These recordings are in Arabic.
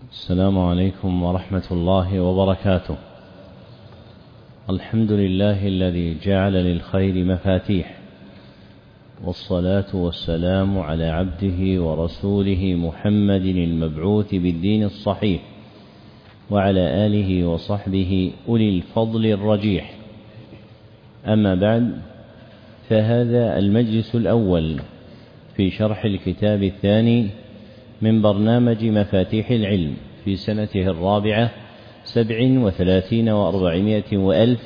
السلام عليكم ورحمة الله وبركاته. الحمد لله الذي جعل للخير مفاتيح، والصلاة والسلام على عبده ورسوله محمد المبعوث بالدين الصحيح، وعلى آله وصحبه أولي الفضل الرجيح. أما بعد، فهذا المجلس الأول في شرح الكتاب الثاني من برنامج مفاتيح العلم في سنته 37 و400 وألف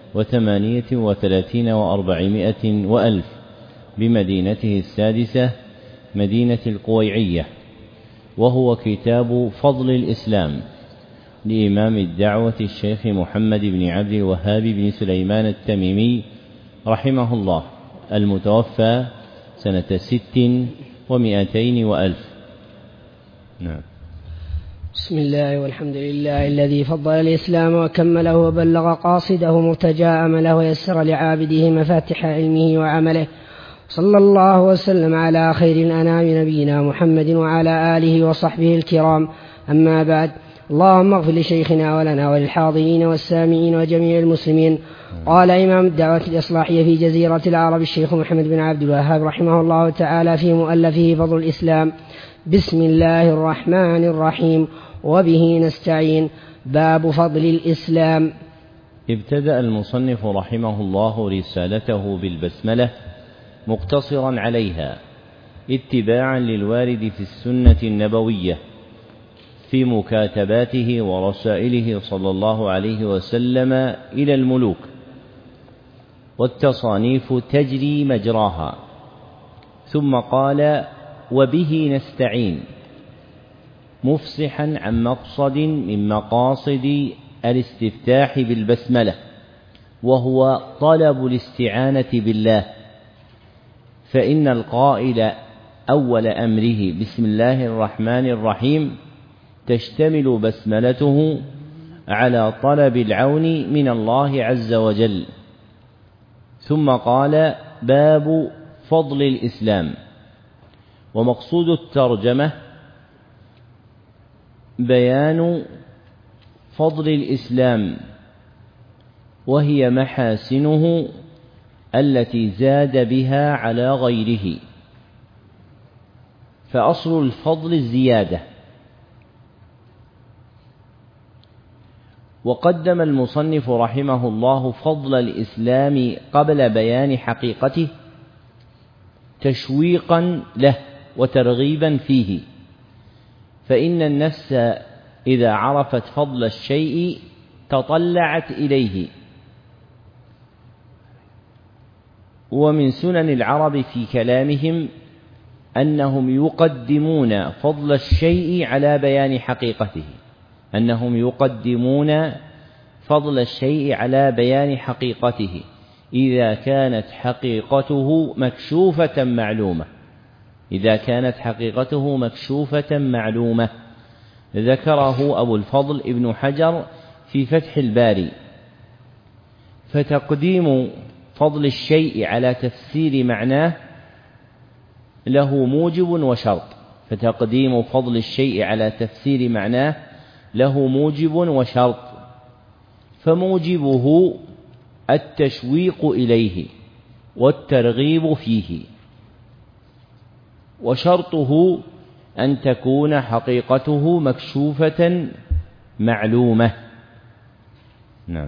38 و400 وألف بمدينته السادسة مدينة القويعية، وهو كتاب فضل الإسلام لإمام الدعوة الشيخ محمد بن عبد الوهاب بن سليمان التميمي رحمه الله، المتوفى سنة 600 وألف. نعم. بسم الله والحمد لله الذي فضل الإسلام وكمله وبلغ قاصده مرتجى أمله ويسر لعابده مفاتح علمه وعمله، صلى الله وسلم على خير الأنام نبينا محمد وعلى آله وصحبه الكرام. أما بعد، اللهم اغفر لشيخنا ولنا وللحاضرين والسامعين وجميع المسلمين. قال إمام الدعوة الإصلاحية في جزيرة العرب الشيخ محمد بن عبد الوهاب رحمه الله تعالى في مؤلفه فضل الإسلام: بسم الله الرحمن الرحيم، وبه نستعين. باب فضل الإسلام. ابتدأ المصنف رحمه الله رسالته بالبسملة مقتصرا عليها اتباعا للوارد في السنة النبوية في مكاتباته ورسائله صلى الله عليه وسلم إلى الملوك، والتصانيف تجري مجراها. ثم قال: وبه نستعين، مفصحا عن مقصد من مقاصد الاستفتاح بالبسملة، وهو طلب الاستعانة بالله، فإن القائل أول أمره بسم الله الرحمن الرحيم تشتمل بسملته على طلب العون من الله عز وجل. ثم قال: باب فضل الإسلام. ومقصود الترجمة بيان فضل الإسلام، وهي محاسنه التي زاد بها على غيره، فأصل الفضل الزيادة. وقدم المصنف رحمه الله فضل الإسلام قبل بيان حقيقته تشويقا له وترغيبا فيه، فإن النفس إذا عرفت فضل الشيء تطلعت إليه. ومن سنن العرب في كلامهم أنهم يقدمون فضل الشيء على بيان حقيقته، إذا كانت حقيقته مكشوفة معلومة. ذكره أبو الفضل ابن حجر في فتح الباري. فتقديم فضل الشيء على تفسير معناه له موجب وشرط، فموجبه التشويق إليه والترغيب فيه، وشرطه أن تكون حقيقته مكشوفة معلومة. نعم.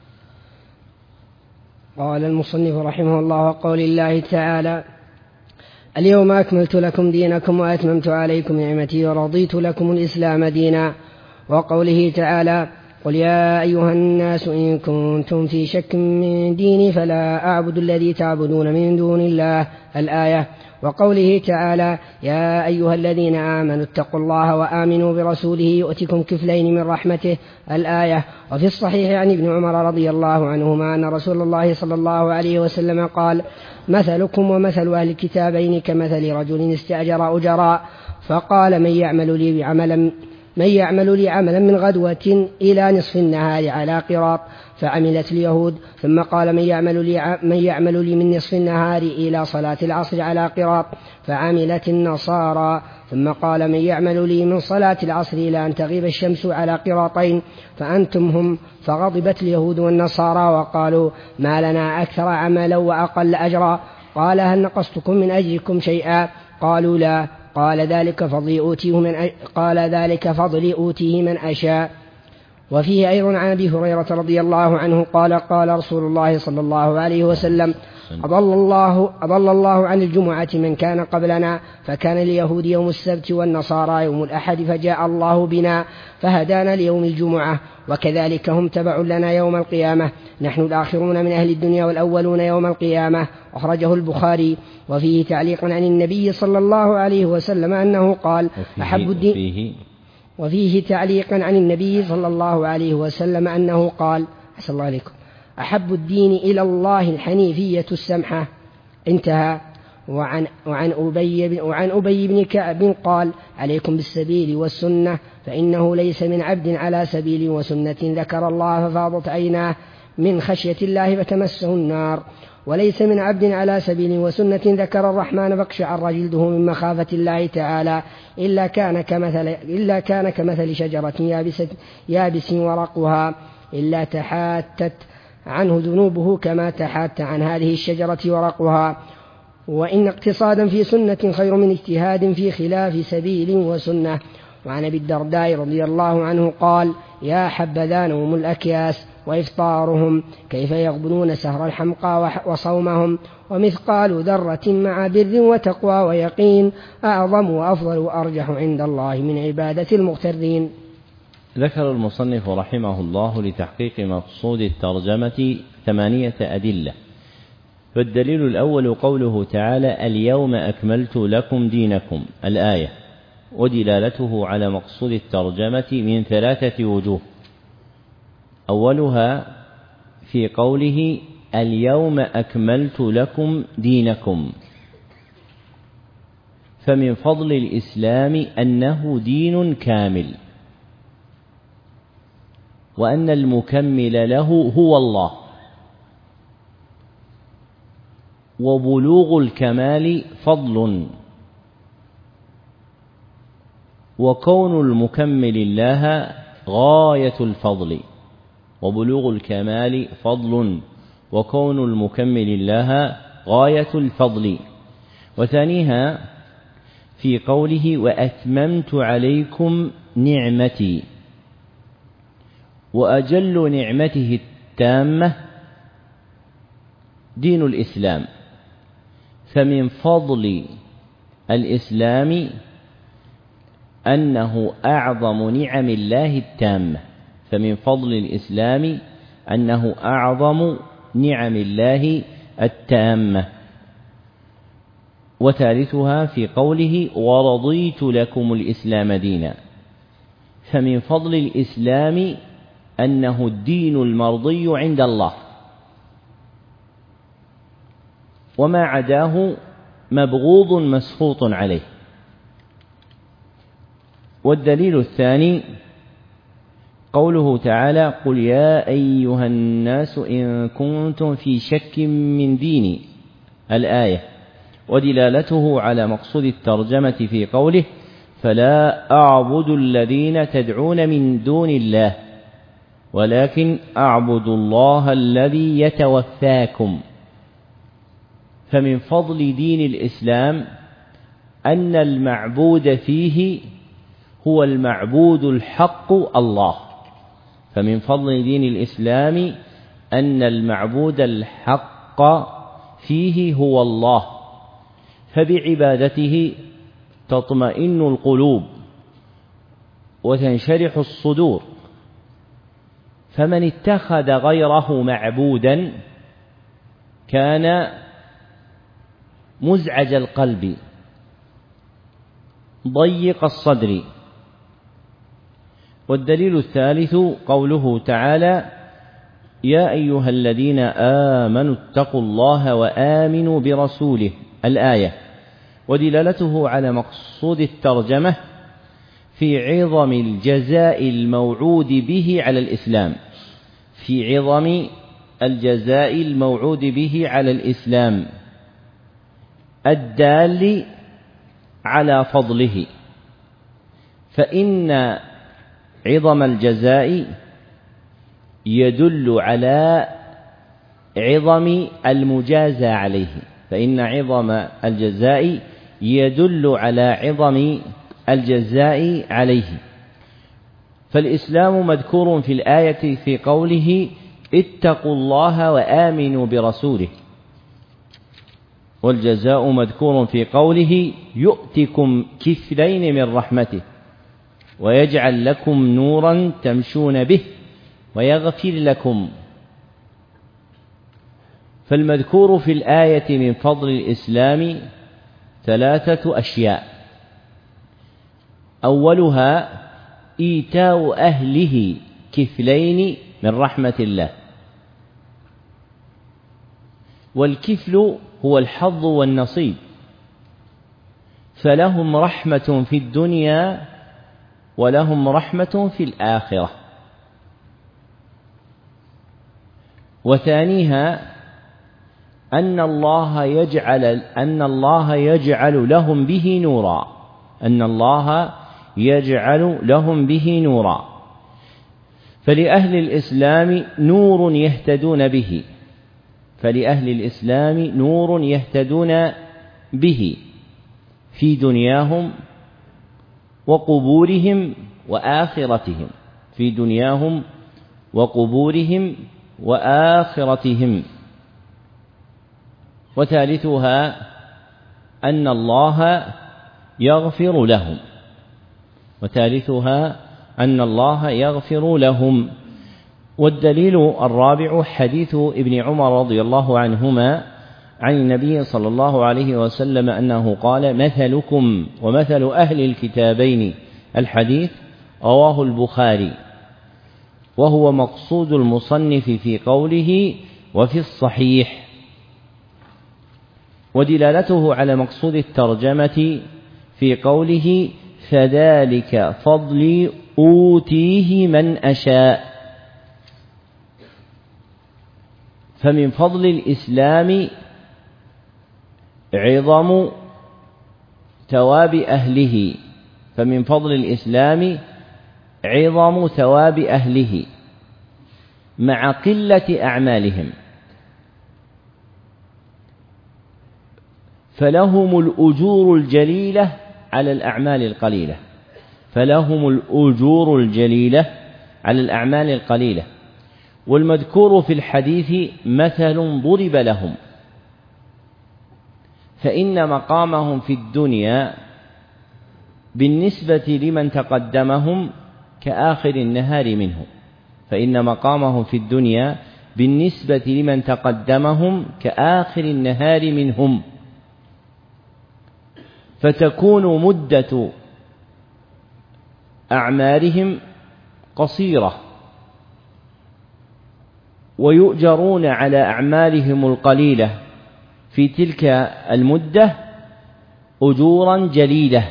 قال المصنف رحمه الله: وقول الله تعالى: اليوم أكملت لكم دينكم وأتممت عليكم نعمتي ورضيت لكم الإسلام دينا. وقوله تعالى: قل يا أيها الناس إن كنتم في شك من ديني فلا أعبد الذي تعبدون من دون الله، الآية. وقوله تعالى: يا أيها الذين آمنوا اتقوا الله وآمنوا برسوله يؤتكم كفلين من رحمته، الآية. وفي الصحيح عن ابن عمر رضي الله عنهما أن رسول الله صلى الله عليه وسلم قال: مثلكم ومثل أهل الكتابين كمثل رجل استأجر أجراء، فقال: من يعمل لي من يعمل لي عملا من غدوة إلى نصف النهار على قراط، فعملت اليهود. ثم قال من يعمل لي من نصف النهار إلى صلاة العصر على قراط، فعملت النصارى. ثم قال من يعمل لي من صلاة العصر إلى أن تغيب الشمس على قراطين، فأنتم هم. فغضبت اليهود والنصارى وقالوا ما لنا أكثر عملا وأقل أجرا. قال هل نقصتكم من أجركم شيئا؟ قالوا لا. قال ذلك فضلي أوتيه من أشاء. وفيه أيضا عن أبي هريرة رضي الله عنه قال قال رسول الله صلى الله عليه وسلم أضل الله عن الجمعة من كان قبلنا، فكان اليهود يوم السبت والنصارى يوم الأحد، فجاء الله بنا فهدانا ليوم الجمعة، وكذلك هم تبع لنا يوم القيامة، نحن الآخرون من أهل الدنيا والأولون يوم القيامة. أخرجه البخاري. وفيه تعليق عن النبي صلى الله عليه وسلم أنه قال وفيه تعليق عن النبي صلى الله عليه وسلم أنه قال أحسن الله عليكم أحب الدين إلى الله الحنيفية السمحة. انتهى. وعن أبي بن كعب قال عليكم بالسبيل والسنة، فإنه ليس من عبد على سبيل وسنة ذكر الله ففاضت عيناه من خشية الله فتمسه النار، وليس من عبد على سبيل وسنة ذكر الرحمن فاقشعر جلده من مخافة الله تعالى إلا كان كمثل شجرة يابس ورقها، إلا تحاتت عنه ذنوبه كما تحات عن هذه الشجرة ورقها. وإن اقتصادا في سنة خير من اجتهاد في خلاف سبيل وسنة. وعن أبي الدرداء رضي الله عنه قال يا حبذا نوم الأكياس وإفطارهم، كيف يغبنون سهر الحمقى وصومهم، ومثقال ذرة مع بر وتقوى ويقين أعظم وأفضل وأرجح عند الله من عبادة المغترين. ذكر المصنف رحمه الله لتحقيق مقصود الترجمة 8 أدلة. فالدليل الأول قوله تعالى اليوم أكملت لكم دينكم الآية، ودلالته على مقصود الترجمة من 3 وجوه. أولها في قوله اليوم أكملت لكم دينكم، فمن فضل الإسلام أنه دين كامل، وأن المكمل له هو الله، وبلوغ الكمال فضل، وكون المكمل الله غاية الفضل. وبلوغ الكمال فضل، وكون المكمل الله غاية الفضل. وثانيها في قوله وأتممت عليكم نعمتي، وأجل نعمته التامة دين الإسلام، فمن فضل الإسلام أنه أعظم نعم الله التامة، فمن فضل الإسلام أنه أعظم نعم الله التامة. وثالثها في قوله ورضيت لكم الإسلام دينا، فمن فضل الإسلام أنه الدين المرضي عند الله، وما عداه مبغوض مسخوط عليه. والدليل الثاني قوله تعالى قل يا أيها الناس إن كنتم في شك من ديني الآية، ودلالته على مقصود الترجمة في قوله فلا أعبد الذين تدعون من دون الله ولكن أعبد الله الذي يتوفاكم. فمن فضل دين الإسلام أن المعبود فيه هو المعبود الحق الله، فمن فضل دين الإسلام أن المعبود الحق فيه هو الله، فبعبادته تطمئن القلوب وتنشرح الصدور. فمن اتخذ غيره معبودا كان مزعج القلب ضيق الصدر. والدليل الثالث قوله تعالى يا أيها الذين آمنوا اتقوا الله وآمنوا برسوله الآية، ودلالته على مقصود الترجمة في عظم الجزاء الموعود به على الإسلام، في عظم الجزاء الموعود به على الإسلام الدال على فضله، فإن عظم الجزاء يدل على عظم المجازى عليه، فإن عظم الجزاء يدل على عظم الجزاء عليه. فالإسلام مذكور في الآية في قوله اتقوا الله وآمنوا برسوله، والجزاء مذكور في قوله يؤتكم كفلين من رحمته ويجعل لكم نورا تمشون به ويغفر لكم. فالمذكور في الآية من فضل الإسلام 3 أشياء: أولها إيتاء أهله كفلين من رحمة الله، والكفل هو الحظ والنصيب، فلهم رحمة في الدنيا ولهم رحمة في الآخرة. وثانيها أن الله يجعل لهم به نورا، أن الله يجعل لهم به نورا، فلأهل الإسلام نور يهتدون به، فلأهل الإسلام نور يهتدون به في دنياهم وقبورهم وآخرتهم، في دنياهم وقبورهم وآخرتهم. وثالثها أن الله يغفر لهم، وثالثها أن الله يغفر لهم. والدليل الرابع حديث ابن عمر رضي الله عنهما عن النبي صلى الله عليه وسلم أنه قال مثلكم ومثل أهل الكتابين، الحديث رواه البخاري، وهو مقصود المصنف في قوله وفي الصحيح. ودلالته على مقصود الترجمة في قوله فذلك فضلي أوتيه من أشاء. فمن فضل الإسلام عظم ثواب أهله، فمن فضل الإسلام عظم ثواب أهله مع قلة أعمالهم، فلهم الأجور الجليلة على الأعمال القليلة، فلهم الأجور الجليلة على الأعمال القليلة. والمذكور في الحديث مثل ضرب لهم، فإن مقامهم في الدنيا بالنسبة لمن تقدمهم كآخر النهار منه، فإن مقامهم في الدنيا بالنسبة لمن تقدمهم كآخر النهار منهم، فتكون مدة أعمارهم قصيرة، ويؤجرون على أعمالهم القليلة في تلك المدة أجورا جليلة،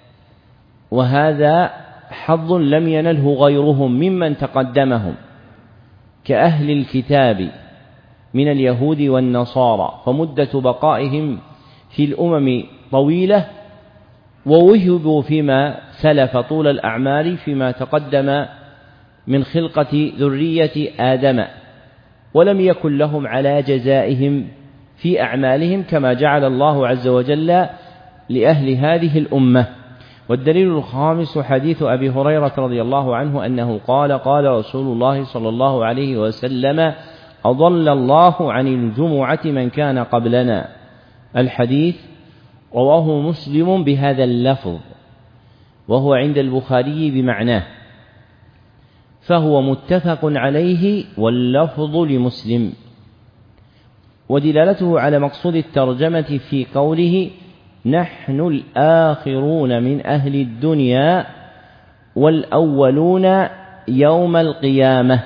وهذا حظ لم ينله غيرهم ممن تقدمهم كأهل الكتاب من اليهود والنصارى، فمدة بقائهم في الأمم طويلة، ووهبوا فيما سلف طول الأعمار فيما تقدم من خلقة ذرية آدم، ولم يكن لهم على جزائهم في أعمالهم كما جعل الله عز وجل لأهل هذه الأمة. والدليل الخامس حديث أبي هريرة رضي الله عنه أنه قال قال رسول الله صلى الله عليه وسلم أضل الله عن الجمعة من كان قبلنا، الحديث رواه مسلم بهذا اللفظ، وهو عند البخاري بمعناه، فهو متفق عليه واللفظ لمسلم. ودلالته على مقصود الترجمة في قوله نحن الآخرون من أهل الدنيا والأولون يوم القيامة،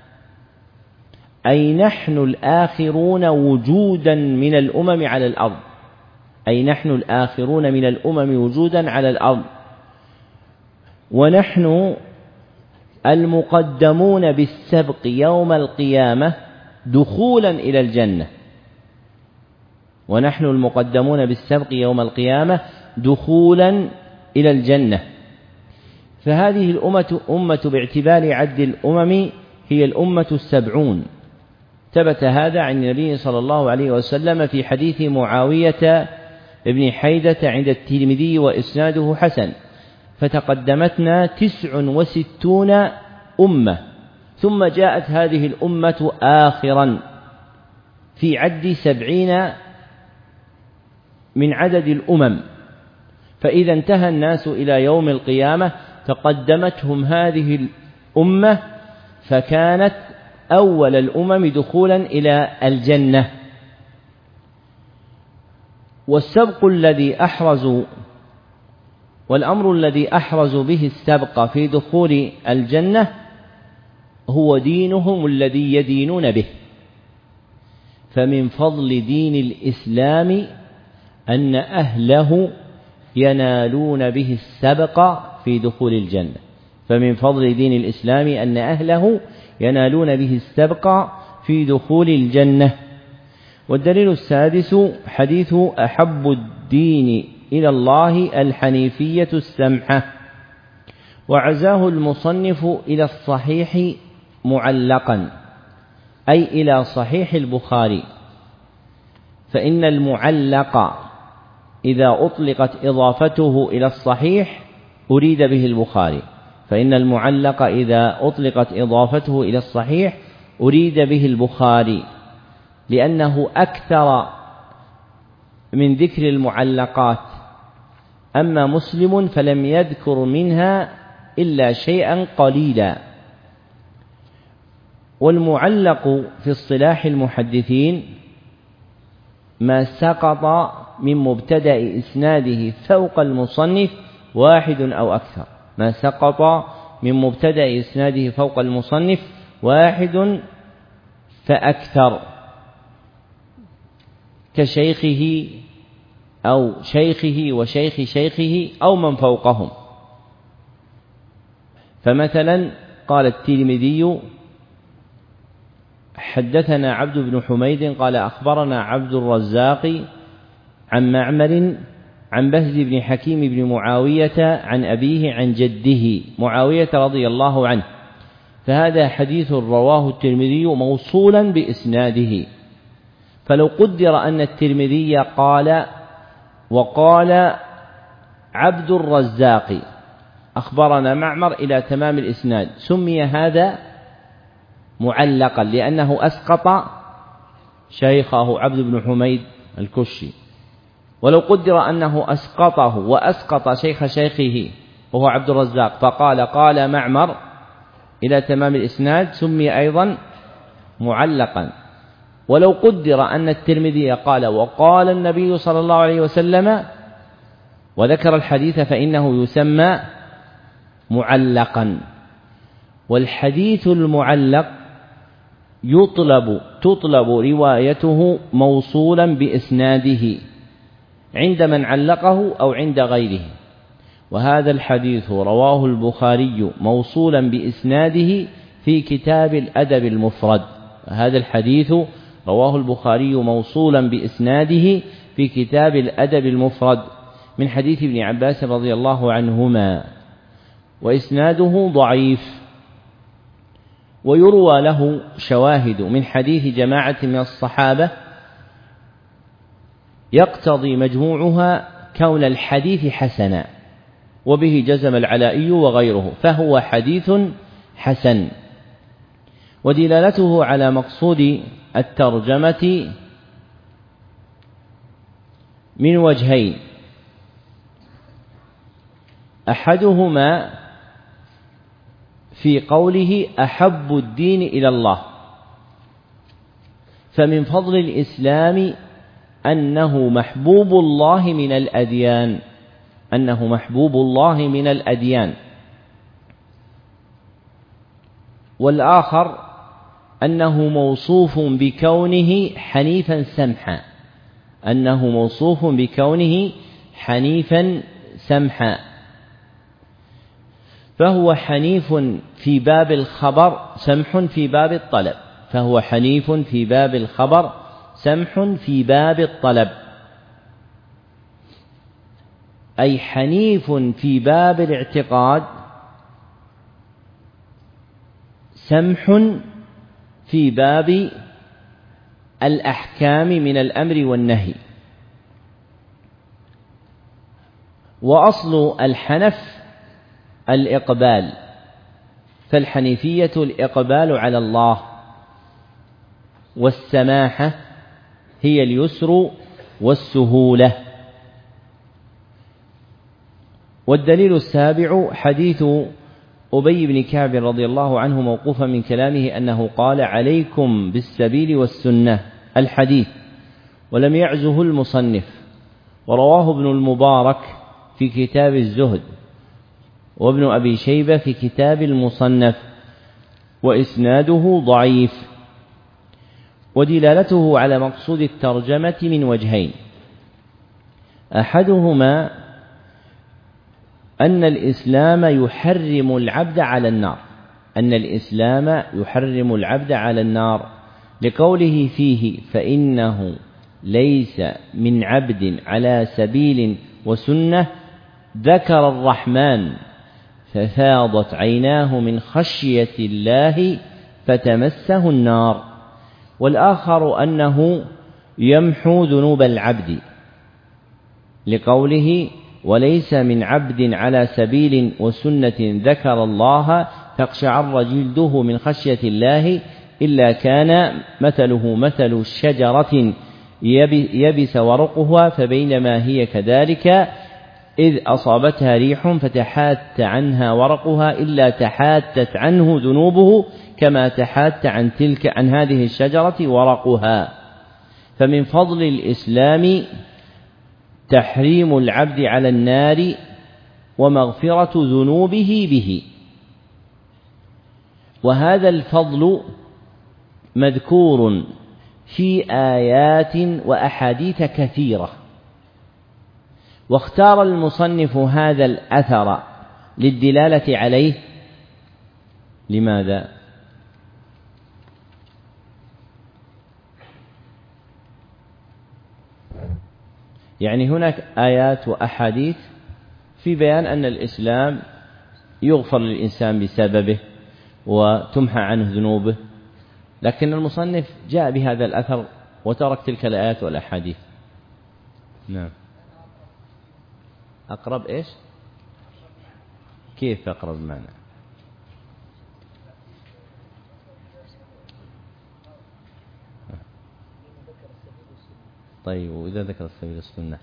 أي نحن الآخرون وجودا من الأمم على الأرض، أي نحن الآخرون من الأمم وجودا على الأرض، ونحن المقدمون بالسبق يوم القيامة دخولا إلى الجنة، ونحن المقدمون بالسبق يوم القيامة دخولا إلى الجنة. فهذه الأمة باعتبار عد الأمم هي الأمة 70. ثبت هذا عن النبي صلى الله عليه وسلم في حديث معاوية ابن حيدة عند الترمذي وإسناده حسن: فتقدمتنا 69 أمة، ثم جاءت هذه الأمة آخرا في عد 70 من عدد الأمم، فإذا انتهى الناس إلى يوم القيامة تقدمتهم هذه الأمة فكانت أول الأمم دخولا إلى الجنة. والسبق الذي أحرزوا والأمر الذي أحرزوا به السبق في دخول الجنة هو دينهم الذي يدينون به. فمن فضل دين الإسلام أن أهله ينالون به السبق في دخول الجنة، فمن فضل دين الإسلام أن أهله ينالون به السبق في دخول الجنة. والدليل السادس حديث أحب الدين إلى الله الحنيفية السمحة، وعزاه المصنف إلى الصحيح معلقا، أي إلى صحيح البخاري، فإن المعلق إذا أطلقت إضافته إلى الصحيح أريد به البخاري، فإن المعلق إذا أطلقت إضافته إلى الصحيح أريد به البخاري، لأنه أكثر من ذكر المعلقات. أما مسلم فلم يذكر منها إلا شيئا قليلا. والمعلق في اصطلاح المحدثين ما سقط من مبتدأ إسناده فوق المصنف واحد أو أكثر، ما سقط من مبتدأ إسناده فوق المصنف واحد فأكثر، كشيخه أو شيخه وشيخ شيخه أو من فوقهم. فمثلا قال الترمذي: حدثنا عبد بن حميد قال أخبرنا عبد الرزاق عن معمر عن بهز بن حكيم بن معاوية عن أبيه عن جده معاوية رضي الله عنه. فهذا حديث رواه الترمذي موصولا بإسناده. فلو قدر أن الترمذي قال وقال عبد الرزاق أخبرنا معمر إلى تمام الإسناد، سمي هذا معلقا لأنه أسقط شيخه عبد بن حميد الكشي. ولو قدر أنه أسقطه وأسقط شيخ شيخه وهو عبد الرزاق فقال قال معمر إلى تمام الإسناد، سمي أيضا معلقا. ولو قدر أن الترمذي قال وقال النبي صلى الله عليه وسلم وذكر الحديث فإنه يسمى معلقا. والحديث المعلق تطلب روايته موصولا بإسناده عند من علقه أو عند غيره، وهذا الحديث رواه البخاري موصولا بإسناده في كتاب الأدب المفرد. هذا الحديث رواه البخاري موصولا بإسناده في كتاب الأدب المفرد من حديث ابن عباس رضي الله عنهما، وإسناده ضعيف، ويروى له شواهد من حديث جماعة من الصحابة يقتضي مجموعها كون الحديث حسنا، وبه جزم العلائي وغيره، فهو حديث حسن. ودلالته على مقصود الترجمة من وجهين: أحدهما في قوله أحب الدين إلى الله، فمن فضل الإسلام أنه محبوب الله من الأديان، أنه محبوب الله من الأديان. والآخر أنه موصوف بكونه حنيفا سمحا، أنه موصوف بكونه حنيفا سمحا. فهو حنيف في باب الخبر سمح في باب الطلب، فهو حنيف في باب الخبر سمح في باب الطلب، أي حنيف في باب الاعتقاد سمح في باب الأحكام من الأمر والنهي. وأصل الحنف الإقبال، فالحنيفية الإقبال على الله، والسماحة هي اليسر والسهولة. والدليل السابع حديث أبي بن كعب رضي الله عنه موقوفا من كلامه أنه قال: عليكم بالسبيل والسنة، الحديث، ولم يعزه المصنف، ورواه ابن المبارك في كتاب الزهد، وابن أبي شيبة في كتاب المصنف، وإسناده ضعيف. ودلالته على مقصود الترجمة من وجهين: أحدهما أن الإسلام يحرم العبد على النار، أن الإسلام يحرم العبد على النار، لقوله فيه: فإنه ليس من عبد على سبيل وسنة ذكر الرحمن ففاضت عيناه من خشية الله فتمسه النار. والآخر أنه يمحو ذنوب العبد، لقوله: وليس من عبد على سبيل وسنة ذكر الله فاقشعر جلده من خشية الله إلا كان مثله مثل شجرة يبس ورقها فبينما هي كذلك إذ أصابتها ريح فتحات عنها ورقها إلا تحاتت عنه ذنوبه كما تحات عن هذه الشجرة ورقها. فمن فضل الإسلام تحريم العبد على النار ومغفرة ذنوبه به، وهذا الفضل مذكور في آيات وأحاديث كثيرة. واختار المصنف هذا الأثر للدلالة عليه، لماذا؟ يعني هناك آيات وأحاديث في بيان أن الإسلام يغفر للإنسان بسببه وتمحى عنه ذنوبه، لكن المصنف جاء بهذا الأثر وترك تلك الآيات والأحاديث. نعم. أقرب إيش؟ كيف أقرب معنى؟ طيب، وإذا ذكر السبيل السنة؟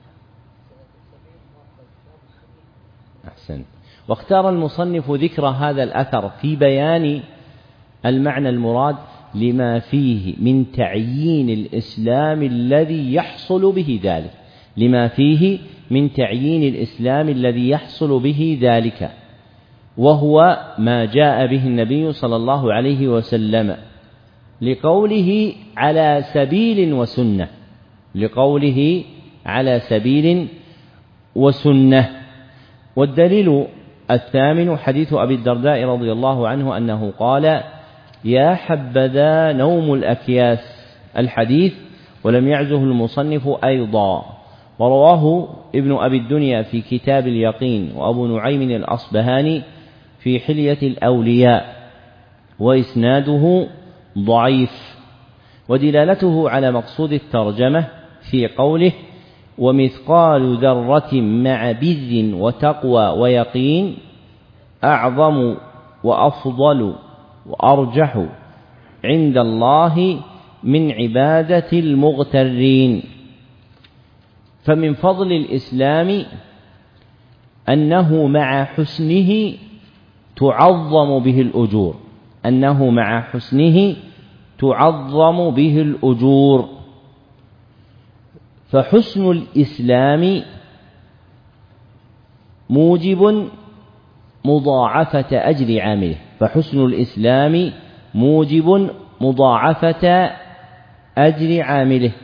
أحسنت. واختار المصنف ذكر هذا الأثر في بيان المعنى المراد لما فيه من تعيين الإسلام الذي يحصل به ذلك، لما فيه من تعيين الإسلام الذي يحصل به ذلك، وهو ما جاء به النبي صلى الله عليه وسلم، لقوله على سبيل وسنة، لقوله على سبيل وسنة. والدليل الثامن حديث أبي الدرداء رضي الله عنه أنه قال: يا حبذا نوم الأكياس، الحديث، ولم يعزه المصنف أيضا. ورواه ابن أبي الدنيا في كتاب اليقين، وأبو نعيم الأصبهاني في حلية الأولياء، وإسناده ضعيف. ودلالته على مقصود الترجمة في قوله: ومثقال ذرة مع بر وتقوى ويقين أعظم وأفضل وأرجح عند الله من عبادة المغترين. فمن فضل الإسلام أنه مع حسنه تعظم به الأجور، أنه مع حسنه تعظم به الأجور. فحسن الإسلام موجب مضاعفة أجر عامله، فحسن الإسلام موجب مضاعفة أجر عامله.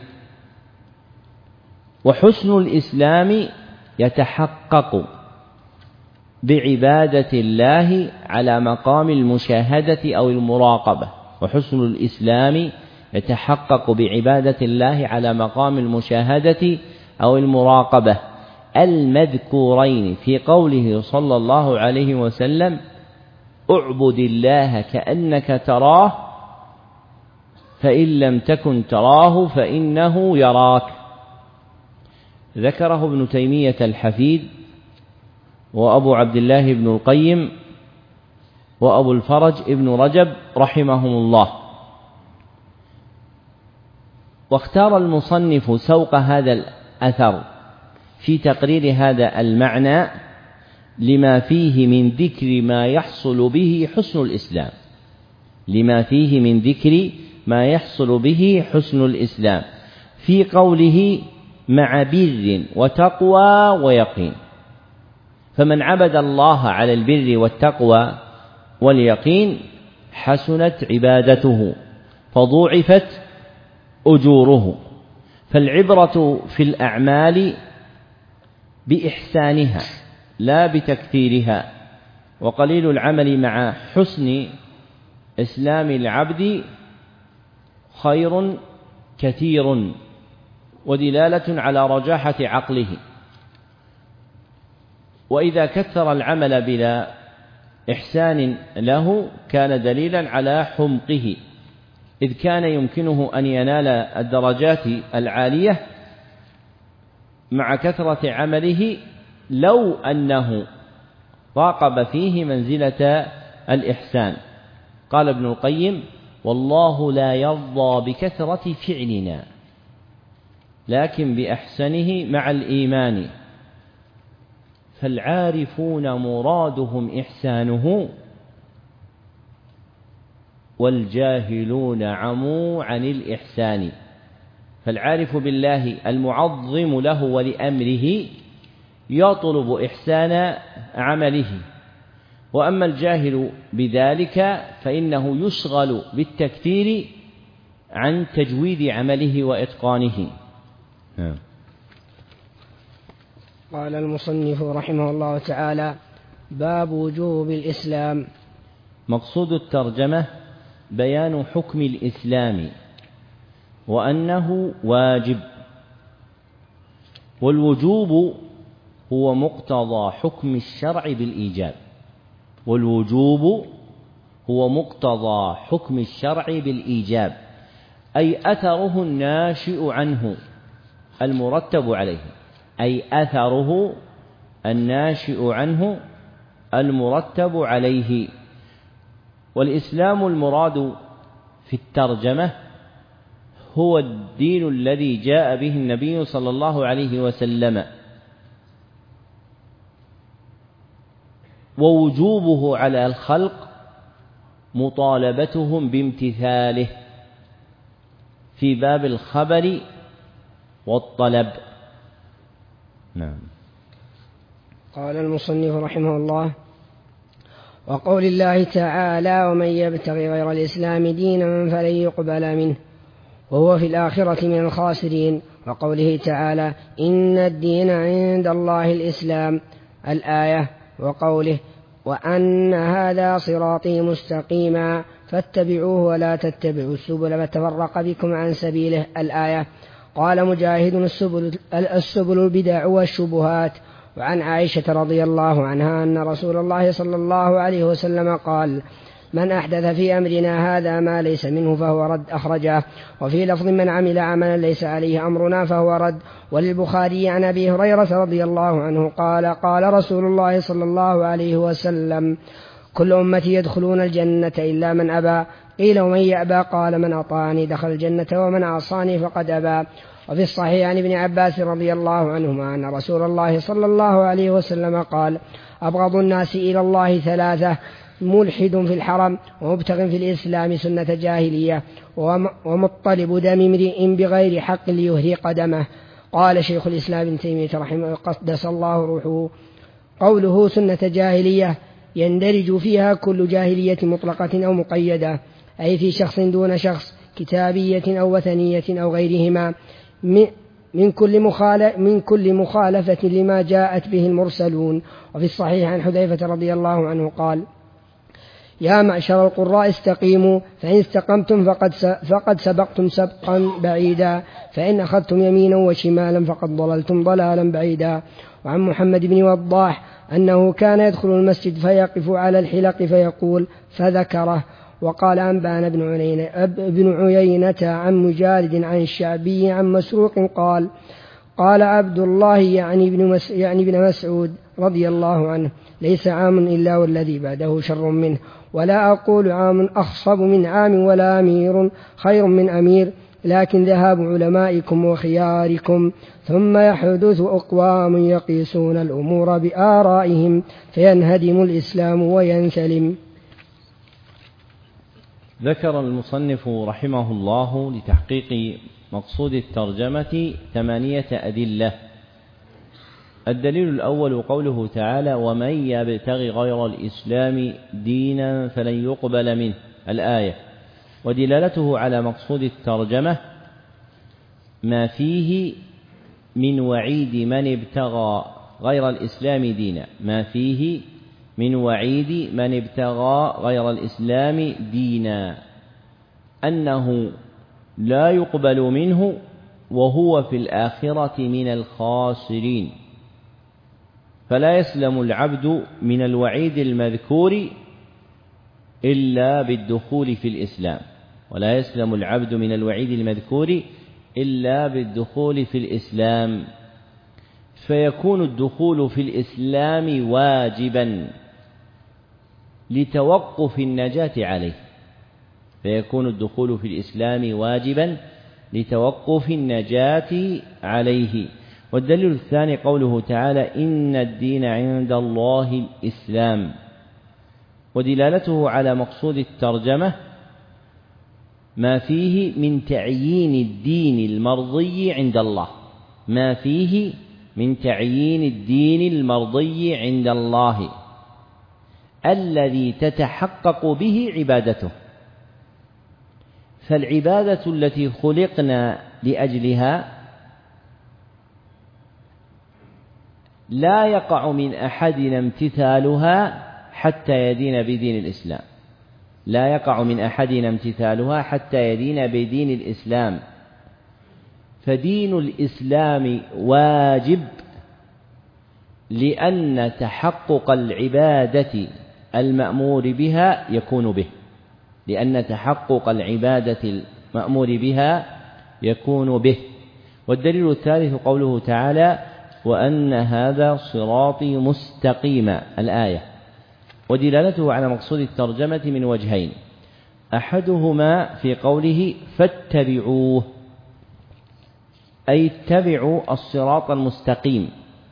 وحسن الإسلام يتحقق بعبادة الله على مقام المشاهدة أو المراقبة، وحسن الإسلام يتحقق بعبادة الله على مقام المشاهدة أو المراقبة المذكورين في قوله صلى الله عليه وسلم: اعبد الله كأنك تراه فإن لم تكن تراه فإنه يراك. ذكره ابن تيمية الحفيد وأبو عبد الله بن القيم وأبو الفرج ابن رجب رحمهم الله. واختار المصنف سوق هذا الأثر في تقرير هذا المعنى لما فيه من ذكر ما يحصل به حسن الإسلام، لما فيه من ذكر ما يحصل به حسن الإسلام في قوله: مع بر وتقوى ويقين. فمن عبد الله على البر والتقوى واليقين حسنت عبادته فضوعفت أجوره. فالعبرة في الأعمال بإحسانها لا بتكثيرها، وقليل العمل مع حسن إسلام العبد خير كثير ودلالة على رجاحة عقله. وإذا كثر العمل بلا إحسان له كان دليلا على حمقه، إذ كان يمكنه أن ينال الدرجات العالية مع كثرة عمله لو أنه راقب فيه منزلة الإحسان. قال ابن القيم: والله لا يرضى بكثرة فعلنا لكن بأحسنه مع الإيمان، فالعارفون مرادهم إحسانه والجاهلون عموا عن الإحسان. فالعارف بالله المعظم له ولأمره يطلب إحسان عمله، وأما الجاهل بذلك فإنه يشغل بالتكثير عن تجويد عمله وإتقانه. قال المصنف رحمه الله تعالى: باب وجوب الإسلام. مقصود الترجمة بيان حكم الإسلام وأنه واجب، والوجوب هو مقتضى حكم الشرع بالإيجاب، والوجوب هو مقتضى حكم الشرع بالإيجاب، أي أثره الناشئ عنه المرتب عليه، أي أثره الناشئ عنه المرتب عليه. والإسلام المراد في الترجمة هو الدين الذي جاء به النبي صلى الله عليه وسلم، ووجوبه على الخلق مطالبتهم بامتثاله في باب الخبر والطلب. نعم. قال المصنف رحمه الله: وقول الله تعالى: ومن يبتغي غير الإسلام دينا فلن يقبل منه وهو في الآخرة من الخاسرين. وقوله تعالى: إن الدين عند الله الإسلام، الآية. وقوله: وأن هذا صراطي مستقيما فاتبعوه ولا تتبعوا السبل فتفرق بكم عن سبيله، الآية. قال مجاهد: السبل البدع والشبهات. وعن عائشة رضي الله عنها أن رسول الله صلى الله عليه وسلم قال: من أحدث في أمرنا هذا ما ليس منه فهو رد، أخرجه. وفي لفظ: من عمل عملا ليس عليه أمرنا فهو رد. وللبخاري عن أبي هريرة رضي الله عنه قال: قال رسول الله صلى الله عليه وسلم: كل أمتي يدخلون الجنة إلا من أبى. قيل: ومن يأبى؟ قال: من أطاعني دخل الجنة ومن عصاني فقد أبى. وفي الصحيح عن ابن عباس رضي الله عنهما أن رسول الله صلى الله عليه وسلم قال: أبغض الناس إلى الله ثلاثة: ملحد في الحرم، ومبتغ في الإسلام سنة جاهلية، ومطلب دم امرئ بغير حق ليهرق دمه. قال شيخ الإسلام ابن تيمية رحمه قدس الله روحه: قوله سنة جاهلية يندرج فيها كل جاهلية مطلقة أو مقيدة، أي في شخص دون شخص، كتابية أو وثنية أو غيرهما، من كل مخالفة لما جاءت به المرسلون. وفي الصحيح عن حذيفة رضي الله عنه قال: يا معشر القراء استقيموا، فإن استقمتم فقد سبقتم سبقا بعيدا، فإن أخذتم يمينا وشمالا فقد ضللتم ضلالا بعيدا. وعن محمد بن وضاح أنه كان يدخل المسجد فيقف على الحلق فيقول فذكره. وقال أنبأنا ابن عيينة عن مجالد عن الشعبي عن مسروق قال: قال عبد الله يعني ابن مسعود رضي الله عنه: ليس عام إلا والذي بعده شر منه، ولا أقول عام أخصب من عام ولا أمير خير من أمير، لكن ذهاب علمائكم وخياركم، ثم يحدث أقوام يقيسون الأمور بآرائهم فينهدم الإسلام وينسلم. ذكر المصنف رحمه الله لتحقيق مقصود الترجمة 8 أدلة. الدليل الأول قوله تعالى: ومن يبتغ غير الإسلام دينا فلن يقبل منه، الآية. ودلالته على مقصود الترجمة ما فيه من وعيد من ابتغى غير الإسلام دينا، ما فيه من وعيد من ابتغى غير الإسلام دينا، أنه لا يقبل منه وهو في الآخرة من الخاسرين. فلا يسلم العبد من الوعيد المذكور إلا بالدخول في الإسلام، ولا يسلم العبد من الوعيد المذكور إلا بالدخول في الإسلام، فيكون الدخول في الإسلام واجبا لتوقف النجاة عليه، فيكون الدخول في الإسلام واجبا لتوقف النجاة عليه. والدليل الثاني قوله تعالى: إن الدين عند الله الإسلام. ودلالته على مقصود الترجمة ما فيه من تعيين الدين المرضي عند الله، ما فيه من تعيين الدين المرضي عند الله الذي تتحقق به عبادته. فالعبادة التي خلقنا لأجلها لا يقع من أحدنا امتثالها حتى يدين بدين الإسلام، لا يقع من أحدنا امتثالها حتى يدين بدين الإسلام. فدين الإسلام واجب لأن تحقق العبادة المأمور بها يكون به، لأن تحقق العبادة المأمور بها يكون به. والدليل الثالث قوله تعالى: وأن هذا صراطي مستقيما، الآية. ودلالته على مقصود الترجمة من وجهين: أحدهما في قوله فاتبعوه، أي اتبعوا الصراط المستقيم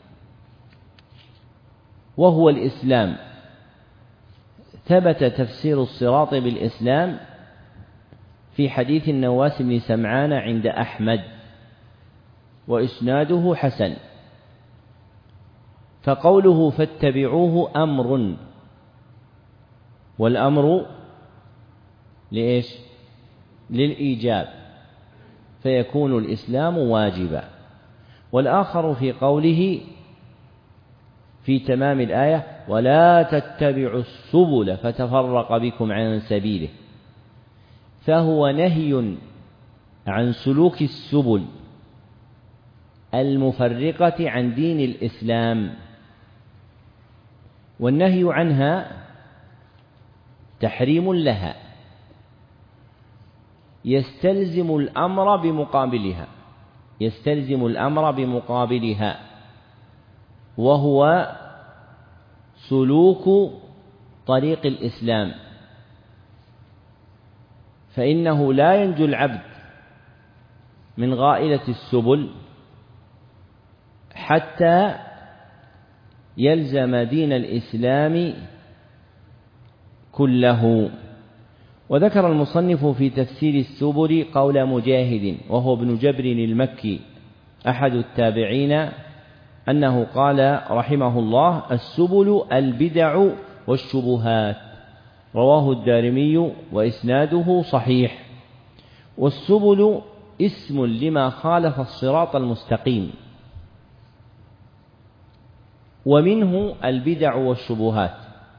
وهو الإسلام. ثبت تفسير الصراط بالإسلام في حديث النواس بن سمعان عند أحمد، وإسناده حسن. فقوله فاتبعوه أمر، والأمر لإيش؟ للإيجاب، فيكون الإسلام واجبا. والآخر في قوله في تمام الآية: ولا تتبعوا السبل فتفرق بكم عن سبيله، فهو نهي عن سلوك السبل المفرقة عن دين الإسلام، والنهي عنها تحريم لها يستلزم الأمر بمقابلها، يستلزم الأمر بمقابلها، وهو سلوك طريق الإسلام. فإنه لا ينجو العبد من غائلة السبل حتى يلزم دين الإسلام كله. وذكر المصنف في تفسير السبل قول مجاهد وهو ابن جبر المكي أحد التابعين أنه قال رحمه الله: السبل البدع والشبهات. رواه الدارمي وإسناده صحيح. والسبل اسم لما خالف الصراط المستقيم. ومنه البدع والشبهات.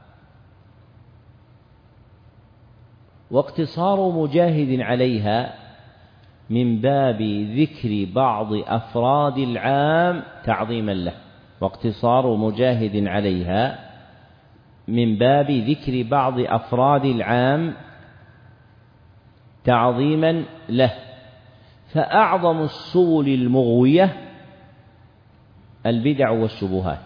واقتصار مجاهد عليها من باب ذكر بعض أفراد العام تعظيما له. واقتصار مجاهد عليها من باب ذكر بعض أفراد العام تعظيما له. فأعظم السبل المغوية البدع والشبهات،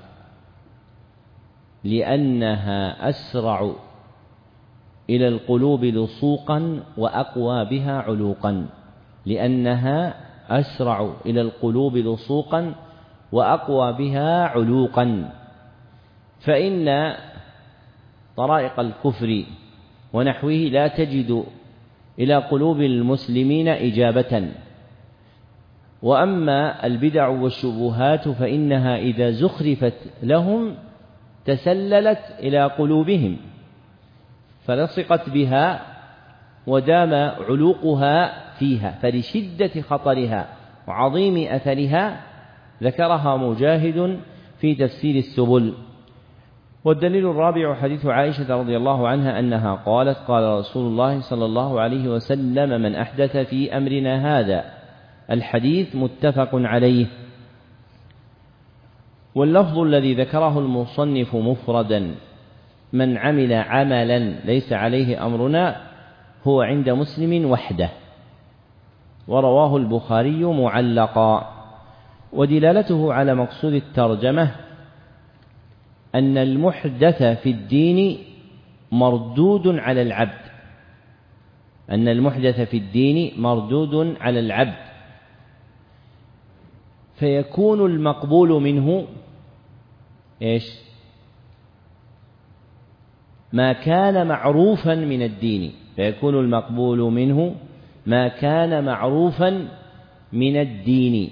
لأنها أسرع إلى القلوب لصوقا وأقوى بها علوقا. لأنها أسرع إلى القلوب لصوقا وأقوى بها علوقا. فإن طرائق الكفر ونحوه لا تجد إلى قلوب المسلمين إجابة. وأما البدع والشبهات فإنها إذا زخرفت لهم تسللت إلى قلوبهم فلصقت بها ودام علوقها فيها. فلشدة خطرها وعظيم أثرها ذكرها مجاهد في تفسير السبل. والدليل الرابع حديث عائشة رضي الله عنها أنها قالت: قال رسول الله صلى الله عليه وسلم: من أحدث في أمرنا هذا. الحديث متفق عليه. واللفظ الذي ذكره المصنف مفردا: من عمل عملا ليس عليه أمرنا، هو عند مسلم وحده، ورواه البخاري معلقا. ودلالته على مقصود الترجمة أن المحدث في الدين مردود على العبد. أن المحدث في الدين مردود على العبد، فيكون المقبول منه ما كان معروفا من الدين. فيكون المقبول منه ما كان معروفا من الدين،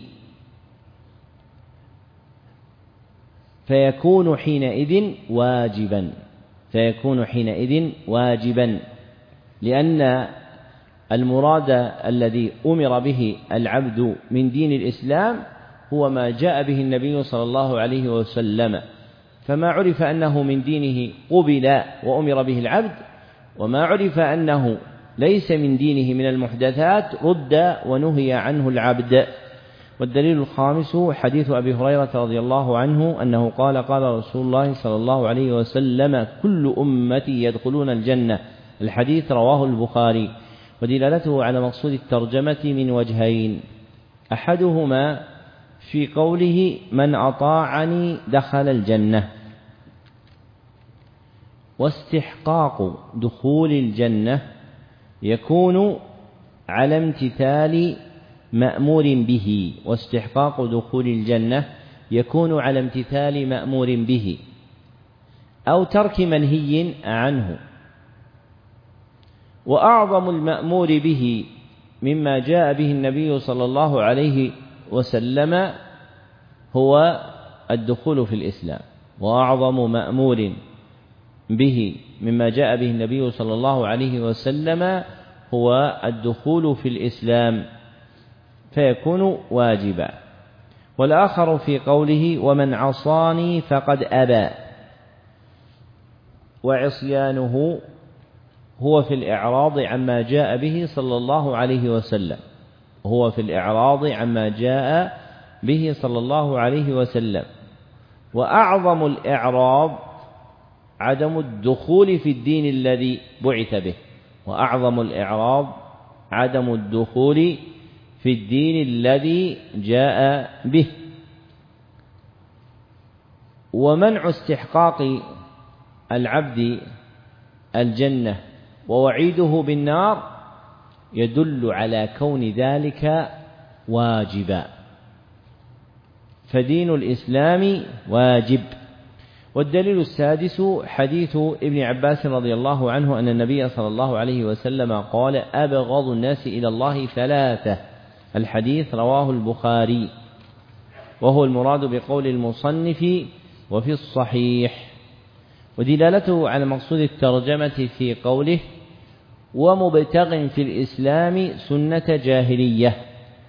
فيكون حينئذ واجبا. لأن المراد الذي أمر به العبد من دين الإسلام هو ما جاء به النبي صلى الله عليه وسلم. فما عرف أنه من دينه قبل وأمر به العبد، وما عرف أنه ليس من دينه من المحدثات رد ونهي عنه العبد. والدليل الخامس حديث أبي هريرة رضي الله عنه أنه قال: قال رسول الله صلى الله عليه وسلم: كل أمتي يدخلون الجنة. الحديث رواه البخاري. ودلالته على مقصود الترجمة من وجهين: أحدهما في قوله: من أطاعني دخل الجنة. واستحقاق دخول الجنة يكون على امتثال مأمور به. واستحقاق دخول الجنة يكون على امتثال مأمور به أو ترك منهي عنه. وأعظم المأمور به مما جاء به النبي صلى الله عليه وسلم هو الدخول في الإسلام. وأعظم مأمور به مما جاء به النبي صلى الله عليه وسلم هو الدخول في الإسلام، فيكون واجبا. والآخر في قوله: ومن عصاني فقد أبى. وعصيانه هو في الإعراض عما جاء به صلى الله عليه وسلم. وأعظم الإعراض عدم الدخول في الدين الذي بعث به. عدم الدخول في الدين الذي جاء به. ومنع استحقاق العبد الجنة ووعيده بالنار يدل على كون ذلك واجبا. فدين الإسلام واجب. والدليل السادس حديث ابن عباس رضي الله عنه أن النبي صلى الله عليه وسلم قال: أبغض الناس إلى الله ثلاثة. الحديث رواه البخاري، وهو المراد بقول المصنف وفي الصحيح. ودلالته على مقصود الترجمة في قوله: ومبتغ في الإسلام سنة جاهلية.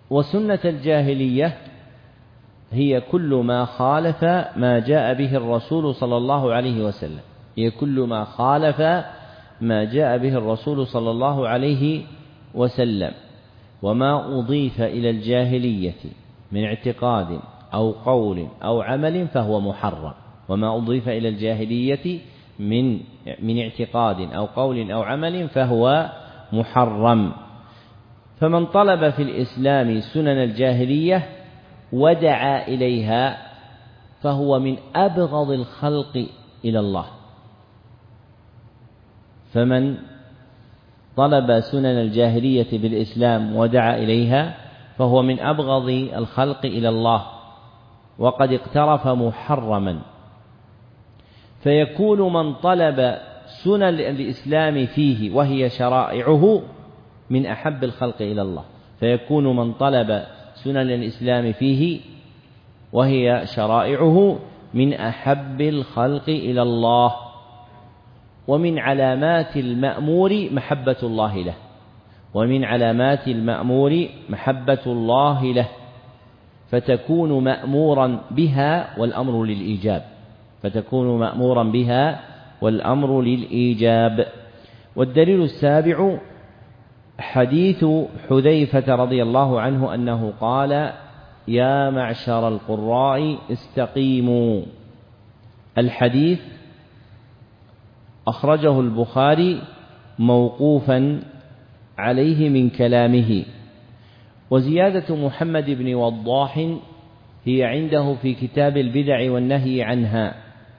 وسنة الجاهلية هي كل ما خالف ما جاء به الرسول صلى الله عليه وسلم، هي كل ما خالف ما جاء به الرسول صلى الله عليه وسلم. وما أضيف إلى الجاهلية من اعتقاد أو قول أو عمل فهو محرم، وما أضيف إلى الجاهلية من اعتقاد أو قول أو عمل فهو محرم. فمن طلب في الإسلام سنن الجاهلية ودعا إليها فهو من أبغض الخلق إلى الله. فمن طلب سنن الجاهلية بالإسلام ودعا إليها فهو من أبغض الخلق إلى الله، وقد اقترف محرما. فيكون من طلب سنن الإسلام فيه وهي شرائعه من أحب الخلق إلى الله، فيكون من طلب سنن الإسلام فيه وهي شرائعه من أحب الخلق إلى الله. ومن علامات المأمور محبة الله له، ومن علامات المأمور محبة الله له، فتكون مأمورا بها والأمر للإيجاب، فتكون مأمورا بها والأمر للإيجاب. والدليل السابع حديث حذيفة رضي الله عنه أنه قال: يا معشر القراء استقيموا. الحديث أخرجه البخاري موقوفا عليه من كلامه. وزيادة محمد بن وضاح هي عنده في كتاب البدع والنهي عنها،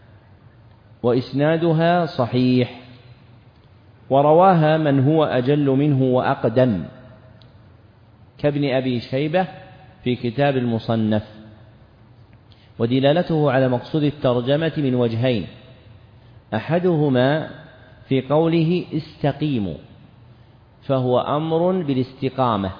وإسنادها صحيح، ورواها من هو أجل منه وأقدم كابن أبي شيبة في كتاب المصنف. ودلالته على مقصود الترجمة من وجهين: أحدهما في قوله استقيموا، فهو أمر بالاستقامة،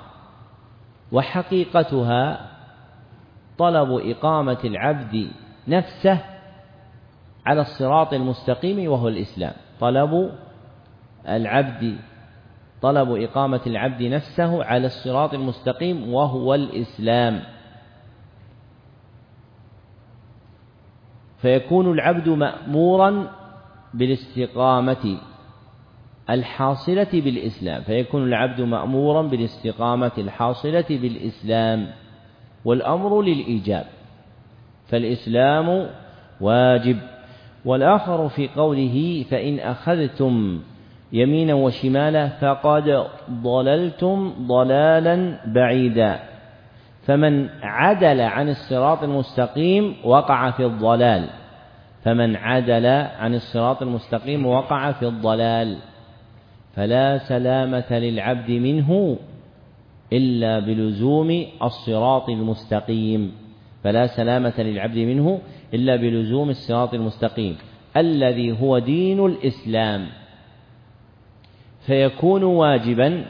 وحقيقتها طلب إقامة العبد نفسه على الصراط المستقيم وهو الإسلام. طلب إقامة العبد نفسه على الصراط المستقيم وهو الإسلام. فيكون العبد مأمورا بالاستقامة الحاصلة بالإسلام، فيكون العبد مأمورا بالاستقامة الحاصلة بالإسلام، والأمر للإيجاب، فالإسلام واجب. والآخر في قوله: فإن أخذتم يمينا وشمالا فقد ضللتم ضلالا بعيدا. فمن عدل عن الصراط المستقيم وقع في الضلال، فمن عدل عن الصراط المستقيم وقع في الضلال. فلا سلامة للعبد منه إلا بلزوم الصراط المستقيم، فلا سلامة للعبد منه إلا بلزوم الصراط المستقيم الذي هو دين الإسلام. فيكون واجبا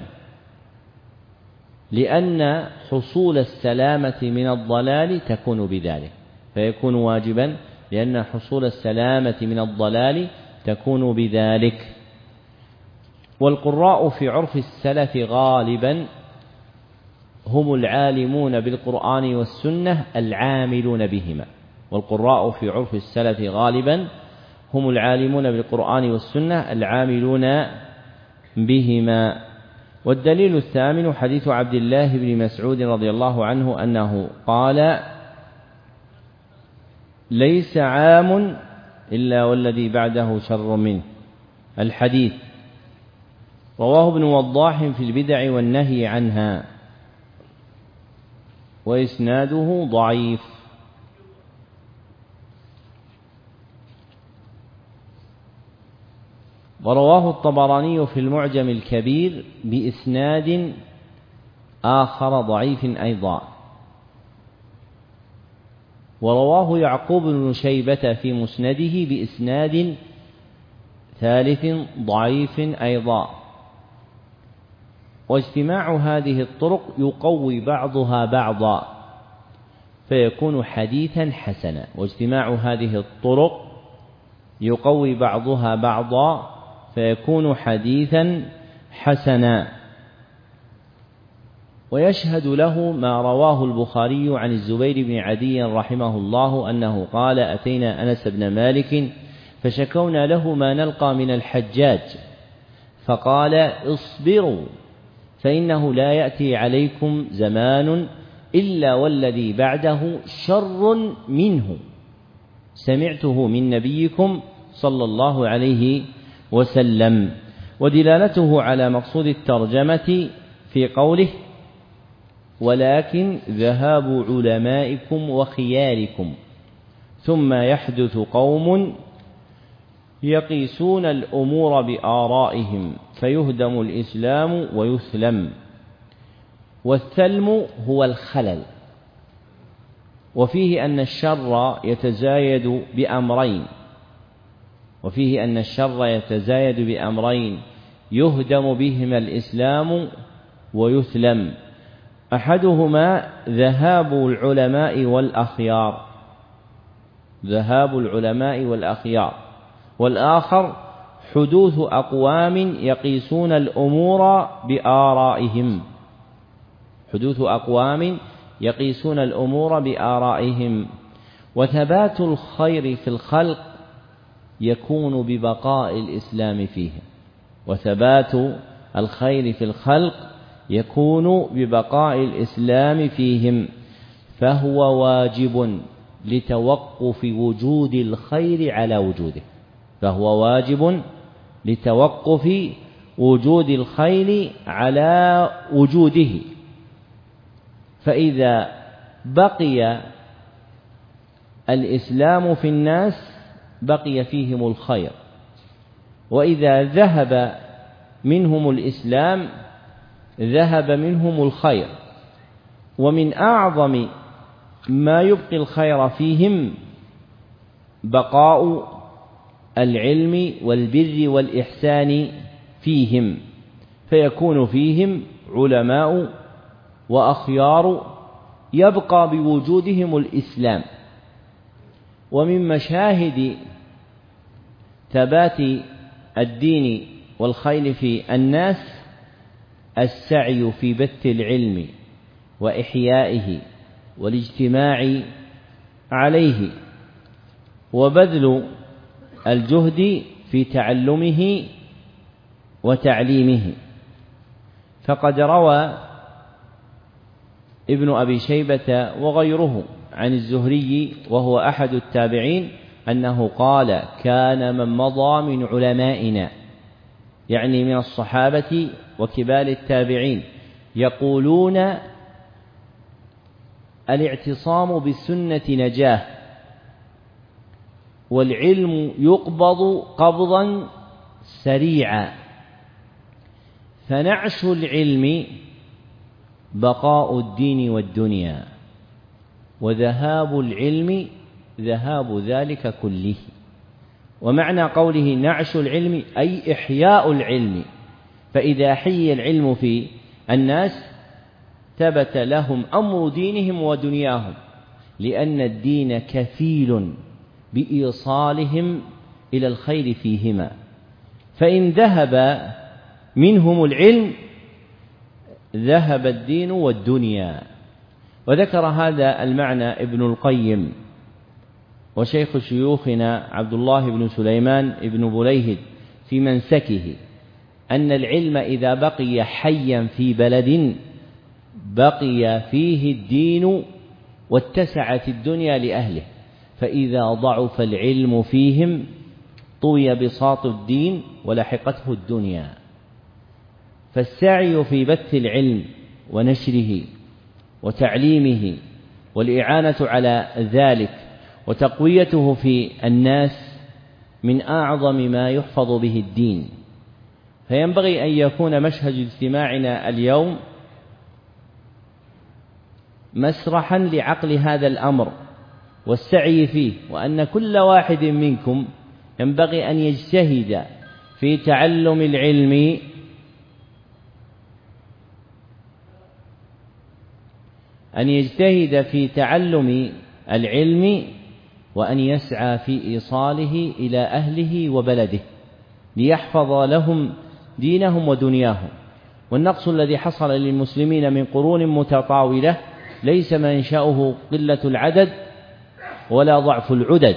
لأن حصول السلامة من الضلال تكون بذلك، فيكون واجبا لأن حصول السلامة من الضلال تكون بذلك. والقراء في عرف السلف غالبا هم العالمون بالقرآن والسنة العاملون بهما، والقراء في عرف السلف غالبا هم العالمون بالقرآن والسنة العاملون بهما. والدليل الثامن حديث عبد الله بن مسعود رضي الله عنه أنه قال: ليس عام إلا والذي بعده شر منه. الحديث رواه ابن وضاح في البدع والنهي عنها، وإسناده ضعيف. ورواه الطبراني في المعجم الكبير بإسناد آخر ضعيف أيضا. ورواه يعقوب بن شيبة في مسنده بإسناد ثالث ضعيف أيضا. واجتماع هذه الطرق يقوي بعضها بعضا فيكون حديثا حسنا، واجتماع هذه الطرق يقوي بعضها بعضا فيكون حديثا حسنا. ويشهد له ما رواه البخاري عن الزبير بن عدي رحمه الله أنه قال: أتينا أنس بن مالك فشكونا له ما نلقى من الحجاج، فقال: اصبروا فإنه لا يأتي عليكم زمان إلا والذي بعده شر منه سمعته من نبيكم صلى الله عليه وسلم. ودلالته على مقصود الترجمة في قوله: ولكن ذهاب علمائكم وخياركم، ثم يحدث قوم يقيسون الأمور بآرائهم فيهدم الإسلام ويثلم. والثلم هو الخلل، وفيه أن الشر يتزايد بأمرين يهدم بهما الإسلام ويثلم. أحدهما ذهاب العلماء والأخيار، والآخر حدوث أقوام يقيسون الأمور بآرائهم. وثبات الخير في الخلق يكون ببقاء الإسلام فيهم، فهو واجب لتوقف وجود الخير على وجوده. فإذا بقي الإسلام في الناس بقي فيهم الخير، وإذا ذهب منهم الإسلام ذهب منهم الخير. ومن أعظم ما يبقي الخير فيهم بقاء العلم والبر والإحسان فيهم، فيكون فيهم علماء وأخيار يبقى بوجودهم الإسلام. ومن مشاهد ثبات الدين والخير في الناس السعي في بث العلم وإحيائه والاجتماع عليه، وبذل الجهد في تعلمه وتعليمه. فقد روى ابن أبي شيبة وغيره عن الزهري وهو أحد التابعين أنه قال: كان من مضى من علمائنا، يعني من الصحابة وكبار التابعين، يقولون: الاعتصام بالسنة نجاة، والعلم يقبض قبضا سريعا، فنعش العلم بقاء الدين والدنيا، وذهاب العلم ذهاب ذلك كله. ومعنى قوله نعش العلم أي إحياء العلم، فإذا حي العلم في الناس ثبت لهم أمر دينهم ودنياهم، لأن الدين كفيل بإيصالهم إلى الخير فيهما. فإن ذهب منهم العلم ذهب الدين والدنيا. وذكر هذا المعنى ابن القيم وشيخ شيوخنا عبد الله بن سليمان بن بليهد في منسكه، أن العلم إذا بقي حيا في بلد بقي فيه الدين واتسعت الدنيا لأهله، فإذا ضعف العلم فيهم طوي بساط الدين ولحقته الدنيا. فالسعي في بث العلم ونشره وتعليمه والإعانة على ذلك وتقويته في الناس من أعظم ما يحفظ به الدين. فينبغي أن يكون مشهد اجتماعنا اليوم مسرحا لعقل هذا الأمر والسعي فيه، وأن كل واحد منكم ينبغي أن يجتهد في تعلم العلم وأن يسعى في إيصاله إلى أهله وبلده ليحفظ لهم دينهم ودنياهم. والنقص الذي حصل للمسلمين من قرون متطاولة ليس منشأه قلة العدد ولا ضعف العدد،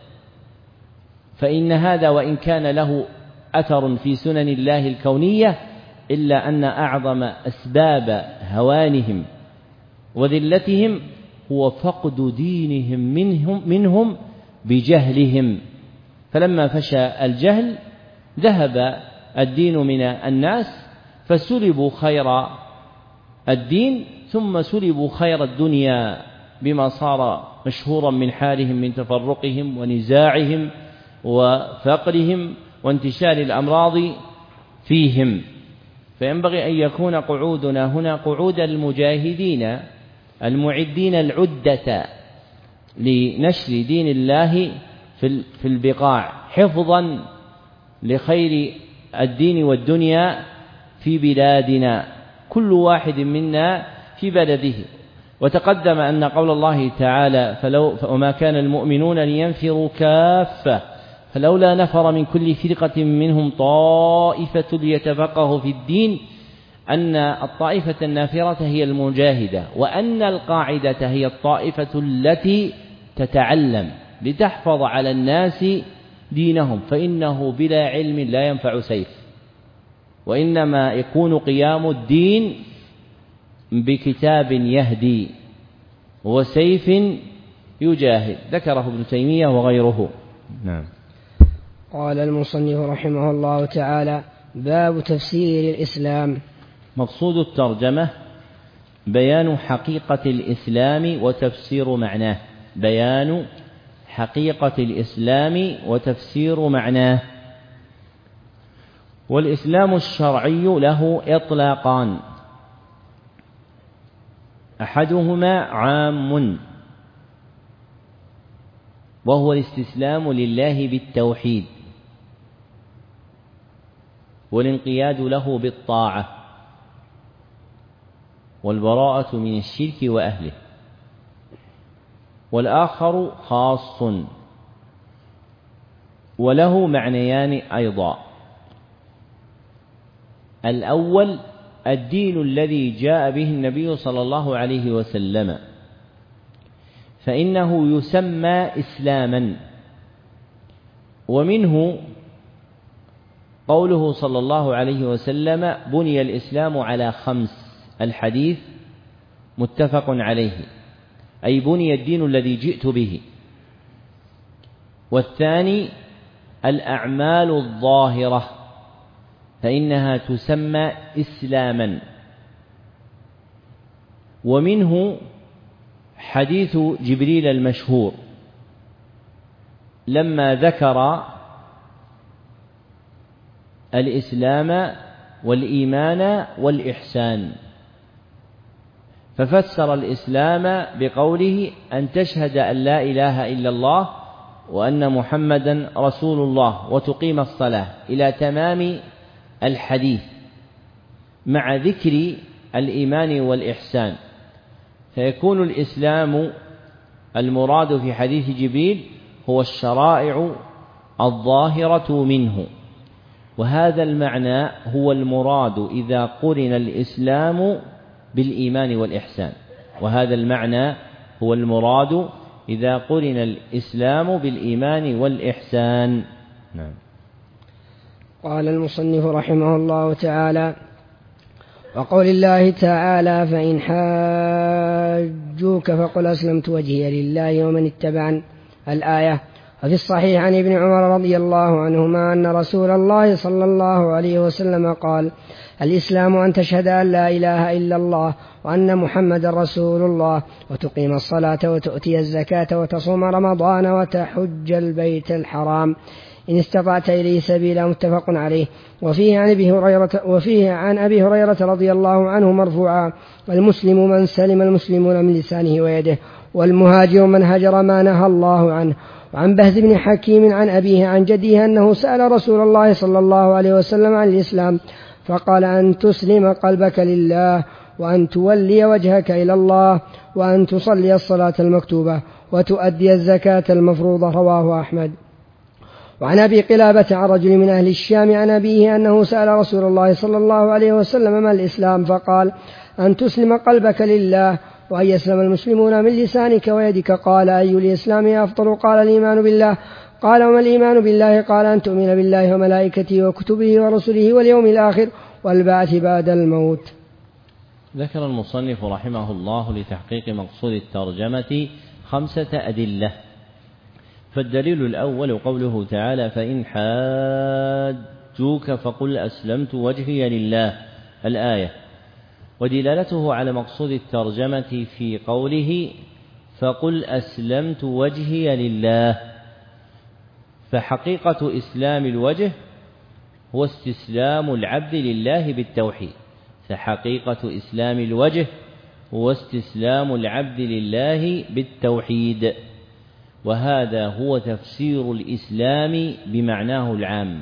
فإن هذا وإن كان له أثر في سنن الله الكونية إلا أن أعظم أسباب هوانهم وذلتهم هو فقد دينهم منهم بجهلهم، فلما فشى الجهل ذهب الدين من الناس فسلبوا خير الدين ثم سلبوا خير الدنيا بما صار مشهورا من حالهم من تفرقهم ونزاعهم وفقرهم وانتشار الأمراض فيهم. فينبغي أن يكون قعودنا هنا قعود المجاهدين المعدين العدة لنشر دين الله في البقاع حفظا لخير الدين والدنيا في بلادنا، كل واحد منا في بلده. وتقدم أن قول الله تعالى وما كان المؤمنون لينفروا كافة فلولا نفر من كل فرقة منهم طائفة ليتفقهوا في الدين، أن الطائفة النافرة هي المجاهدة، وأن القاعدة هي الطائفة التي تتعلم لتحفظ على الناس دينهم، فإنه بلا علم لا ينفع سيف، وإنما يكون قيام الدين بكتاب يهدي وسيف يجاهد، ذكره ابن تيمية وغيره. نعم. قال المصنف رحمه الله تعالى: باب تفسير الإسلام. مقصود الترجمة بيان حقيقة الإسلام وتفسير معناه، بيان حقيقة الإسلام وتفسير معناه. والإسلام الشرعي له إطلاقان، أحدهما عام وهو الاستسلام لله بالتوحيد والانقياد له بالطاعة والبراءة من الشرك وأهله. والآخر خاص وله معنيان أيضا: الأول الدين الذي جاء به النبي صلى الله عليه وسلم، فإنه يسمى إسلاما، ومنه قوله صلى الله عليه وسلم: بني الإسلام على 5، الحديث متفق عليه، أي بني الدين الذي جئت به. والثاني الأعمال الظاهرة، فإنها تسمى إسلاما، ومنه حديث جبريل المشهور لما ذكر الإسلام والإيمان والإحسان، ففسر الإسلام بقوله: أن تشهد أن لا إله إلا الله وأن محمدا رسول الله وتقيم الصلاة إلى تمام الحديث، مع ذكر الإيمان والإحسان. فيكون الإسلام المراد في حديث جبريل هو الشرائع الظاهرة منه، وهذا المعنى هو المراد إذا قرن الإسلام بالإيمان والإحسان، وهذا المعنى هو المراد إذا قرن الإسلام بالإيمان والإحسان. نعم. قال المصنف رحمه الله تعالى: وقول الله تعالى: فإن حاجوك فقل أسلمت وجهي لله ومن اتبعني، الآية. وفي الصحيح عن ابن عمر رضي الله عنهما أن رسول الله صلى الله عليه وسلم قال: الإسلام أن تشهد أن لا إله إلا الله وأن محمد رسول الله وتقيم الصلاة وتؤتي الزكاة وتصوم رمضان وتحج البيت الحرام إن استطعت إليه سبيلا، متفق عليه. وفيه عن أبي هريرة رضي الله عنه مرفوعا: المسلم من سلم المسلمون من لسانه ويده، والمهاجر من هجر ما نهى الله عنه. وعن بهز بن حكيم عن أبيه عن جده أنه سأل رسول الله صلى الله عليه وسلم عن الإسلام فقال: أن تسلم قلبك لله، وأن تولي وجهك إلى الله، وأن تصلي الصلاة المكتوبة، وتؤدي الزكاة المفروضة، رواه أحمد. وعن أبي قلابة عن رجل من أهل الشام عن أبيه أنه سأل رسول الله صلى الله عليه وسلم ما الإسلام؟ فقال: أن تسلم قلبك لله، وأن يسلم المسلمون من لسانك ويدك. قال: أي الإسلام أفضل؟ قال: الإيمان بالله. قال: وما الإيمان بالله؟ قال: أن تؤمن بالله وملائكته وكتبه ورسله واليوم الآخر والبعث بعد الموت. ذكر المصنف رحمه الله لتحقيق مقصود الترجمة 5 أدلة. فالدليل الأول قوله تعالى: فإن حاجوك فقل أسلمت وجهي لله، الآية. ودلالته على مقصود الترجمة في قوله: فقل أسلمت وجهي لله، فحقيقة إسلام الوجه هو استسلام العبد لله بالتوحيد. فحقيقة إسلام الوجه هو استسلام العبد لله بالتوحيد، وهذا هو تفسير الإسلام بمعناه العام.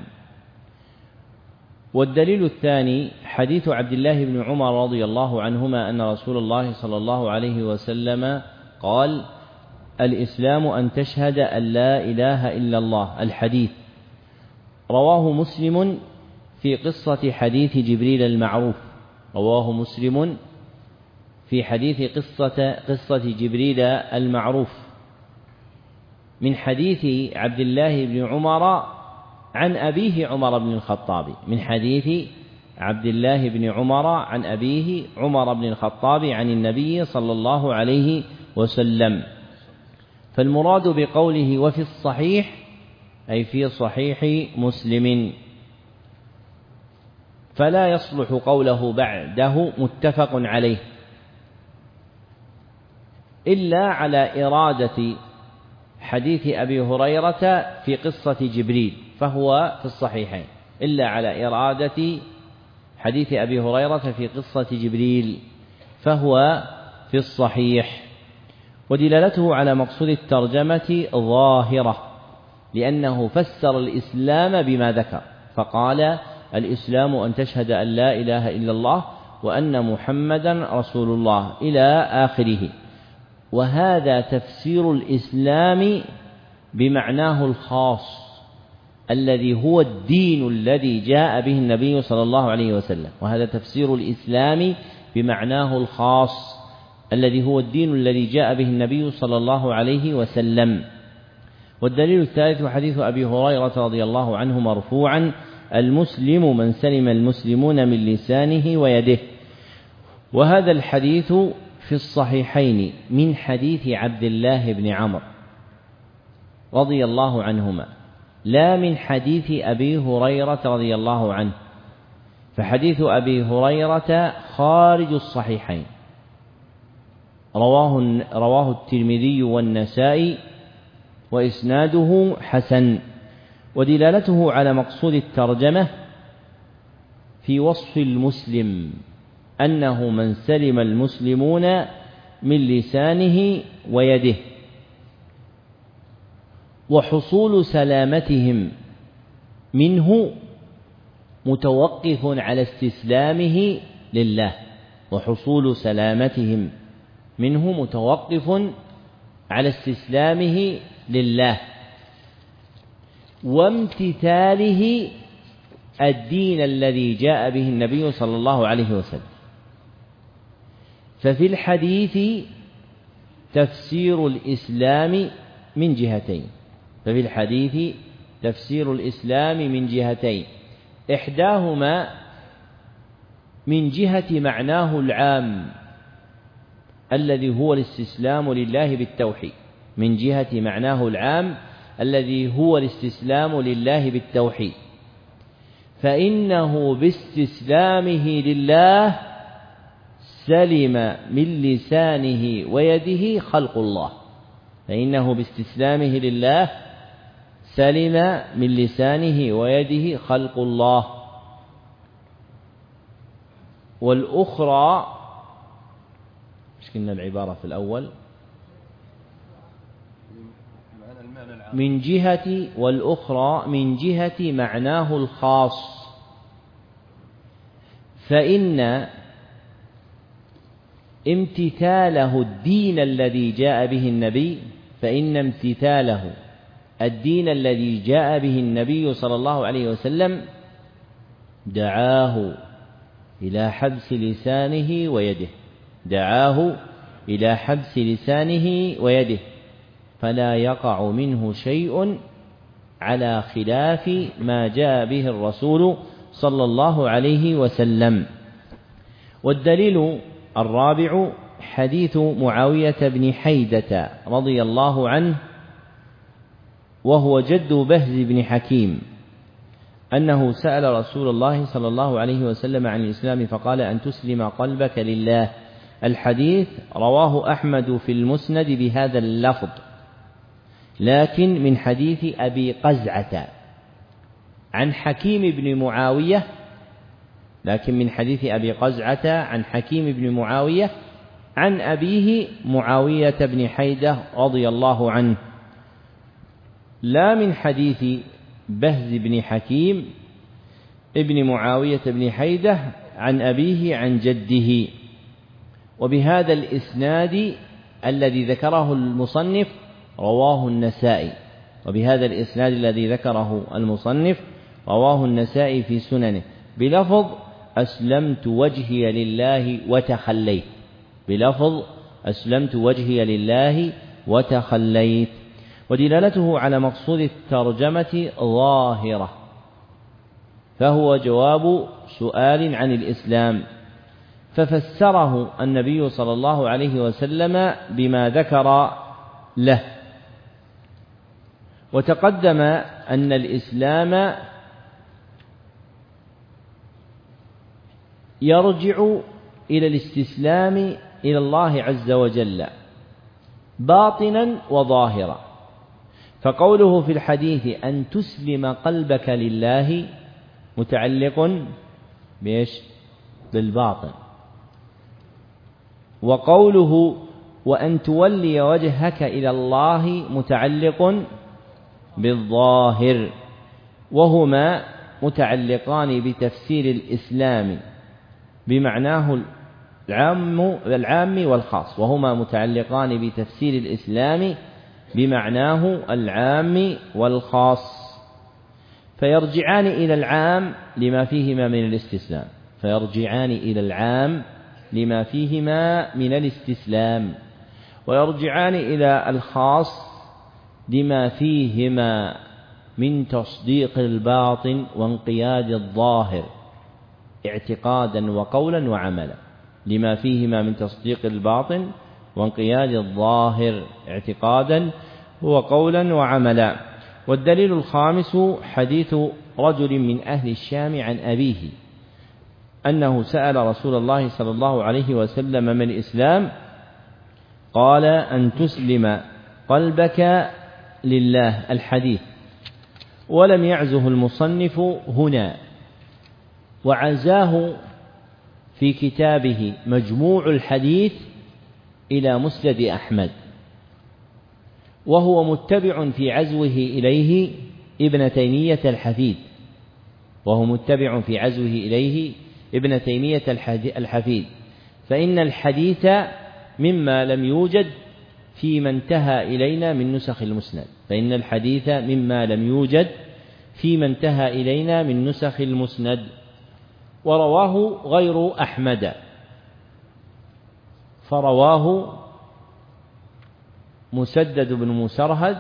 والدليل الثاني حديث عبد الله بن عمر رضي الله عنهما أن رسول الله صلى الله عليه وسلم قال: الإسلام أن تشهد أن لا إله إلا الله، الحديث. رواه مسلم في قصة حديث جبريل المعروف. رواه مسلم في حديث قصة جبريل المعروف من حديث عبد الله بن عمر عن أبيه عمر بن الخطاب، من حديث عبد الله بن عمر عن أبيه عمر بن الخطاب عن النبي صلى الله عليه وسلم. فالمراد بقوله وفي الصحيح أي في صحيح مسلم، فلا يصلح قوله بعده متفق عليه إلا على إرادة حديث أبي هريرة في قصة جبريل، فهو في الصحيحين، إلا على إرادة حديث أبي هريرة في قصة جبريل، فهو في الصحيح. ودلالته على مقصود الترجمة ظاهرة، لأنه فسر الإسلام بما ذكر، فقال: الإسلام أن تشهد أن لا إله إلا الله وأن محمدا رسول الله إلى آخره. وهذا تفسير الإسلام بمعناه الخاص الذي هو الدين الذي جاء به النبي صلى الله عليه وسلم. وهذا تفسير الإسلام بمعناه الخاص الذي هو الدين الذي جاء به النبي صلى الله عليه وسلم. والدليل الثالث حديث أبي هريرة رضي الله عنه مرفوعا: المسلم من سلم المسلمون من لسانه ويده. وهذا الحديث في الصحيحين من حديث عبد الله بن عمرو رضي الله عنهما، لا من حديث أبي هريرة رضي الله عنه، فحديث أبي هريرة خارج الصحيحين، رواه الترمذي والنسائي وإسناده حسن. ودلالته على مقصود الترجمة في وصف المسلم أنه من سلم المسلمون من لسانه ويده، وحصول سلامتهم منه متوقف على استسلامه لله، وحصول سلامتهم منه متوقف على استسلامه لله وامتثاله الدين الذي جاء به النبي صلى الله عليه وسلم. ففي الحديث تفسير الإسلام من جهتين، ففي الحديث تفسير الإسلام من جهتين، إحداهما من جهة معناه العام الذي هو الاستسلام لله بالتوحيد، من جهة معناه العام الذي هو الاستسلام لله بالتوحيد، فإنه باستسلامه لله سلم من لسانه ويده خلق الله، فإنه باستسلامه لله سلم من لسانه ويده خلق الله. والأخرى مشكلنا العبارة في الأول من جهة، والأخرى من جهة معناه الخاص، فإن امتثاله الدين الذي جاء به النبي، فإن امتثاله الدين الذي جاء به النبي صلى الله عليه وسلم دعاه إلى حبس لسانه ويده، دعاه إلى حبس لسانه ويده، فلا يقع منه شيء على خلاف ما جاء به الرسول صلى الله عليه وسلم. والدليل الرابع حديث معاوية بن حيدة رضي الله عنه وهو جد بهز بن حكيم أنه سأل رسول الله صلى الله عليه وسلم عن الإسلام فقال أن تسلم قلبك لله. الحديث رواه أحمد في المسند بهذا اللفظ، لكن من حديث أبي قزعة عن حكيم بن معاوية، لكن من حديث أبي قزعة عن حكيم بن معاوية عن أبيه معاوية بن حيدة رضي الله عنه، لا من حديث بهز بن حكيم ابن معاوية بن حيدة عن أبيه عن جده. وبهذا الإسناد الذي ذكره المصنف رواه النسائي، وبهذا الإسناد الذي ذكره المصنف رواه النسائي في سننه بلفظ أسلمت وجهي لله وتخليت، بلفظ أسلمت وجهي لله وتخليت. ودلالته على مقصود الترجمة ظاهرة، فهو جواب سؤال عن الإسلام، ففسره النبي صلى الله عليه وسلم بما ذكر له. وتقدم أن الإسلام يرجع إلى الاستسلام إلى الله عز وجل باطنا وظاهرا، فقوله في الحديث أن تسلم قلبك لله متعلق بالباطن، وقوله وأن تولي وجهك إلى الله متعلق بالظاهر، وهما متعلقان بتفسير الإسلام بمعناه العام والخاص، وهما متعلقان بتفسير الإسلام بمعناه العام والخاص، فيرجعان إلى العام لما فيهما من الاستسلام، فيرجعان إلى العام لما فيهما من الاستسلام، ويرجعان إلى الخاص لما فيهما من تصديق الباطن وانقياد الظاهر اعتقادا وقولا وعملا، لما فيهما من تصديق الباطن وانقياد الظاهر اعتقادا وقولا وعملا. والدليل الخامس حديث رجل من أهل الشام عن أبيه أنه سأل رسول الله صلى الله عليه وسلم من الإسلام؟ قال أن تسلم قلبك لله، الحديث. ولم يعزه المصنف هنا، وعزاه في كتابه مجموع الحديث إلى مسند أحمد، وهو متبع في عزوه إليه ابن تيمية الحفيد، وهو متبع في عزوه إليه ابن تيمية الحفيد، فإن الحديث مما لم يوجد فيما انتهى إلينا من نسخ المسند، فإن الحديث مما لم يوجد فيما انتهى إلينا من نسخ المسند، ورواه غير أحمد، فرواه مسدد بن مسرهد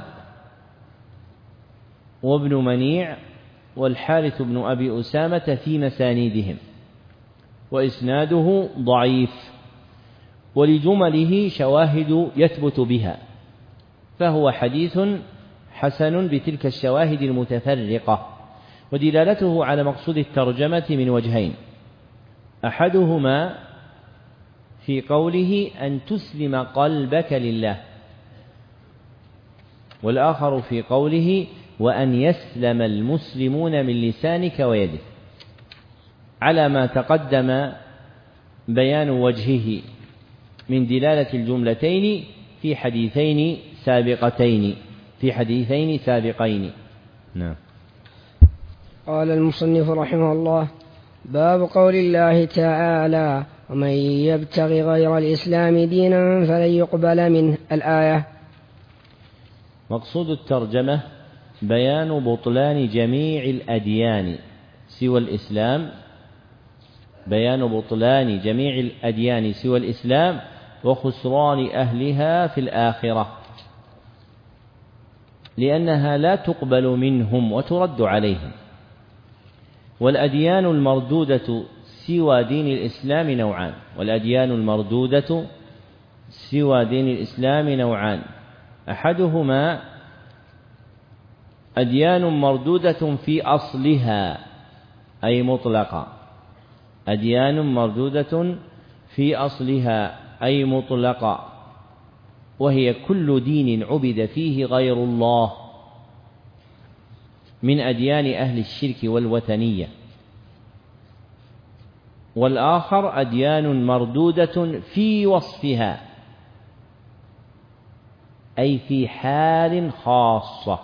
وابن منيع والحارث بن أبي أسامة في مسانيدهم، وإسناده ضعيف، ولجمله شواهد يثبت بها، فهو حديث حسن بتلك الشواهد المتفرقة. ودلالته على مقصود الترجمة من وجهين، أحدهما في قوله أن تسلم قلبك لله، والآخر في قوله وأن يسلم المسلمون من لسانك ويدك، على ما تقدم بيان وجهه من دلالة الجملتين في حديثين سابقين. نعم. قال المصنف رحمه الله: باب قول الله تعالى: ومن يبتغي غير الإسلام دينا فلن يقبل منه، الآية. مقصود الترجمة بيان بطلان جميع الأديان سوى الإسلام، بيان بطلان جميع الأديان سوى الإسلام وخسران أهلها في الآخرة، لأنها لا تقبل منهم وترد عليهم. والأديان المردودة سوى دين الإسلام نوعان، والأديان المردودة سوى دين الإسلام نوعان، أحدهما أديان مردودة في أصلها أي مطلقة، أديان مردودة في أصلها أي مطلقة، وهي كل دين عبد فيه غير الله من أديان أهل الشرك والوثنية. والآخر أديان مردودة في وصفها أي في حال خاصة،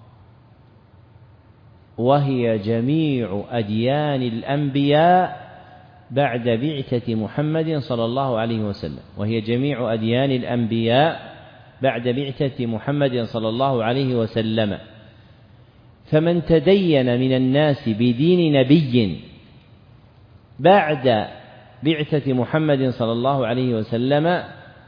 وهي جميع أديان الأنبياء بعد بعثة محمد صلى الله عليه وسلم، وهي جميع أديان الأنبياء بعد بعثة محمد صلى الله عليه وسلم. فمن تدين من الناس بدين نبي بعد بعثة محمد صلى الله عليه وسلم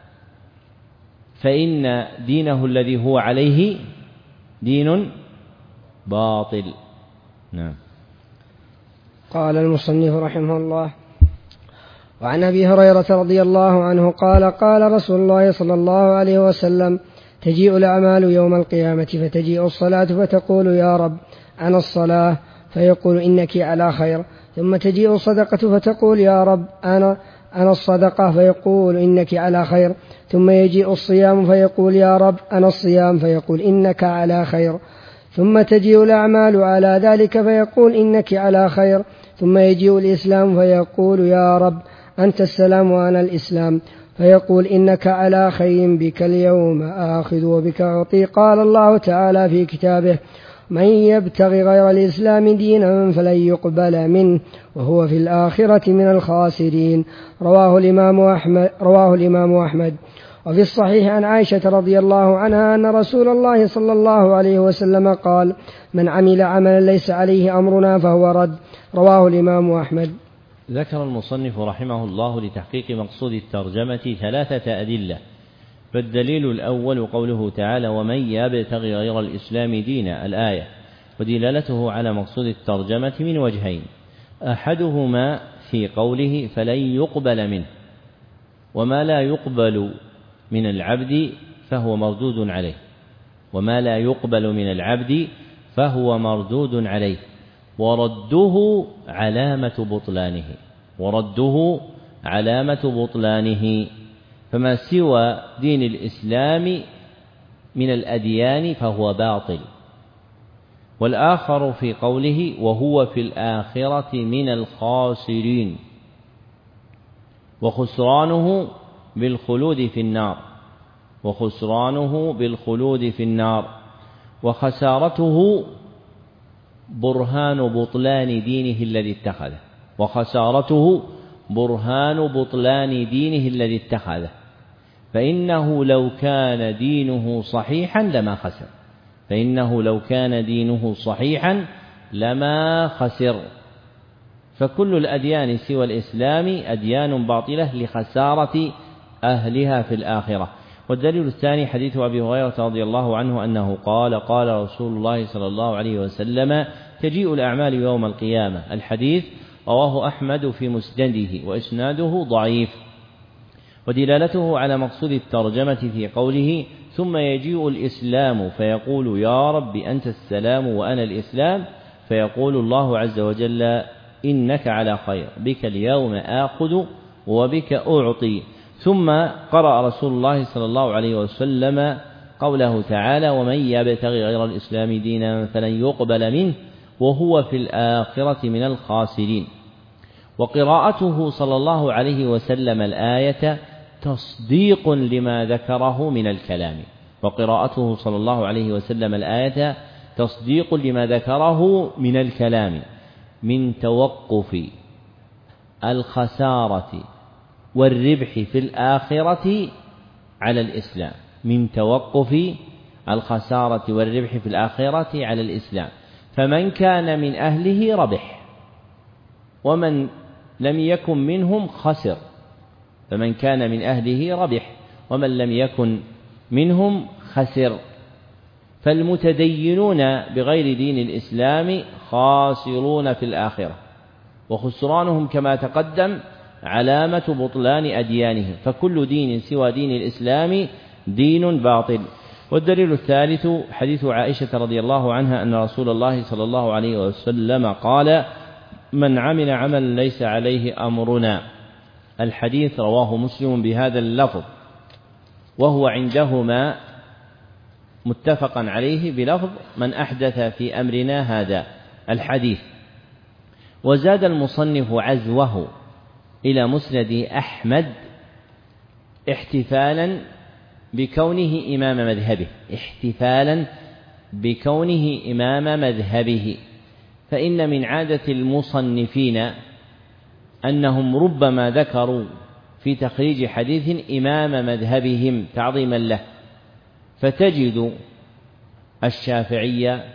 فإن دينه الذي هو عليه دين باطل. نعم. قال المصنف رحمه الله: وعن أبي هريرة رضي الله عنه قال: قال رسول الله صلى الله عليه وسلم: تجيء الأعمال يوم القيامة فتجيء الصلاة فتقول يا رب أنا الصلاة، فيقول إنك على خير. ثم تجيء الصدقة فتقول يا رب أنا الصدقة، فيقول إنك على خير. ثم يجيء الصيام فيقول يا رب أنا الصيام، فيقول إنك على خير. ثم تجيء الأعمال على ذلك فيقول إنك على خير. ثم يجيء الإسلام فيقول يا رب أنت السلام وأنا الإسلام، فيقول إنك على خير، بك اليوم آخذ وبك أعطي. قال الله تعالى في كتابه: من يبتغي غير الإسلام دينا فلن يقبل منه وهو في الآخرة من الخاسرين. رواه الإمام أحمد. وفي الصحيح عن عائشة رضي الله عنها أن رسول الله صلى الله عليه وسلم قال: من عمل عملا ليس عليه أمرنا فهو رد. رواه الإمام أحمد. ذكر المصنف رحمه الله لتحقيق مقصود الترجمة 3 أدلة. فالدليل الأول قوله تعالى: ومن يبتغي غير الإسلام دينا، الآية، ودلالته على مقصود الترجمة من وجهين: أحدهما في قوله فلن يقبل منه، وما لا يقبل من العبد فهو مردود عليه، وما لا يقبل من العبد فهو مردود عليه، ورده علامة بطلانه، فما سوى دين الإسلام من الأديان فهو باطل. والآخر في قوله وهو في الآخرة من الخاسرين، وخسرانه بالخلود في النار، وخسارته برهان بطلان دينه الذي اتخذه، فإنه لو كان دينه صحيحا لما خسر. فكل الأديان سوى الإسلام أديان باطلة لخسارة أهلها في الآخرة. والدليل الثاني حديث أبي هريرة رضي الله عنه أنه قال: قال رسول الله صلى الله عليه وسلم: تجيء الأعمال يوم القيامة. الحديث رواه أحمد في مسنده وإسناده ضعيف. ودلالته على مقصود الترجمة في قوله: ثم يجيء الإسلام فيقول يا رب أنت السلام وأنا الإسلام، فيقول الله عز وجل إنك على خير، بك اليوم آخذ وبك أعطي. ثم قرأ رسول الله صلى الله عليه وسلم قوله تعالى: ومن يبتغي غير الإسلام دينا فلن يقبل منه وهو في الآخرة من الخاسرين. وقراءته صلى الله عليه وسلم الآية تصديق لما ذكره من الكلام من توقف الخسارة والربح في الآخرة على الإسلام، من توقف الخسارة والربح في الآخرة على الإسلام، فمن كان من أهله ربح ومن لم يكن منهم خسر، فمن كان من أهله ربح ومن لم يكن منهم خسر. فالمتدينون بغير دين الإسلام خاسرون في الآخرة، وخسرانهم كما تقدم علامة بطلان أديانهم، فكل دين سوى دين الإسلام دين باطل. والدليل الثالث حديث عائشة رضي الله عنها أن رسول الله صلى الله عليه وسلم قال: من عمل عملا ليس عليه أمرنا. الحديث رواه مسلم بهذا اللفظ، وهو عندهما متفقا عليه بلفظ: من أحدث في أمرنا هذا الحديث. وزاد المصنف عزوه إلى مسند أحمد احتفالا بكونه إمام مذهبه، فإن من عادة المصنفين أنهم ربما ذكروا في تخريج حديث إمام مذهبهم تعظيما له، فتجد الشافعي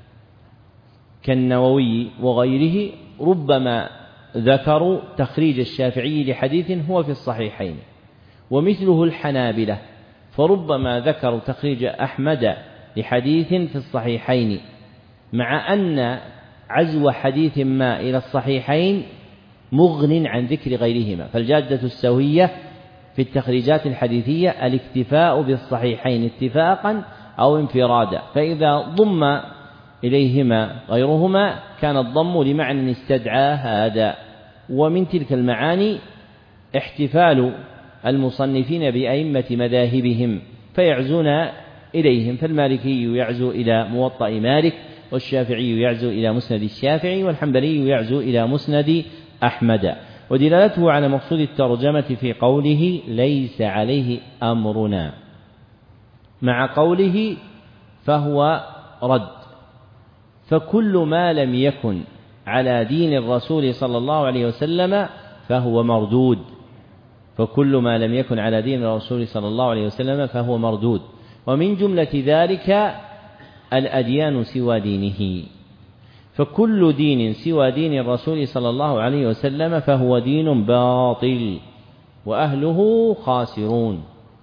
كالنووي وغيره ربما ذكروا تخريج الشافعي لحديث هو في الصحيحين، ومثله الحنابلة فربما ذكروا تخريج أحمد لحديث في الصحيحين، مع أن عزو حديث ما إلى الصحيحين مغن عن ذكر غيرهما. فالجادة السوية في التخريجات الحديثية الاكتفاء بالصحيحين اتفاقا أو انفرادا، فإذا ضم إليهما غيرهما كان الضم لمعنى استدعى هذا. ومن تلك المعاني احتفال المصنفين بأئمة مذاهبهم فيعزون إليهم، فالمالكي يعزو إلى موطأ مالك، والشافعي يعزو إلى مسند الشافعي، والحنبلي يعزو إلى مسند أحمد. ودلالته على مقصود الترجمة في قوله ليس عليه أمرنا مع قوله فهو رد، فكل ما لم يكن على دين الرسول صلى الله عليه وسلم فهو مردود، فكل ما لم يكن على دين الرسول صلى الله عليه وسلم فهو مردود. ومن جملة ذلك الأديان سوى دينه، فكل دين سوى دين الرسول صلى الله عليه وسلم فهو دين باطل وأهله خاسرون.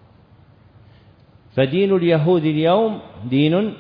فدين اليهود اليوم دين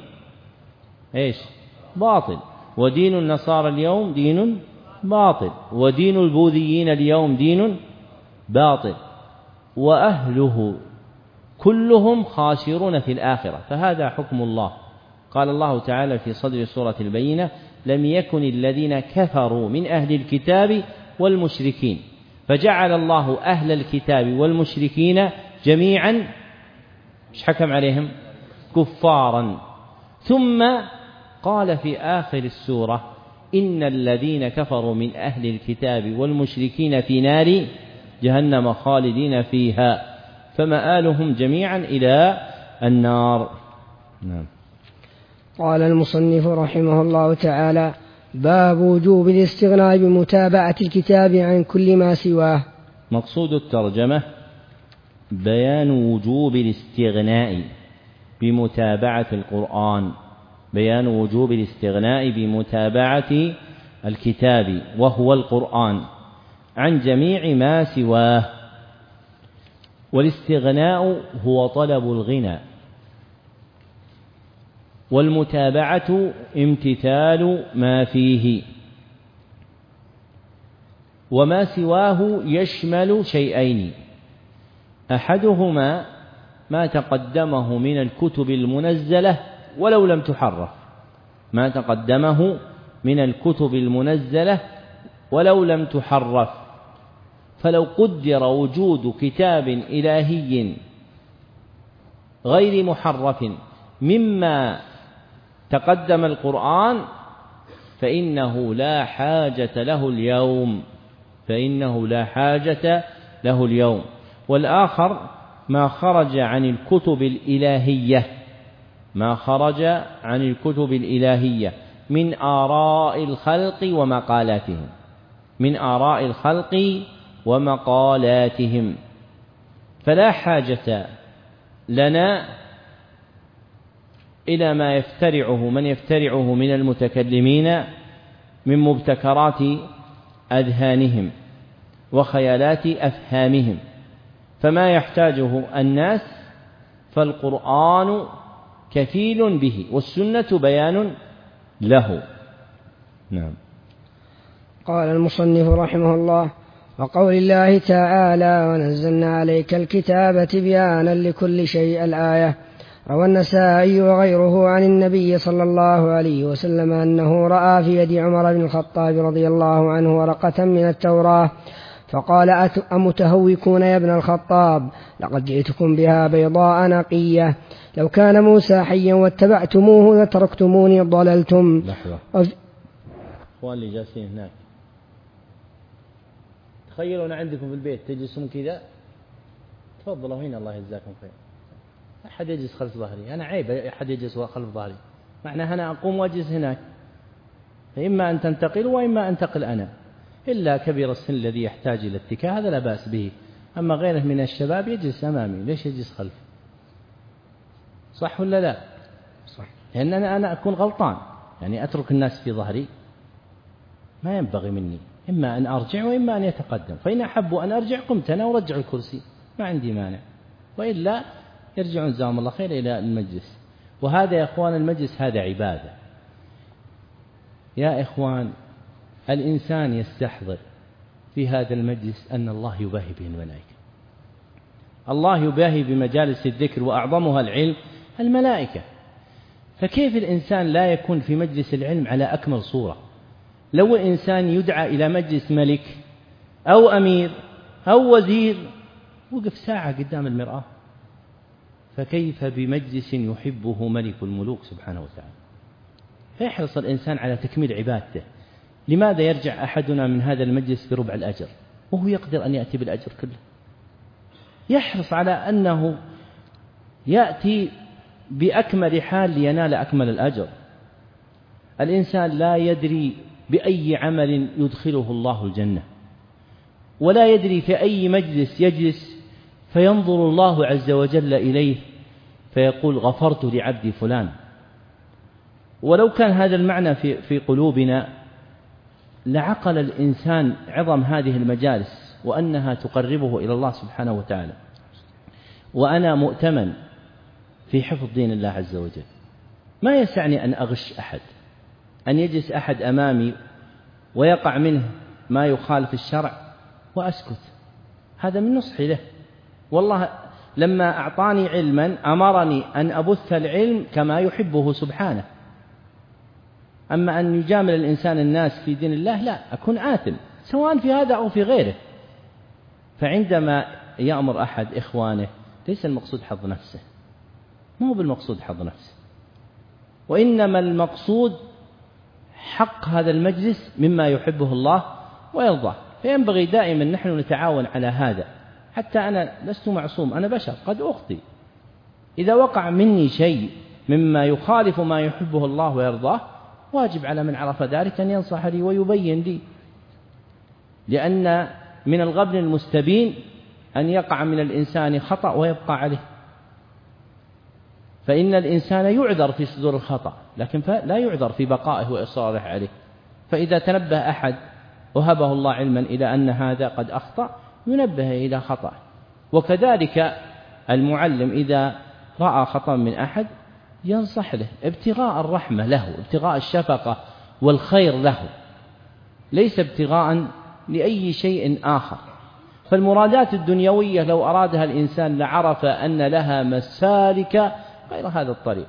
باطل، ودين النصارى اليوم دين باطل، ودين البوذيين اليوم دين باطل، وأهله كلهم خاسرون في الآخرة. فهذا حكم الله. قال الله تعالى في صدر سورة البينة: لم يكن الذين كفروا من أهل الكتاب والمشركين، فجعل الله أهل الكتاب والمشركين جميعا حكم عليهم كفارا، ثم قال في آخر السورة: إن الذين كفروا من أهل الكتاب والمشركين في نار جهنم خالدين فيها، فمآلهم جميعا إلى النار. نعم. قال المصنف رحمه الله تعالى: باب وجوب الاستغناء بمتابعة الكتاب عن كل ما سواه. مقصود الترجمة بيان وجوب الاستغناء بمتابعة القرآن، بيان وجوب الاستغناء بمتابعة الكتاب وهو القرآن عن جميع ما سواه. والاستغناء هو طلب الغنى، والمتابعة امتثال ما فيه، وما سواه يشمل شيئين: أحدهما ما تقدمه من الكتب المنزلة ولو لم تحرف، ما تقدمه من الكتب المنزلة ولو لم تحرف، فلو قدر وجود كتاب إلهي غير محرف مما تقدم القرآن فإنه لا حاجة له اليوم، والآخر ما خرج عن الكتب الإلهية من آراء الخلق ومقالاتهم، فلا حاجة لنا إلى ما يفترعه من يفترعه من المتكلمين من مبتكرات أذهانهم وخيالات أفهامهم، فما يحتاجه الناس فالقرآن كفيل به والسنة بيان له. نعم. قال المصنف رحمه الله: وقول الله تعالى: ونزلنا عليك الكتاب تبيانا لكل شيء، الآية. روى النسائي وغيره عن النبي صلى الله عليه وسلم أنه رأى في يد عمر بن الخطاب رضي الله عنه ورقة من التوراة فقال: أمتهوكون يا ابن الخطاب؟ لقد جئتكم بها بيضاء نقية، لو كان موسى حيا واتبعتموه لتركتموني ضللتم. لحظة، أخوان اللي جالسين هناك، تخيلوا أنا عندكم في البيت تجلسون كذا، تفضلوا هنا الله يجزاكم خير، أحد يجلس خلف ظهري، أنا عيب أحد يجلس خلف ظهري، معناه أنا أقوم وأجلس هناك، فإما أن تنتقلوا وإما أنتقل أنا، إلا كبير السن الذي يحتاج إلى اتكاء هذا لا بأس به، أما غيره من الشباب يجلس أمامي، ليش يجلس خلف؟ صح ولا لا؟ صح. لأن أنا أكون غلطان، يعني أترك الناس في ظهري، ما ينبغي مني، إما أن أرجع وإما أن يتقدم، فإن أحب أن أرجع قمت أنا ورجع الكرسي، ما عندي مانع، وإلا يرجعون جزاهم الله خير إلى المجلس. وهذا يا إخوان المجلس هذا عبادة يا إخوان، الإنسان يستحضر في هذا المجلس أن الله يباهي به الملائكة، الله يباهي بمجالس الذكر وأعظمها العلم الملائكة، فكيف الإنسان لا يكون في مجلس العلم على أكمل صورة؟ لو الإنسان يدعى إلى مجلس ملك أو أمير أو وزير وقف ساعة قدام المرآة، فكيف بمجلس يحبه ملك الملوك سبحانه وتعالى؟ فيحرص الإنسان على تكميل عبادته. لماذا يرجع أحدنا من هذا المجلس بربع الأجر وهو يقدر أن يأتي بالأجر كله؟ يحرص على أنه يأتي بأكمل حال لينال أكمل الأجر. الإنسان لا يدري بأي عمل يدخله الله الجنة، ولا يدري في أي مجلس يجلس فينظر الله عز وجل إليه فيقول: غفرت لعبدي فلان. ولو كان هذا المعنى في قلوبنا لعقل الإنسان عظم هذه المجالس وأنها تقربه إلى الله سبحانه وتعالى. وأنا مؤتمن في حفظ دين الله عز وجل، ما يسعني أن أغش أحد، أن يجلس أحد أمامي ويقع منه ما يخالف الشرع وأسكت، هذا من نصحي له. والله لما أعطاني علما أمرني أن أبث العلم كما يحبه سبحانه. أما أن يجامل الإنسان الناس في دين الله لا، أكون آثم سواء في هذا أو في غيره. فعندما يأمر أحد إخوانه ليس المقصود حظ نفسه، مو بالمقصود حظ نفسه، وإنما المقصود حق هذا المجلس مما يحبه الله ويرضاه. فينبغي دائما نحن نتعاون على هذا. حتى أنا لست معصوم، أنا بشر قد أخطئ، إذا وقع مني شيء مما يخالف ما يحبه الله ويرضاه واجب على من عرف ذلك أن ينصح لي ويبين لي، لأن من الغبن المستبين أن يقع من الإنسان خطأ ويبقى عليه، فإن الإنسان يعذر في صدور الخطأ لكن لا يعذر في بقائه وإصراره عليه. فإذا تنبه أحد وهبه الله علما إلى أن هذا قد أخطأ ينبه إلى خطأ. وكذلك المعلم إذا رأى خطأ من أحد ينصح له ابتغاء الرحمة له، ابتغاء الشفقة والخير له، ليس ابتغاء لأي شيء آخر. فالمرادات الدنيوية لو أرادها الإنسان لعرف أن لها مسالك غير هذا الطريق.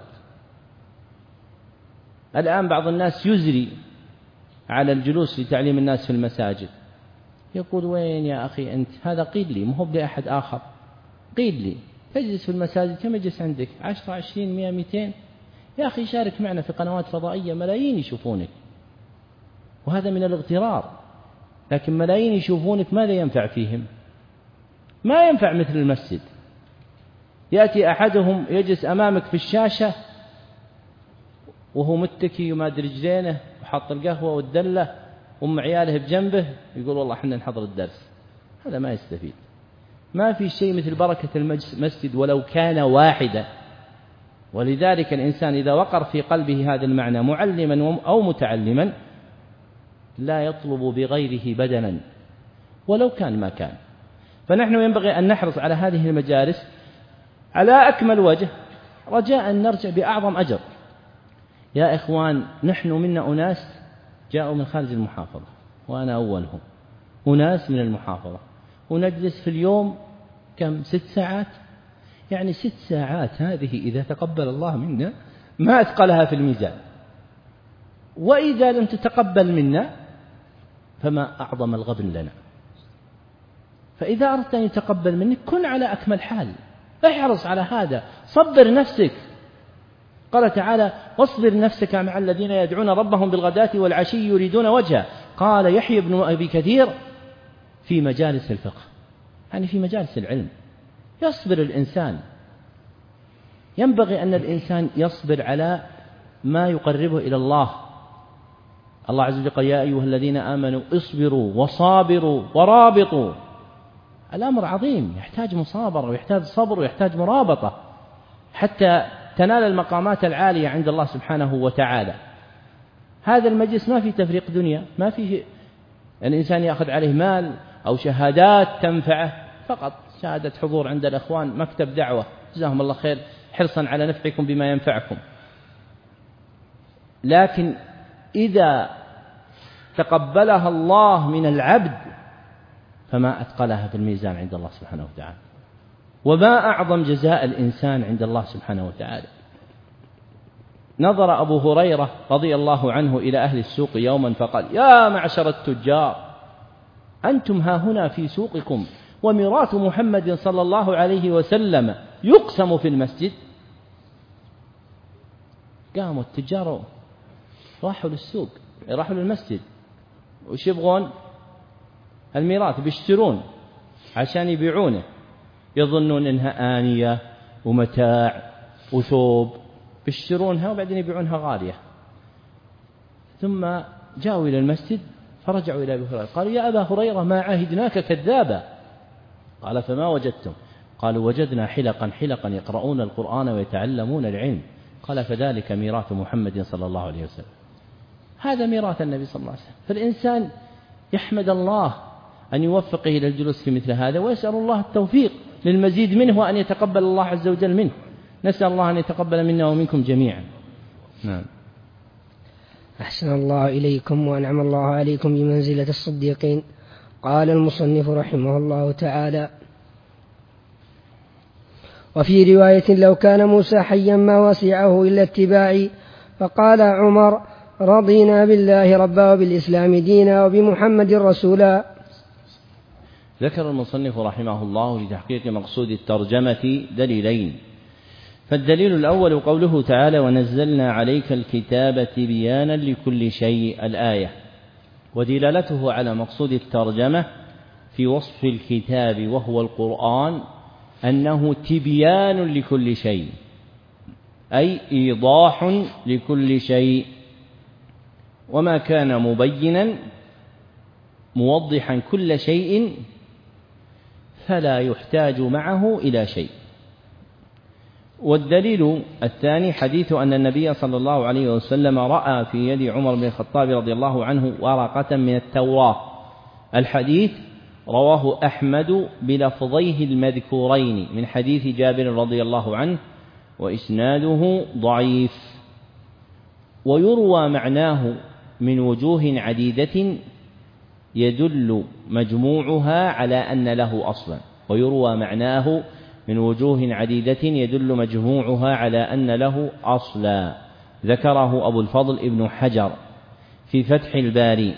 الآن بعض الناس يزري على الجلوس لتعليم الناس في المساجد، يقول: وين يا أخي أنت؟ هذا قيل لي، مو لأحد آخر، قيل لي تجلس في المساجد كم يجلس عندك؟ 10 20 100 200؟ يا أخي شارك معنا في قنوات فضائية ملايين يشوفونك، وهذا من الاغترار. لكن ملايين يشوفونك ماذا ينفع فيهم؟ ما ينفع مثل المسجد. يأتي أحدهم يجلس أمامك في الشاشة وهو متكي وماد رجلينه وحط القهوة والدلة وأم عياله بجنبه يقول: والله احنا نحضر الدرس. هذا ما يستفيد. ما في شيء مثل بركة المسجد ولو كان واحدا، ولذلك الإنسان إذا وقر في قلبه هذا المعنى معلما أو متعلما لا يطلب بغيره بدلا ولو كان ما كان. فنحن ينبغي أن نحرص على هذه المجالس على أكمل وجه رجاء أن نرجع بأعظم أجر. يا إخوان، نحن منا أناس جاءوا من خارج المحافظة وأنا أولهم، أناس من المحافظة، ونجلس في اليوم كم 6 ساعات، يعني 6 ساعات هذه إذا تقبل الله منا ما أثقلها في الميزان، وإذا لم تتقبل منا فما أعظم الغبن لنا. فإذا أردت أن يتقبل منك كن على أكمل حال، احرص على هذا، صبر نفسك. قال تعالى: واصبر نفسك مع الذين يدعون ربهم بالغداة والعشي يريدون وجهه. قال يحيى بن أبي كثير: في مجالس الفقه، يعني في مجالس العلم يصبر الإنسان. ينبغي أن الإنسان يصبر على ما يقربه إلى الله. الله عز وجل قال: يا أيها الذين آمنوا اصبروا وصابروا ورابطوا. الأمر عظيم، يحتاج مصابرة ويحتاج صبر ويحتاج مرابطة حتى تنال المقامات العالية عند الله سبحانه وتعالى. هذا المجلس ما في تفريق دنيا، ما فيه الإنسان يأخذ عليه مال أو شهادات تنفعه، فقط شهادة حضور عند الأخوان، مكتب دعوة، جزاهم الله خير، حرصا على نفعكم بما ينفعكم. لكن إذا تقبلها الله من العبد فما أثقلها في الميزان عند الله سبحانه وتعالى. وما أعظم جزاء الإنسان عند الله سبحانه وتعالى. نظر أبو هريرة رضي الله عنه إلى أهل السوق يوما فقال: يا معشر التجار، أنتم ها هنا في سوقكم وميراث محمد صلى الله عليه وسلم يقسم في المسجد. قاموا التجار راحوا للسوق، راحوا للمسجد، وش يبغون؟ الميراث، بيشترون عشان يبيعونه، يظنون إنها آنية ومتاع وثوب، بيشترونها وبعدين يبيعونها غالية. ثم جاءوا إلى المسجد فرجعوا إلى أبي هريرة قالوا: يا أبا هريرة، ما عهدناك كذابا. قال: فما وجدتم؟ قالوا: وجدنا حلقا حلقا يقرؤون القرآن ويتعلمون العلم. قال: فذلك ميراث محمد صلى الله عليه وسلم. هذا ميراث النبي صلى الله عليه وسلم. فالإنسان يحمد الله أن يوفقه إلى الجلوس في مثل هذا، ويسأل الله التوفيق للمزيد منه وأن يتقبل الله عز وجل منه. نسأل الله أن يتقبل منا ومنكم جميعا. نعم. أحسن الله إليكم وأنعم الله عليكم بمنزلة الصديقين. قال المصنف رحمه الله تعالى: وفي رواية: لو كان موسى حيا ما وسعه إلا اتباعي. فقال عمر: رضينا بالله ربا وبالإسلام دينا وبمحمد رسولا. ذكر المصنف رحمه الله لتحقيق مقصود الترجمة دليلين. فالدليل الأول قوله تعالى: ونزلنا عليك الكتاب تبيانا لكل شيء، الآية، ودلالته على مقصود الترجمة في وصف الكتاب وهو القرآن أنه تبيان لكل شيء، أي إيضاح لكل شيء، وما كان مبينا موضحا كل شيء فلا يحتاج معه إلى شيء. والدليل الثاني حديث أن النبي صلى الله عليه وسلم رأى في يد عمر بن الخطاب رضي الله عنه ورقة من التوراة. الحديث رواه أحمد بلفظيه المذكورين من حديث جابر رضي الله عنه، وإسناده ضعيف. ويروى معناه من وجوه عديدة يدل مجموعها على أن له أصلا، ويروى معناه من وجوه عديدة يدل مجموعها على أن له أصلا. ذكره أبو الفضل ابن حجر في فتح الباري.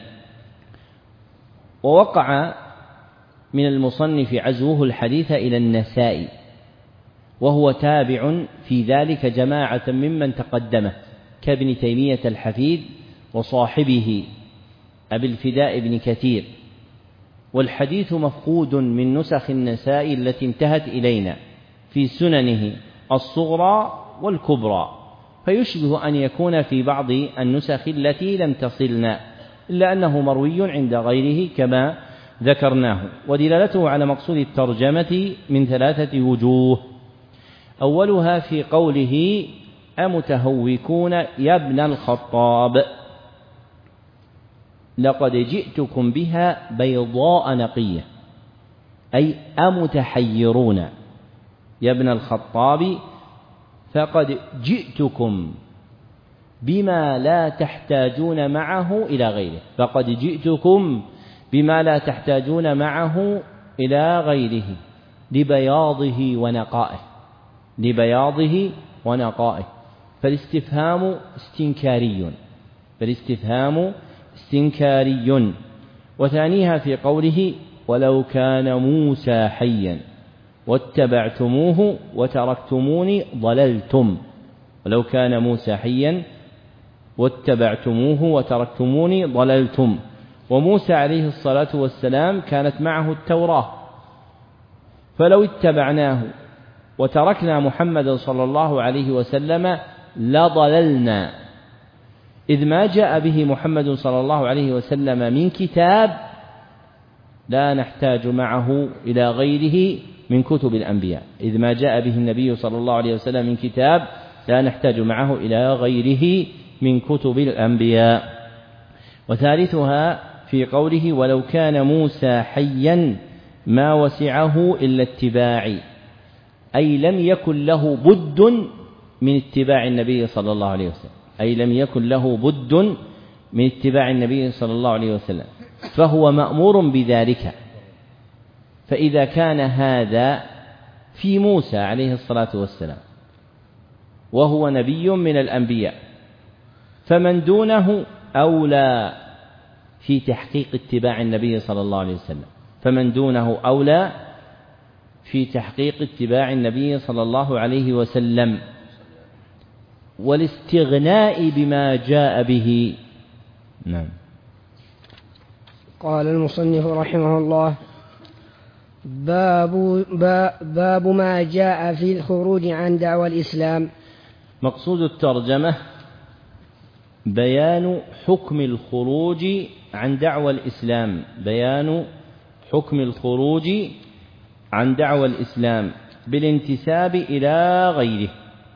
ووقع من المصنف عزوه الحديث إلى النسائي، وهو تابع في ذلك جماعة ممن تقدمه كابن تيمية الحفيد وصاحبه أبي الفداء بن كثير. والحديث مفقود من نسخ النسائي التي انتهت إلينا في سننه الصغرى والكبرى، فيشبه أن يكون في بعض النسخ التي لم تصلنا، إلا أنه مروي عند غيره كما ذكرناه. ودلالته على مقصود الترجمة من 3 وجوه. أولها في قوله أمتهوكون يا ابن الخطاب لقد جئتكم بها بيضاء نقية، أي أمتحيرون يا ابن الخطاب فقد جئتكم بما لا تحتاجون معه إلى غيره، فقد جئتكم بما لا تحتاجون معه إلى غيره لبياضه ونقائه، لبياضه ونقائه. فالاستفهام استنكاري. وثانيها في قوله ولو كان موسى حيا واتبعتموه وتركتموني ضللتم، ولو كان موسى حيا واتبعتموه وتركتموني ضللتم. وموسى عليه الصلاة والسلام كانت معه التوراة، فلو اتبعناه وتركنا محمد صلى الله عليه وسلم لضللنا، إذ ما جاء به محمد صلى الله عليه وسلم من كتاب لا نحتاج معه إلى غيره من كتب الأنبياء، إذ ما جاء به النبي صلى الله عليه وسلم من كتاب لا نحتاج معه إلى غيره من كتب الأنبياء. وثالثها في قوله ولو كان موسى حيا ما وسعه إلا اتباعي، أي لم يكن له بد من اتباع النبي صلى الله عليه وسلم، أي لم يكن له بد من اتباع النبي صلى الله عليه وسلم، فهو مأمور بذلك. فإذا كان هذا في موسى عليه الصلاة والسلام وهو نبي من الأنبياء، فمن دونه أولى في تحقيق اتباع النبي صلى الله عليه وسلم، فمن دونه أولى في تحقيق اتباع النبي صلى الله عليه وسلم والاستغناء بما جاء به. نعم. قال المصنف رحمه الله باب ما جاء في الخروج عن دعوى الإسلام. مقصود الترجمة بيان حكم الخروج عن دعوى الإسلام، بيان حكم الخروج عن دعوى الإسلام بالانتساب إلى غيره.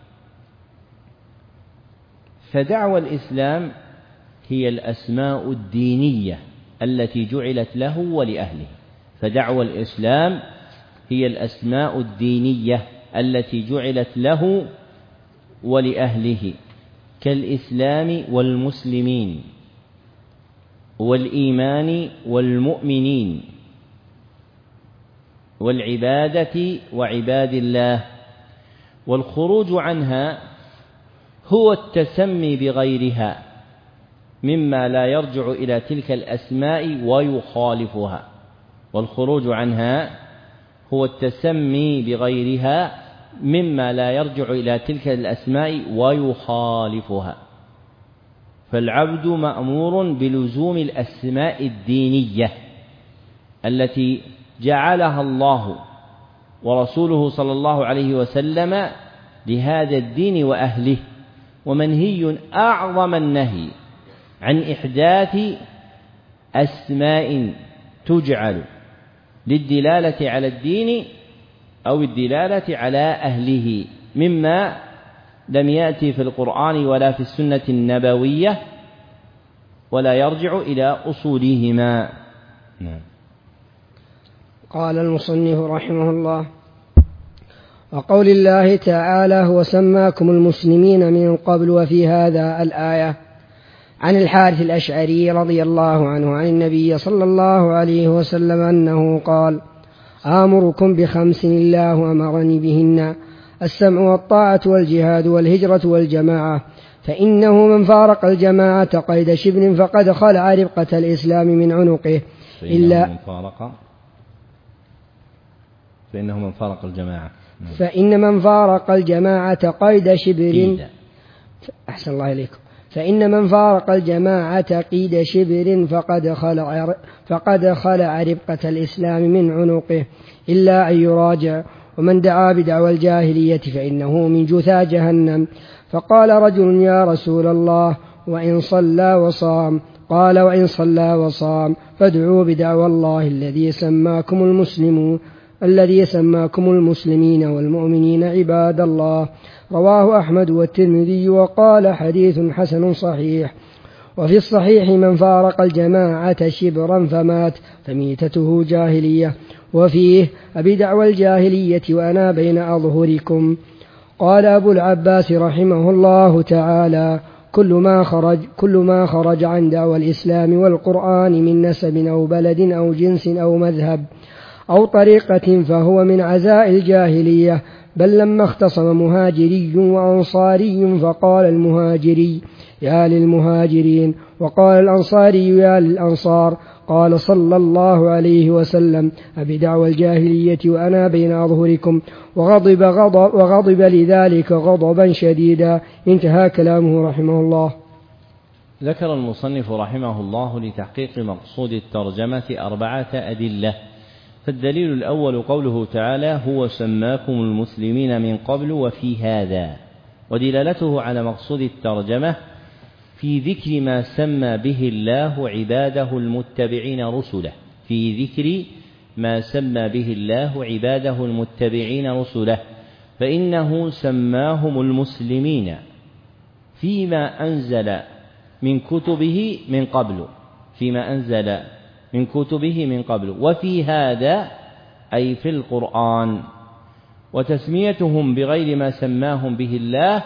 فدعوى الإسلام هي الأسماء الدينية التي جعلت له ولأهله، فدعوى الإسلام هي الأسماء الدينية التي جعلت له ولأهله، كالإسلام والمسلمين والإيمان والمؤمنين والعبادة وعباد الله. والخروج عنها هو التسمي بغيرها مما لا يرجع إلى تلك الأسماء ويخالفها، والخروج عنها هو التسمي بغيرها مما لا يرجع إلى تلك الأسماء ويخالفها. فالعبد مأمور بلزوم الأسماء الدينية التي جعلها الله ورسوله صلى الله عليه وسلم لهذا الدين وأهله، ومنهي أعظم النهي عن إحداث أسماء تجعل للدلالة على الدين أو الدلالة على أهله مما لم يأتي في القرآن ولا في السنة النبوية ولا يرجع إلى أصولهما. قال المصنف رحمه الله وقول الله تعالى هو سماكم المسلمين من قبل وفي هذا الآية. عن الحارث الأشعري رضي الله عنه عن النبي صلى الله عليه وسلم أنه قال آمركم بخمس الله أمرني بهن: السمع والطاعة والجهاد والهجرة والجماعة، فإنه من فارق الجماعة قيد شبر فقد خلع ربقة الإسلام من عنقه فإنه من فارق الجماعة فإن من فارق الجماعة قيد شبر أحسن الله إليكم فإن من فارق الجماعة قيد شبر فقد خلع ربقة الإسلام من عنقه إلا أن يراجع. ومن دعا بدعوى الجاهلية فإنه من جثى جهنم. فقال رجل يا رسول الله وإن صلى وصام؟ قال وإن صلى وصام فادعوا بدعوى الله الذي سماكم الذي سماكم المسلمين والمؤمنين عباد الله. رواه أحمد والترمذي وقال حديث حسن صحيح. وفي الصحيح من فارق الجماعة شبرا فمات فميتته جاهلية. وفيه أبي دعوى الجاهلية وأنا بين أظهركم. قال أبو العباس رحمه الله تعالى: كل ما خرج عن دعوى الإسلام والقرآن من نسب أو بلد أو جنس أو مذهب أو طريقة فهو من عزاء الجاهلية. بل لما اختصم مهاجري وأنصاري فقال المهاجري: يا للمهاجرين، وقال الأنصاري: يا للأنصار، قال صلى الله عليه وسلم: أبي دعوى الجاهلية وأنا بين أظهركم، وغضب لذلك غضبا شديدا. انتهى كلامه رحمه الله. ذكر المصنف رحمه الله لتحقيق مقصود الترجمة 4 أدلة. فالدليل الأول قوله تعالى: هو سماكم المسلمين من قبل وفي هذا، ودلالته على مقصود الترجمة في ذكر ما سمى به الله عباده المتبعين رسله، في ذكر ما سمى به الله عباده المتبعين رسله، فإنه سماهم المسلمين فيما أنزل من كتبه من قبل، فيما أنزل من كتبه من قبل، وفي هذا أي في القرآن. وتسميتهم بغير ما سماهم به الله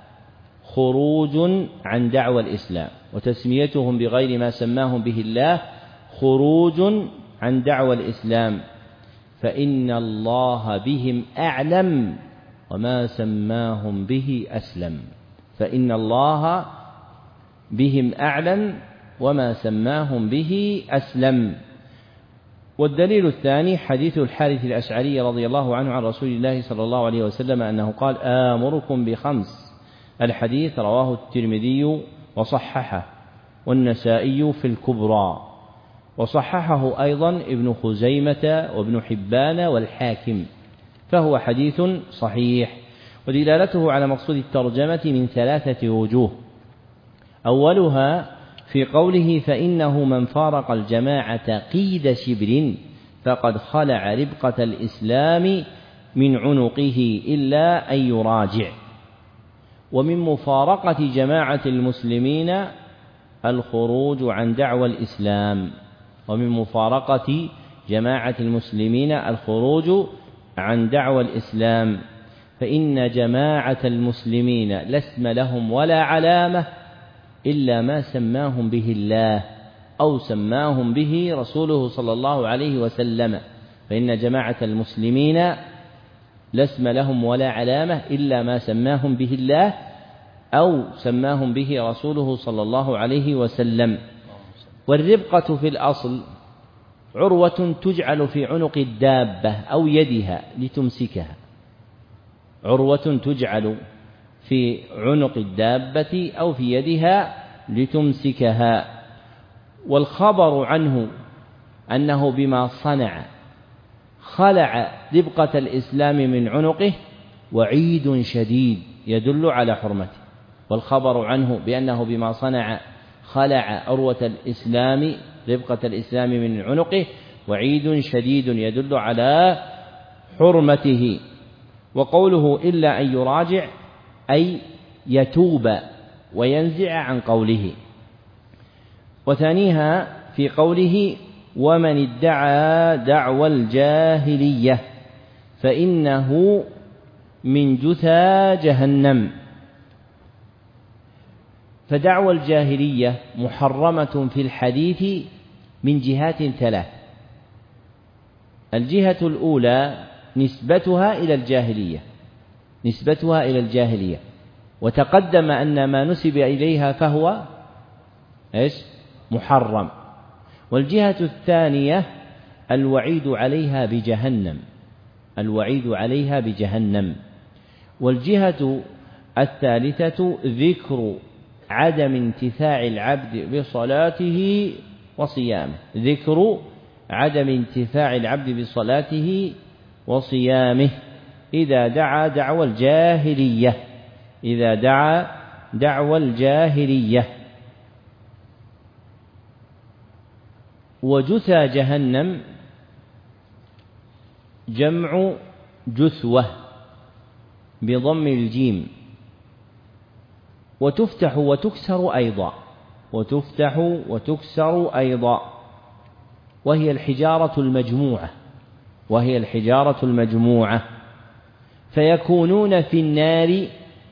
خروج عن دعوى الإسلام، وتسميتهم بغير ما سماهم به الله خروج عن دعوى الإسلام، فإن الله بهم أعلم وما سماهم به أسلم، فإن الله بهم أعلم وما سماهم به أسلم. والدليل الثاني حديث الحارث الأشعري رضي الله عنه عن رسول الله صلى الله عليه وسلم أنه قال: آمركم بخمس. الحديث رواه الترمذي وصححه، والنسائي في الكبرى، وصححه أيضا ابن خزيمة وابن حبان والحاكم، فهو حديث صحيح. ودلالته على مقصود الترجمة من 3 وجوه. أولها في قوله: فإنه من فارق الجماعة قيد شبر فقد خلع ربقة الإسلام من عنقه إلا أن يراجع. ومن مفارقة جماعة المسلمين الخروج عن دعوى الإسلام، ومن مفارقة جماعة المسلمين الخروج عن دعوى الإسلام، فإن جماعة المسلمين لا اسم لهم ولا علامة إلا ما سماهم به الله أو سماهم به رسوله صلى الله عليه وسلم، فإن جماعة المسلمين لا اسم لهم ولا علامة إلا ما سماهم به الله أو سماهم به رسوله صلى الله عليه وسلم. والربقة في الأصل عروة تجعل في عنق الدابة أو يدها لتمسكها، عروة تجعل في عنق الدابة أو في يدها لتمسكها. والخبر عنه أنه بما صنع خلع ربقة الإسلام من عنقه وعيد شديد يدل على حرمته. والخبر عنه بأنه بما صنع خلع عروة الإسلام ربقة الإسلام من عنقه وعيد شديد يدل على حرمته. وقوله إلا أن يراجع أي يتوب وينزع عن قوله. وثانيها في قوله: ومن ادعى دعوى الجاهلية فإنه من جثى جهنم. فدعوى الجاهلية محرمة في الحديث من جهات 3. الجهة الأولى نسبتها إلى الجاهلية، وتقدم أن ما نسب إليها فهو محرم. والجهة الثانية الوعيد عليها بجهنم. والجهة الثالثة ذكر عدم انتفاع العبد بصلاته وصيامه، ذكر عدم انتفاع العبد بصلاته وصيامه إذا دعا دعوى الجاهلية. وجثى جهنم جمع جثوة بضم الجيم، وتفتح وتكسر أيضا، وتفتح وتكسر أيضا، وهي الحجارة المجموعة، وهي الحجارة المجموعة، فيكونون في النار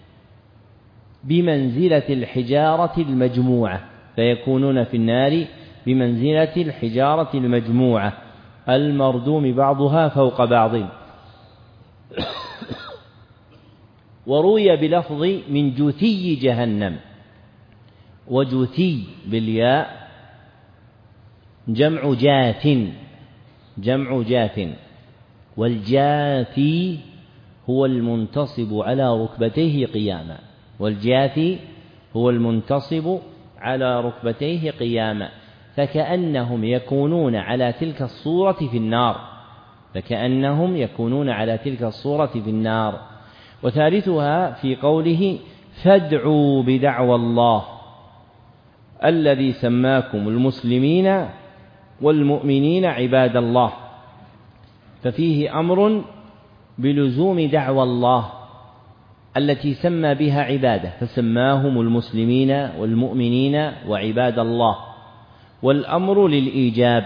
بمنزلة الحجارة المجموعة، فيكونون في النار بمنزلة الحجارة المجموعة المردوم بعضها فوق بعض. وروي بلفظ من جثي جهنم، وجثي بالياء جمع جاث، جمع جاث، والجاثي هو المنتصب على ركبتيه قياما، والجاثي هو المنتصب على ركبتيه قياما، فكأنهم يكونون على تلك الصورة في النار، فكأنهم يكونون على تلك الصورة في النار. وثالثها في قوله فادعوا بدعوى الله الذي سماكم المسلمين والمؤمنين عباد الله، ففيه أمر بلزوم دعوى الله التي سمى بها عباده، فسماهم المسلمين والمؤمنين وعباد الله، والأمر للإيجاب،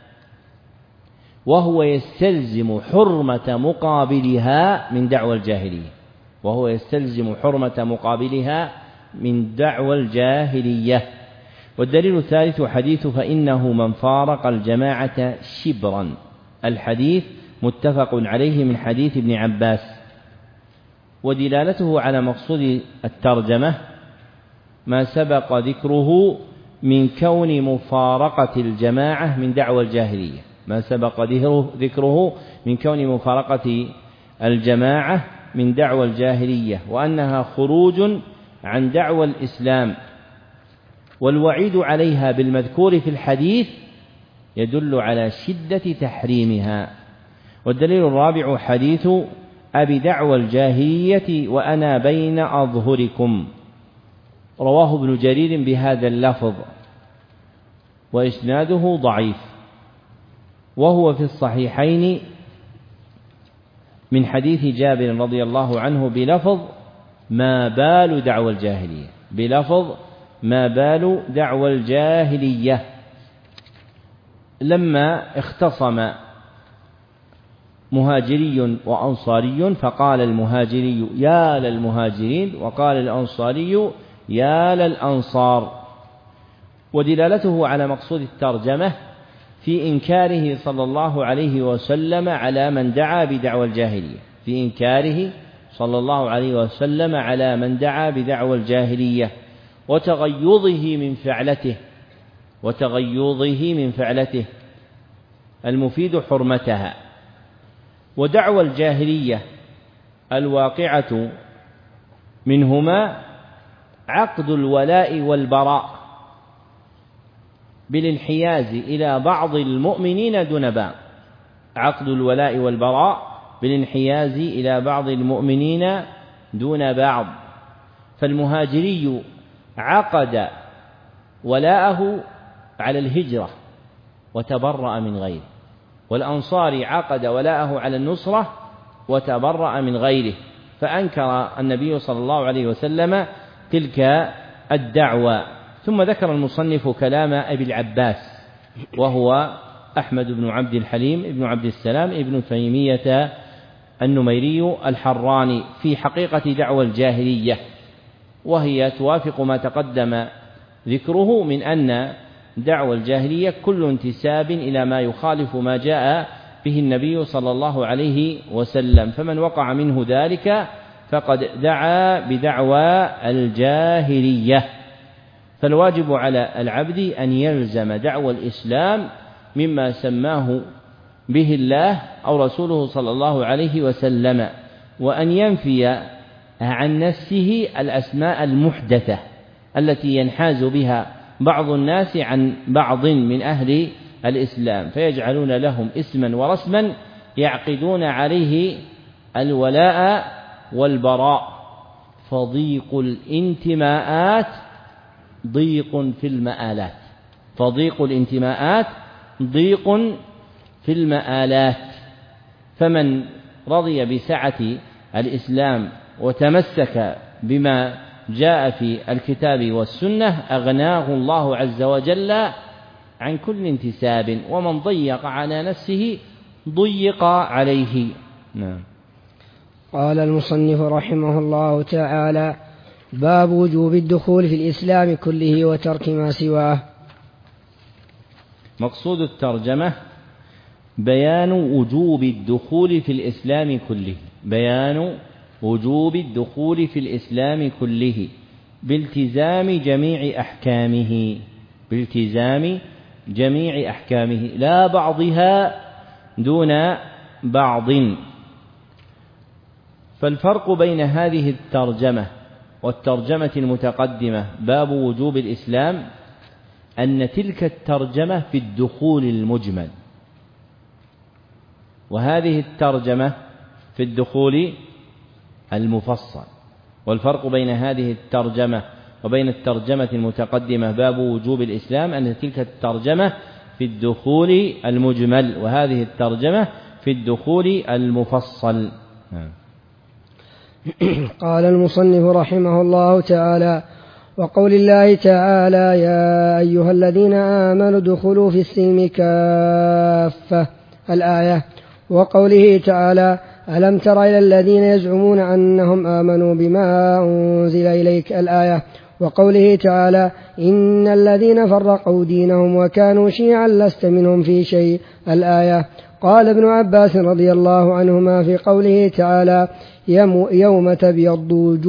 وهو يستلزم حرمة مقابلها من دعوى الجاهلية، وهو يستلزم حرمة مقابلها من دعوى الجاهلية. والدليل الثالث حديث فإنه من فارق الجماعة شبرا، الحديث متفق عليه من حديث ابن عباس، ودلالته على مقصود الترجمة ما سبق ذكره من كون مفارقة الجماعة من دعوى الجاهلية، ما سبق ذكره من كون مفارقة الجماعة من دعوى الجاهلية، وأنها خروج عن دعوى الإسلام، والوعيد عليها بالمذكور في الحديث يدل على شدة تحريمها. والدليل الرابع حديث أبي دعوى الجاهلية وأنا بين أظهركم، رواه ابن جرير بهذا اللفظ، وإسناده ضعيف، وهو في الصحيحين من حديث جابر رضي الله عنه بلفظ ما بال دعوى الجاهلية، بلفظ ما بال دعوى الجاهلية. لما اختصم مهاجري وأنصاري فقال المهاجري يا للمهاجرين، وقال الأنصاري يا للأنصار، ودلالته على مقصود الترجمة في إنكاره صلى الله عليه وسلم على من دعا بدعوى الجاهلية، في إنكاره صلى الله عليه وسلم على من دعا بدعوى الجاهلية، وتغيظه من فعلته المفيد حرمتها. ودعوى الجاهلية الواقعة منهما عقد الولاء والبراء بالانحياز إلى بعض المؤمنين دون بعض، عقد الولاء والبراء بالانحياز إلى بعض المؤمنين دون بعض، فالمهاجري عقد ولاءه على الهجرة وتبرأ من غيره، والأنصاري عقد ولاءه على النصرة وتبرأ من غيره، فأنكر النبي صلى الله عليه وسلم تلك الدعوة. ثم ذكر المصنف كلام أبي العباس وهو أحمد بن عبد الحليم بن عبد السلام ابن تيمية النميري الحراني في حقيقة دعوى الجاهلية، وهي توافق ما تقدم ذكره من أن دعوى الجاهلية كل انتساب إلى ما يخالف ما جاء به النبي صلى الله عليه وسلم، فمن وقع منه ذلك فقد دعا بدعوى الجاهلية. فالواجب على العبد أن يلزم دعوى الإسلام مما سماه به الله أو رسوله صلى الله عليه وسلم، وأن ينفي عن نفسه الأسماء المحدثة التي ينحاز بها بعض الناس عن بعض من أهل الإسلام، فيجعلون لهم اسما ورسما يعقدون عليه الولاء والبراء، فضيق الانتماءات ضيق في المآلات، فضيق الانتماءات ضيق في المآلات، فمن رضي بسعة الإسلام وتمسك بما جاء في الكتاب والسنة أغناه الله عز وجل عن كل انتساب، ومن ضيق على نفسه ضيق عليه. نعم. قال المصنف رحمه الله تعالى: باب وجوب الدخول في الإسلام كله وترك ما سواه. مقصود الترجمة بيان وجوب الدخول في الإسلام كله، بيان وجوب الدخول في الإسلام كله بالتزام جميع أحكامه، بالتزام جميع أحكامه لا بعضها دون بعض. فالفرق بين هذه الترجمة والترجمة المتقدمة باب وجوب الإسلام أن تلك الترجمة في الدخول المجمل، وهذه الترجمة في الدخول المفصل. والفرق بين هذه الترجمة وبين الترجمة المتقدمة باب وجوب الإسلام أن تلك الترجمة في الدخول المجمل، وهذه الترجمة في الدخول المفصل. قال المصنف رحمه الله تعالى: وقول الله تعالى: يا أيها الذين آمنوا ادخلوا في السلم كافة، الآية. وقوله تعالى: ألم تر إلى الذين يزعمون أنهم آمنوا بما أنزل إليك، الآية. وقوله تعالى: إن الذين فرقوا دينهم وكانوا شيعا لست منهم في شيء، الآية. قال ابن عباس رضي الله عنهما في قوله تعالى: يوم تبيض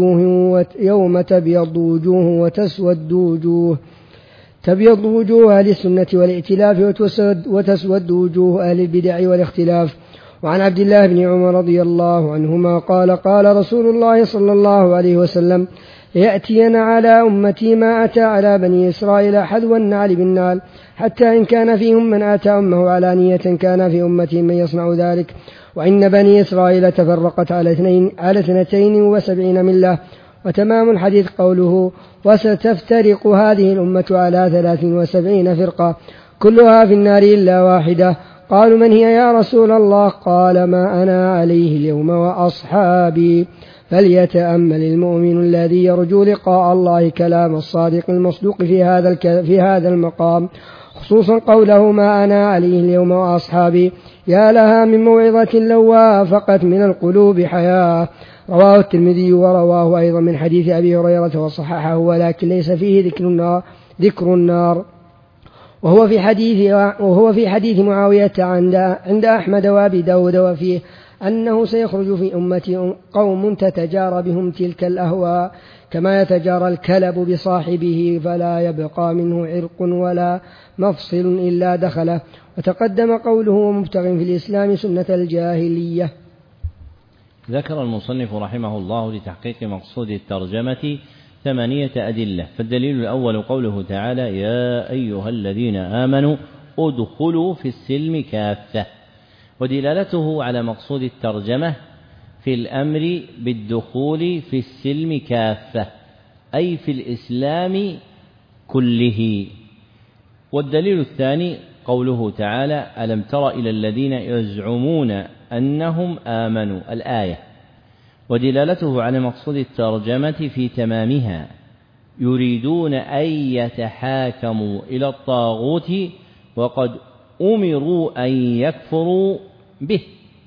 وجوه وتسود وجوه، تبيض وجوه أهل السنة والائتلاف وتسود وجوه أهل البدع والاختلاف. وعن عبد الله بن عمر رضي الله عنهما قال: قال رسول الله صلى الله عليه وسلم: يأتين على أمتي ما أتى على بني إسرائيل حذو النعل بالنعل، حتى إن كان فيهم من أتى أمه علانية كان في أمتي من يصنع ذلك. وإن بني إسرائيل تفرقت على 72 ملة. وتمام الحديث قوله: وستفترق هذه الأمة على 73 فرقة كلها في النار إلا واحدة. قالوا: من هي يا رسول الله؟ قال: ما أنا عليه اليوم وأصحابي. فليتأمل المؤمن الذي يرجو لقاء الله كلام الصادق المصدوق في هذا المقام، خصوصا قوله: ما أنا عليه اليوم وأصحابي. يا لها من موعظة لو وافقت من القلوب حياة. رواه الترمذي ورواه أيضا من حديث أبي هريرة وصححه، ولكن ليس فيه ذكر النار. وهو في حديث معاوية عند أحمد وأبي داود، وفيه أنه سيخرج في أمتي قوم تتجارى بهم تلك الأهواء كما يتجارى الكلب بصاحبه، فلا يبقى منه عرق ولا مفصل إلا دخله. وتقدم قوله: ومبتغ في الإسلام سنة الجاهلية. ذكر المصنف رحمه الله لتحقيق مقصود الترجمة 8 أدلة. فالدليل الأول قوله تعالى: يا أيها الذين آمنوا ادخلوا في السلم كافة، ودلالته على مقصود الترجمة في الأمر بالدخول في السلم كافة، أي في الإسلام كله. والدليل الثاني قوله تعالى: ألم تر إلى الذين يزعمون أنهم آمنوا، الآية. ودلالته على مقصود الترجمة في تمامها: يريدون أن يتحاكموا إلى الطاغوت وقد أمروا أن يكفروا به،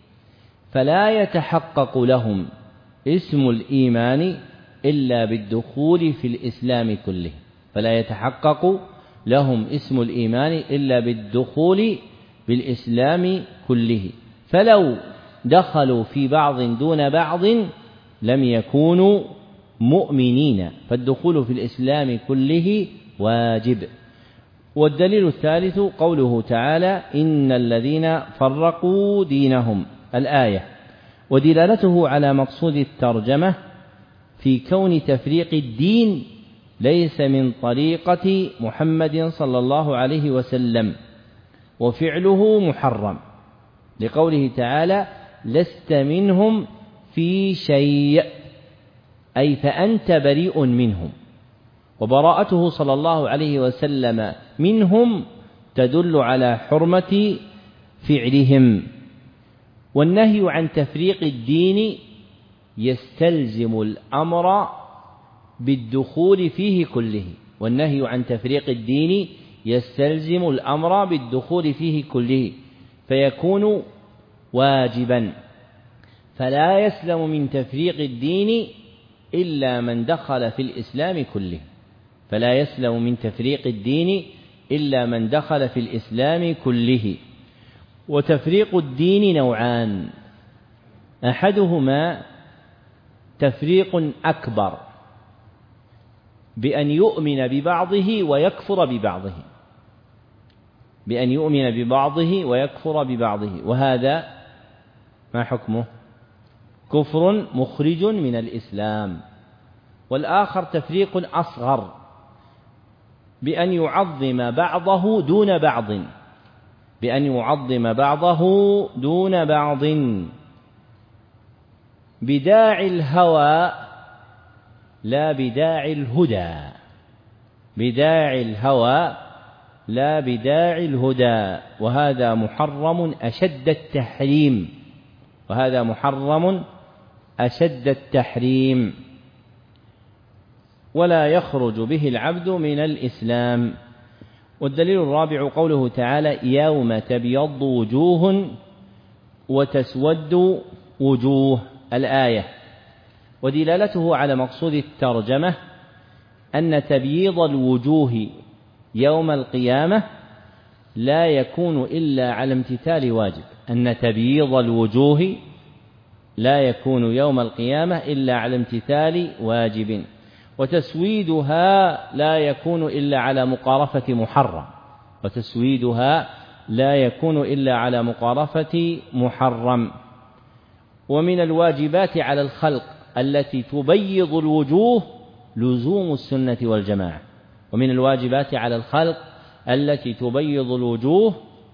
فلا يتحقق لهم اسم الإيمان إلا بالدخول في الإسلام كله، فلا يتحقق لهم اسم الإيمان إلا بالدخول بالإسلام كله. فلو دخلوا في بعض دون بعض لم يكونوا مؤمنين، فالدخول في الإسلام كله واجب. والدليل الثالث قوله تعالى: إن الذين فرقوا دينهم، الآية. ودلالته على مقصود الترجمة في كون تفريق الدين ليس من طريقة محمد صلى الله عليه وسلم، وفعله محرم، لقوله تعالى: لست منهم في شيء، أي فأنت بريء منهم. وبراءته صلى الله عليه وسلم منهم تدل على حرمة فعلهم. والنهي عن تفريق الدين يستلزم الأمر بالدخول فيه كله، والنهي عن تفريق الدين يستلزم الأمر بالدخول فيه كله، فيكون واجبا، فلا يسلم من تفريق الدين إلا من دخل في الإسلام كله، فلا يسلم من تفريق الدين إلا من دخل في الإسلام كله. وتفريق الدين نوعان: أحدهما تفريق أكبر بأن يؤمن ببعضه ويكفر ببعضه، بأن يؤمن ببعضه ويكفر ببعضه، وهذا ما حكمه؟ كفر مخرج من الإسلام. والآخر تفريق أصغر بأن يعظم بعضه دون بعض، بأن يعظم بعضه دون بعض بداعي الهوى لا بداعي الهدى، بداعي الهوى لا بداعي الهدى، وهذا محرم أشد التحريم، وهذا محرم أشد التحريم، ولا يخرج به العبد من الإسلام. والدليل الرابع قوله تعالى: يوم تبيض وجوه وتسود وجوه، الآية. ودلالته على مقصود الترجمة أن تبييض الوجوه يوم القيامة لا يكون إلا على امتثال واجب، أن تبييض الوجوه لا يكون يوم القيامة إلا على امتثال واجب، وتسويدها لا يكون إلا على مقارفة محرم، وتسويدها لا يكون إلا على مقارفة محرم. ومن الواجبات على الخلق التي تبيض الوجوه لزوم السنة والجماعة، ومن الواجبات على الخلق التي تبيض الوجوه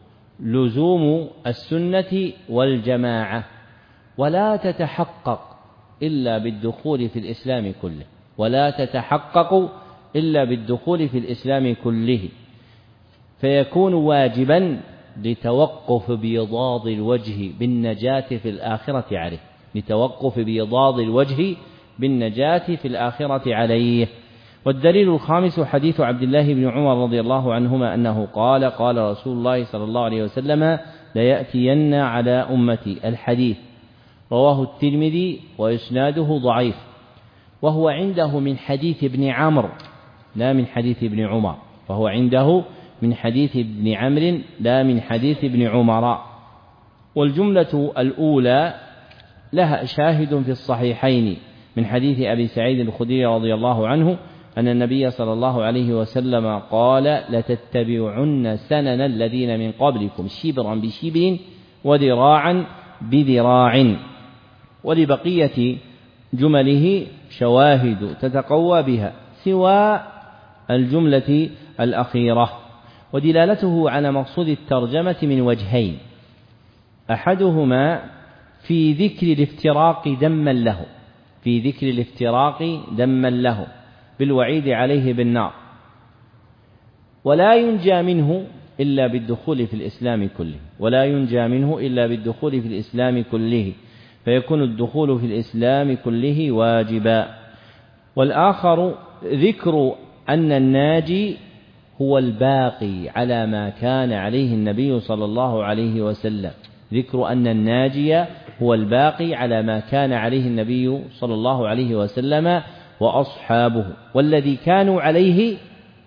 لزوم السنة والجماعة، ولا تتحقق إلا بالدخول في الإسلام كله، ولا تتحقق إلا بالدخول في الإسلام كله، فيكون واجبا لتوقف بيضاض الوجه بالنجاة في الآخرة عليه، لتوقف بيضاض الوجه بالنجاة في الآخرة عليه. والدليل الخامس حديث عبد الله بن عمر رضي الله عنهما أنه قال: قال رسول الله صلى الله عليه وسلم: ليأتين على أمتي، الحديث رواه الترمذي وإسناده ضعيف، وهو عنده من حديث ابن عمرو لا من حديث ابن عمر، فهو عنده من حديث ابن عمرو لا من حديث ابن عمر. والجملة الأولى لها شاهد في الصحيحين من حديث أبي سعيد الخدري رضي الله عنه أن النبي صلى الله عليه وسلم قال: لتتبعن سنن الذين من قبلكم شبرا بشبر وذراعا بذراع. ولبقية جمله شواهد تتقوى بها سوى الجملة الأخيرة. ودلالته على مقصود الترجمة من وجهين: أحدهما في ذكر الافتراق ذما له، في ذكر الافتراق ذما له بالوعيد عليه بالنار، ولا ينجى منه إلا بالدخول في الإسلام كله، ولا ينجى منه إلا بالدخول في الإسلام كله، فيكون الدخول في الإسلام كله واجبا. والآخر ذكر أن الناجي هو الباقي على ما كان عليه النبي صلى الله عليه وسلم، ذكر أن الناجي هو الباقي على ما كان عليه النبي صلى الله عليه وسلم وأصحابه، والذي كانوا عليه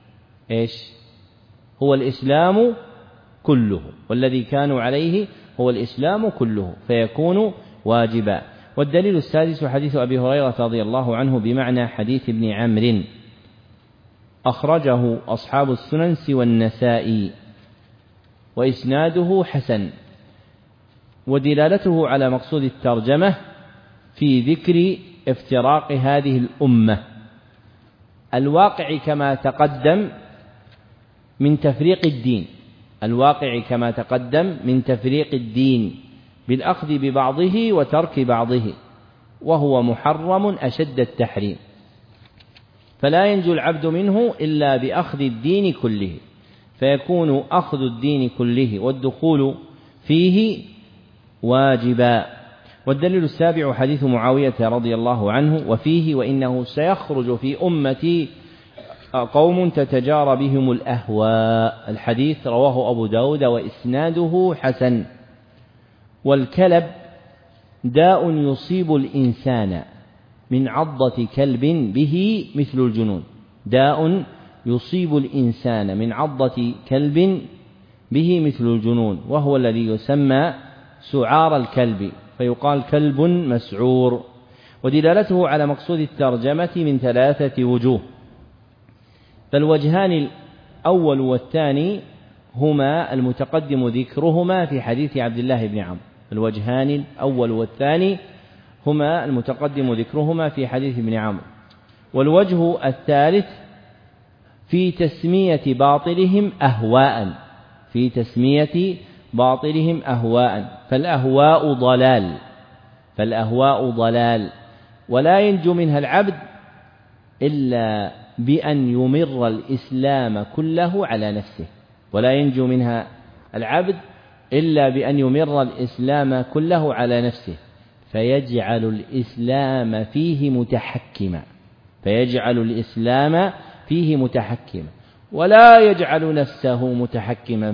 هو الإسلام كله، والذي كانوا عليه هو الإسلام كله، فيكون واجبا. والدليل السادس حديث أبي هريرة رضي الله عنه بمعنى حديث ابن عمرو، أخرجه أصحاب السنن سوى النسائي، وإسناده حسن. ودلالته على مقصود الترجمة في ذكر افتراق هذه الأمة، الواقع كما تقدم من تفريق الدين، الواقع كما تقدم من تفريق الدين بالأخذ ببعضه وترك بعضه، وهو محرم أشد التحريم، فلا ينجو العبد منه إلا بأخذ الدين كله، فيكون أخذ الدين كله والدخول فيه واجبا. والدليل السابع حديث معاوية رضي الله عنه وفيه: وإنه سيخرج في أمتي قوم تتجارى بهم الأهواء. الحديث رواه أبو داود وإسناده حسن. والكلب داء يصيب الإنسان من عضة كلب به مثل الجنون، داء يصيب الإنسان من عضة كلب به مثل الجنون، وهو الذي يسمى سعار الكلب، فيقال كلب مسعور. ودلالته على مقصود الترجمة من 3 وجوه، فالوجهان الأول والثاني هما المتقدم ذكرهما في حديث عبد الله بن عمرو. الوجهان الأول والثاني هما المتقدم ذكرهما في حديث ابن عمرو. والوجه الثالث في تسمية باطلهم أهواء، في تسمية باطلهم أهواء، فالأهواء ضلال، ولا ينجو منها العبد إلا بأن يمر الإسلام كله على نفسه، ولا ينجو منها العبد إلا بأن يمر الإسلام كله على نفسه، فيجعل الإسلام فيه متحكما، ولا يجعل نفسه متحكما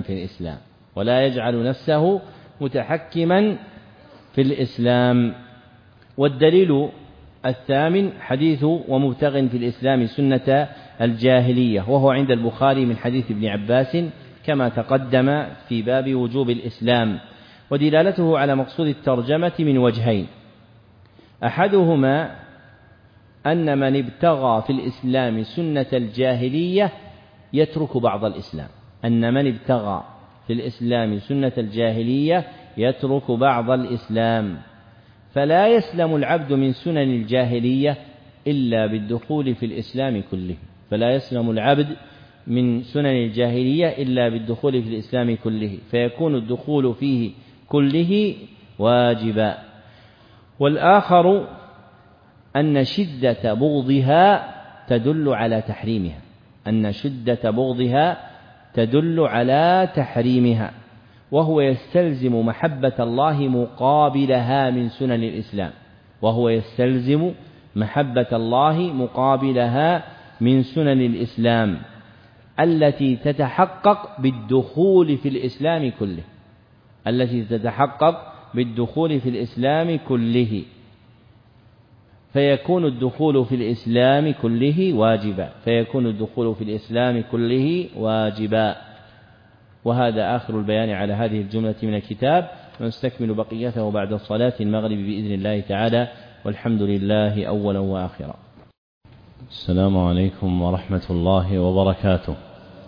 في الإسلام. والدليل الثامن حديث: ومبتغ في الإسلام سنة الجاهلية، وهو عند البخاري من حديث ابن عباس كما تقدم في باب وجوب الإسلام. ودلالته على مقصود الترجمة من وجهين: أحدهما أن من ابتغى في الإسلام سنة الجاهلية يترك بعض الإسلام، فلا يسلم العبد من سنن الجاهلية إلا بالدخول في الإسلام كله، فيكون الدخول فيه كله واجبا. والآخر أن شدة بغضها تدل على تحريمها، وهو يستلزم محبة الله مقابلها من سنن الإسلام التي تتحقق بالدخول في الإسلام كله، فيكون الدخول في الإسلام كله واجبا. وهذا آخر البيان على هذه الجملة من الكتاب، ونستكمل بقيته بعد صلاة المغرب بإذن الله تعالى، والحمد لله أولا وآخرا. السلام عليكم ورحمة الله وبركاته.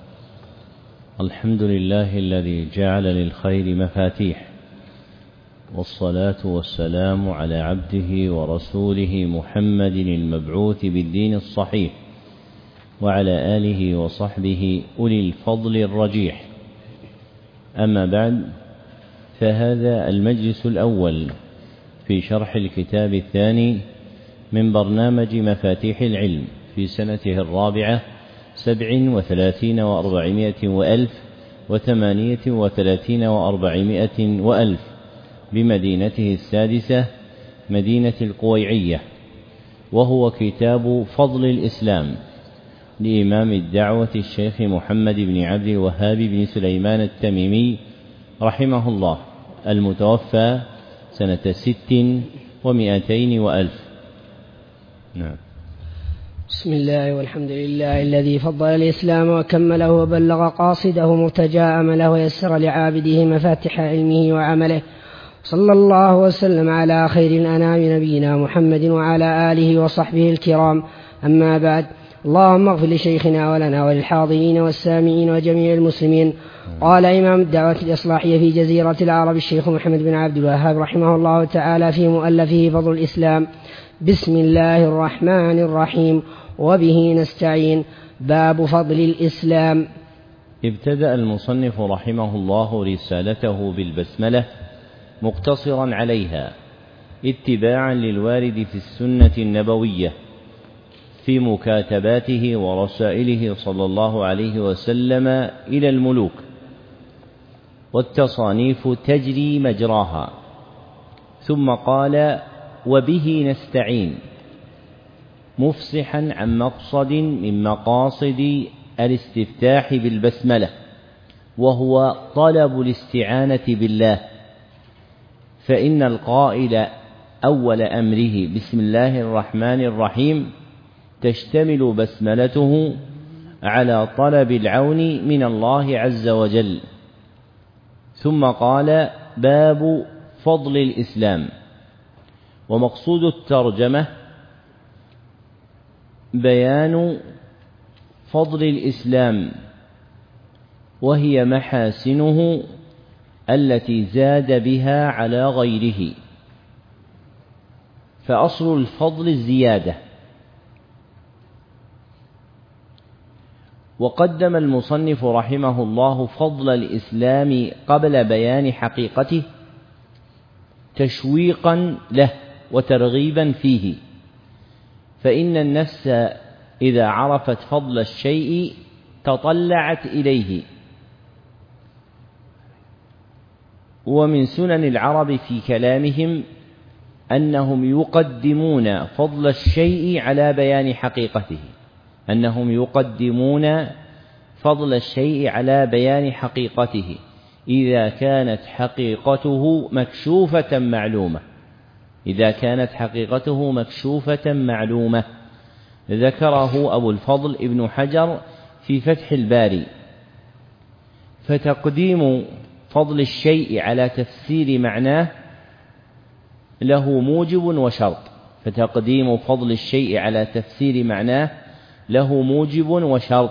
الحمد لله الذي جعل للخير مفاتيح، والصلاة والسلام على عبده ورسوله محمد المبعوث بالدين الصحيح، وعلى آله وصحبه أولي الفضل الرجيح. أما بعد، فهذا المجلس الأول في شرح الكتاب الثاني من برنامج مفاتيح العلم في سنته 37 و400 وألف 38 و400 وألف بمدينته السادسة مدينة القويعية، وهو كتاب فضل الإسلام لإمام الدعوة الشيخ محمد بن عبد الوهاب بن سليمان التميمي رحمه الله، المتوفى سنة 600 وألف. نعم. بسم الله والحمد لله الذي فضل الإسلام وكمله وبلغ قاصده مرتجى أمله ويسر لعابده مفاتح علمه وعمله، صلى الله وسلم على خير الأنام نبينا محمد وعلى آله وصحبه الكرام. أما بعد، اللهم اغفر لشيخنا ولنا وللحاضرين والسامعين وجميع المسلمين. قال إمام الدعوة الإصلاحية في جزيرة العرب الشيخ محمد بن عبد الوهاب رحمه الله تعالى في مؤلفه فضل الإسلام: بسم الله الرحمن الرحيم، وبه نستعين. باب فضل الإسلام. ابتدأ المصنف رحمه الله رسالته بالبسملة مقتصرا عليها اتباعا للوارد في السنة النبوية في مكاتباته ورسائله صلى الله عليه وسلم إلى الملوك، والتصانيف تجري مجراها ثم قال وبه نستعين، مفصحا عن مقصد من مقاصد الاستفتاح بالبسملة، وهو طلب الاستعانة بالله، فإن القائل أول أمره بسم الله الرحمن الرحيم تشتمل بسملته على طلب العون من الله عز وجل. ثم قال باب فضل الإسلام. ومقصود الترجمة بيان فضل الإسلام، وهي محاسنه التي زاد بها على غيره، فأصل الفضل الزيادة. وقدم المصنف رحمه الله فضل الإسلام قبل بيان حقيقته تشويقا له وترغيبا فيه، فإن النفس إذا عرفت فضل الشيء تطلعت إليه. ومن سنن العرب في كلامهم أنهم يقدمون فضل الشيء على بيان حقيقته، أنهم يقدمون فضل الشيء على بيان حقيقته إذا كانت حقيقته مكشوفة معلومة، إذا كانت حقيقته مكشوفة معلومة. ذكره أبو الفضل ابن حجر في فتح الباري. فتقديم فضل الشيء على تفسير معناه له موجب وشرط، فتقديم فضل الشيء على تفسير معناه له موجب وشرط،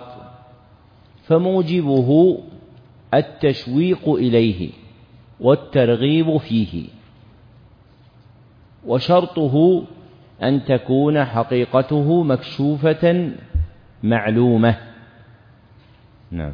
فموجبه التشويق إليه والترغيب فيه، وشرطه أن تكون حقيقته مكشوفة معلومة. نعم.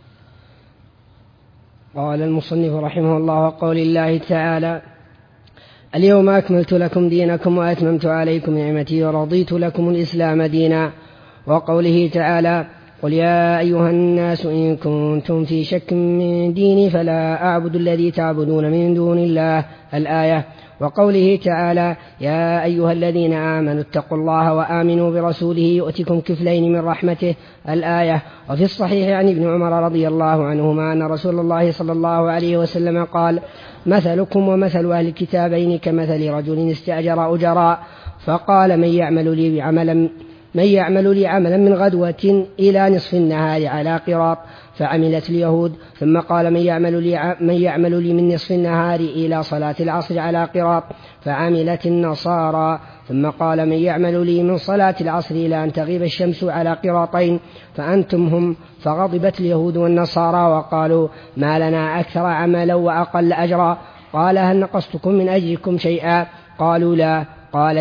قال المصنف رحمه الله وقول الله تعالى اليوم أكملت لكم دينكم وأتممت عليكم نعمتي ورضيت لكم الإسلام دينا، وقوله تعالى قل يا أيها الناس إن كنتم في شك من ديني فلا أعبد الذي تعبدون من دون الله الآية، وقوله تعالى يا أيها الذين آمنوا اتقوا الله وآمنوا برسوله يؤتكم كفلين من رحمته الآية. وفي الصحيح عن ابن عمر رضي الله عنهما أن رسول الله صلى الله عليه وسلم قال مثلكم ومثل أهل الكتابين كمثل رجل استأجر أجراء فقال من يعمل لي عملا من غدوة إلى نصف النهار على قراط، فعملت اليهود. ثم قال من يعمل لي من نصف النهار إلى صلاة العصر على قراط، فعملت النصارى. ثم قال من يعمل لي من صلاة العصر إلى أن تغيب الشمس على قراطين، فأنتم هم. فغضبت اليهود والنصارى وقالوا ما لنا أكثر عملا وأقل أجرا. قال هل نقصتكم من أجركم شيئا؟ قالوا لا. قال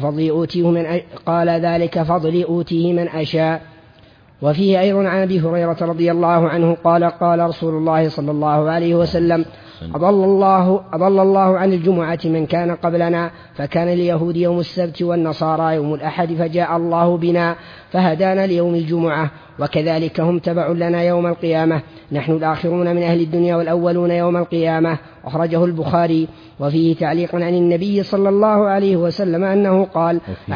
ذلك فضلي أوتيه من أشاء. وفيه أيضا عن أبي هريرة رضي الله عنه قال قال رسول الله صلى الله عليه وسلم أضل الله عن الجمعة من كان قبلنا، فكان اليهود يوم السبت والنصارى يوم الأحد، فجاء الله بنا فهدانا ليوم الجمعة، وكذلك هم تبع لنا يوم القيامة، نحن الآخرون من أهل الدنيا والأولون يوم القيامة. أخرجه البخاري. وفيه تعليق عن النبي صلى الله عليه وسلم أنه قال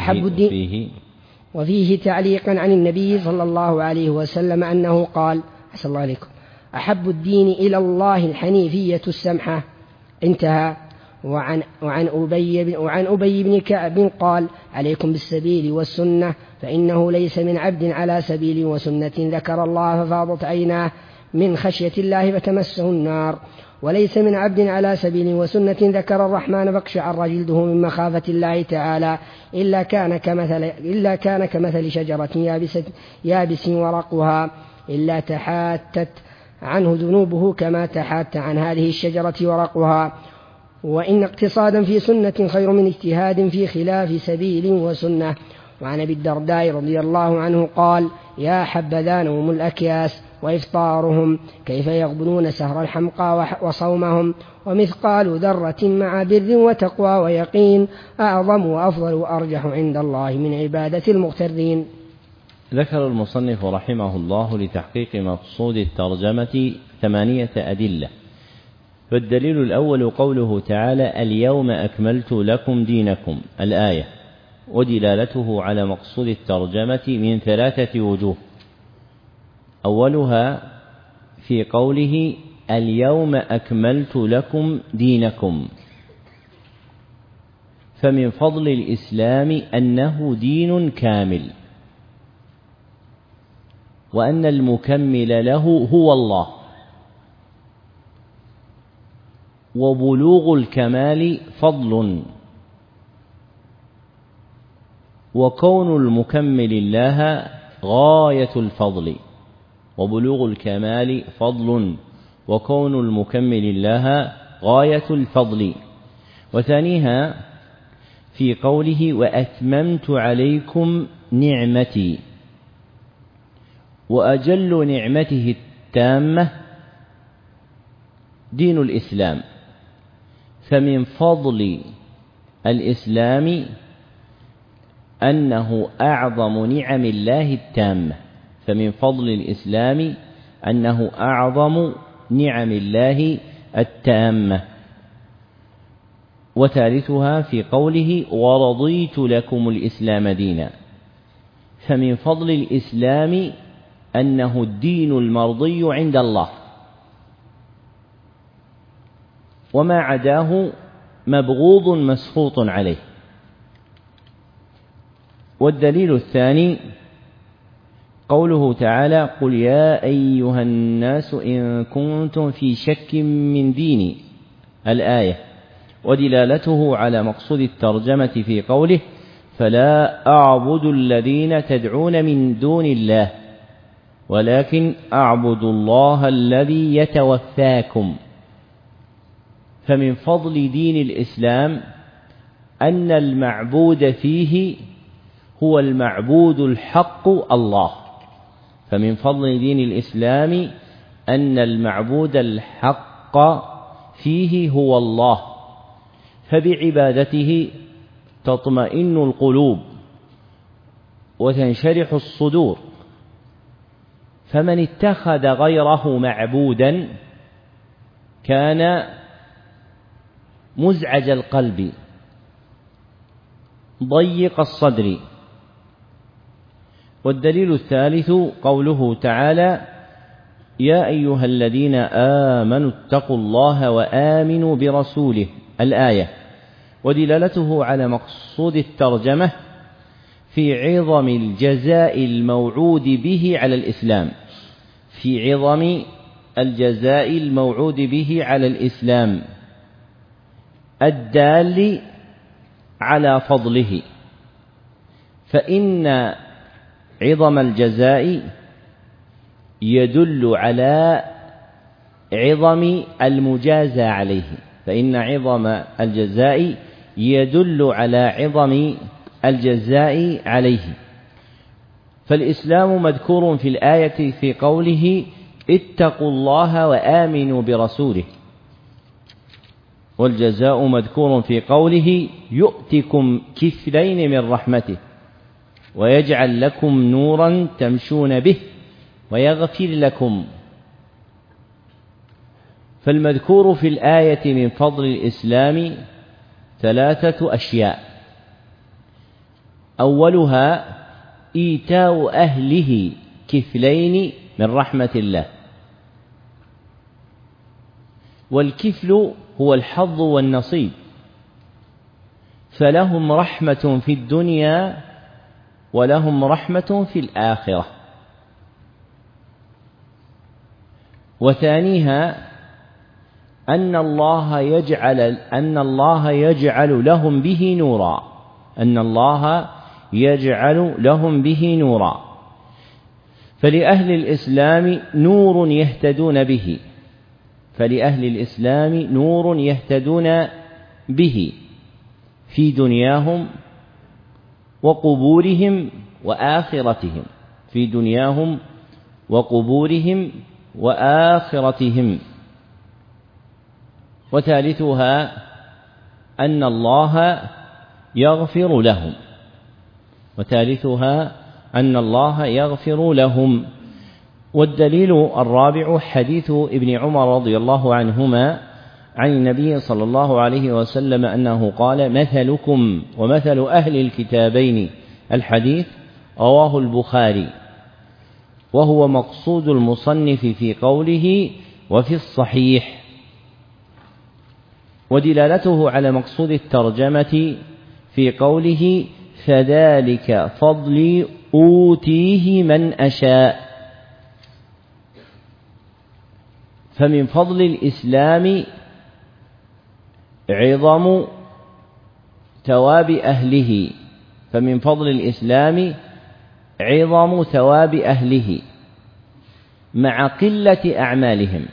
وفيه تعليقا عن النبي صلى الله عليه وسلم أنه قال أحسن الله عليكم أحب الدين إلى الله الحنيفية السمحة. انتهى. وعن أبي بن كعب قال عليكم بالسبيل والسنة، فإنه ليس من عبد على سبيل وسنة ذكر الله ففاضت عيناه من خشية الله فتمسه النار، وليس من عبد على سبيل وسنة ذكر الرحمن فاقشعر جلده من مخافة الله تعالى إلا كان كمثل شجرة يابس ورقها، إلا تحاتت عنه ذنوبه كما تحات عن هذه الشجرة ورقها. وإن اقتصادا في سنة خير من اجتهاد في خلاف سبيل وسنة. وعن أبي الدرداء رضي الله عنه قال يا حبذا نوم الأكياس وإفطارهم، كيف يغبنون سهر الحمقى وصومهم، ومثقال ذرة مع بر وتقوى ويقين أعظم وأفضل وأرجح عند الله من عبادة المغترين. ذكر المصنف رحمه الله لتحقيق مقصود الترجمة 8 أدلة. فالدليل الأول قوله تعالى اليوم أكملت لكم دينكم الآية، ودلالته على مقصود الترجمة من 3 وجوه. أولها في قوله اليوم أكملت لكم دينكم، فمن فضل الإسلام أنه دين كامل، وأن المكمل له هو الله، وبلوغ الكمال فضل، وكون المكمل الله غاية الفضل، وبلوغ الكمال فضل وكون المكمل الله غاية الفضل. وثانيها في قوله وأتممت عليكم نعمتي، وأجل نعمته التامة دين الإسلام، فمن فضل الإسلام أنه أعظم نعم الله التامة، فمن فضل الإسلام أنه أعظم نعم الله التامة. وثالثها في قوله ورضيت لكم الإسلام دينا، فمن فضل الإسلام أنه الدين المرضي عند الله، وما عداه مبغوض مسخوط عليه. والدليل الثاني قوله تعالى قل يا أيها الناس إن كنتم في شك من ديني الآية، ودلالته على مقصود الترجمة في قوله فلا أعبد الذين تدعون من دون الله ولكن أعبد الله الذي يتوفاكم. فمن فضل دين الإسلام أن المعبود فيه هو المعبود الحق الله، فمن فضل دين الإسلام أن المعبود الحق فيه هو الله، فبعبادته تطمئن القلوب وتنشرح الصدور. فمن اتخذ غيره معبودا كان مزعج القلب ضيق الصدر. والدليل الثالث قوله تعالى يا أيها الذين آمنوا اتقوا الله وآمنوا برسوله الآية، ودلالته على مقصود الترجمة في عظم الجزاء الموعود به على الإسلام، في عظم الجزاء الموعود به على الإسلام الدال على فضله، فإن عظم الجزاء يدل على عظم المجازى عليه، فإن عظم الجزاء يدل على عظم الجزاء عليه. فالإسلام مذكور في الآية في قوله اتقوا الله وآمنوا برسوله، والجزاء مذكور في قوله يؤتكم كفلين من رحمته ويجعل لكم نورا تمشون به ويغفر لكم. فالمذكور في الآية من فضل الإسلام 3 أشياء، أولها إيتاء أهله كفلين من رحمة الله، والكفل هو الحظ والنصيب، فلهم رحمة في الدنيا ولهم رحمة في الآخرة. وثانيها أن الله يجعل لهم به نورا، أن الله يجعل لهم به نورا، فلأهل الإسلام نور يهتدون به، فلأهل الإسلام نور يهتدون به في دنياهم وقبورهم وآخرتهم، في دنياهم وقبورهم وآخرتهم. وثالثها أن الله يغفر لهم، وثالثها أن الله يغفر لهم. والدليل الرابع حديث ابن عمر رضي الله عنهما عن النبي صلى الله عليه وسلم أنه قال: مثلكم ومثل أهل الكتابين الحديث، رواه البخاري، وهو مقصود المصنف في قوله وفي الصحيح. ودلالته على مقصود الترجمة في قوله: فذلك فضلي أوتيه من أشاء. فمن فضل الإسلام عظم ثواب أهله، فمن فضل الإسلام عظم ثواب أهله مع قلة أعمالهم،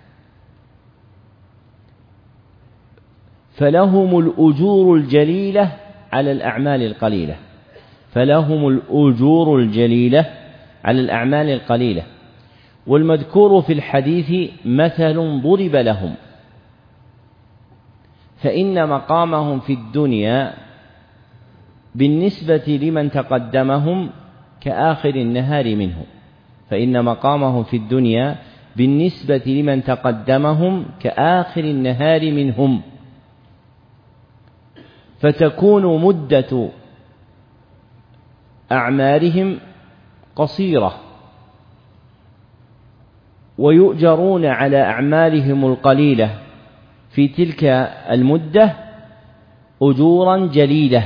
فلهم الأجور الجليلة على الأعمال القليلة، فلهم الأجور الجليلة على الأعمال القليلة. والمذكور في الحديث مثل ضرب لهم، فإن مقامهم في الدنيا بالنسبة لمن تقدمهم كآخر النهار منهم، فإن مقامهم في الدنيا بالنسبة لمن تقدمهم كآخر النهار منهم، فتكون مدة أعمارهم قصيرة، ويؤجرون على أعمالهم القليلة في تلك المدة أجورا جليلة،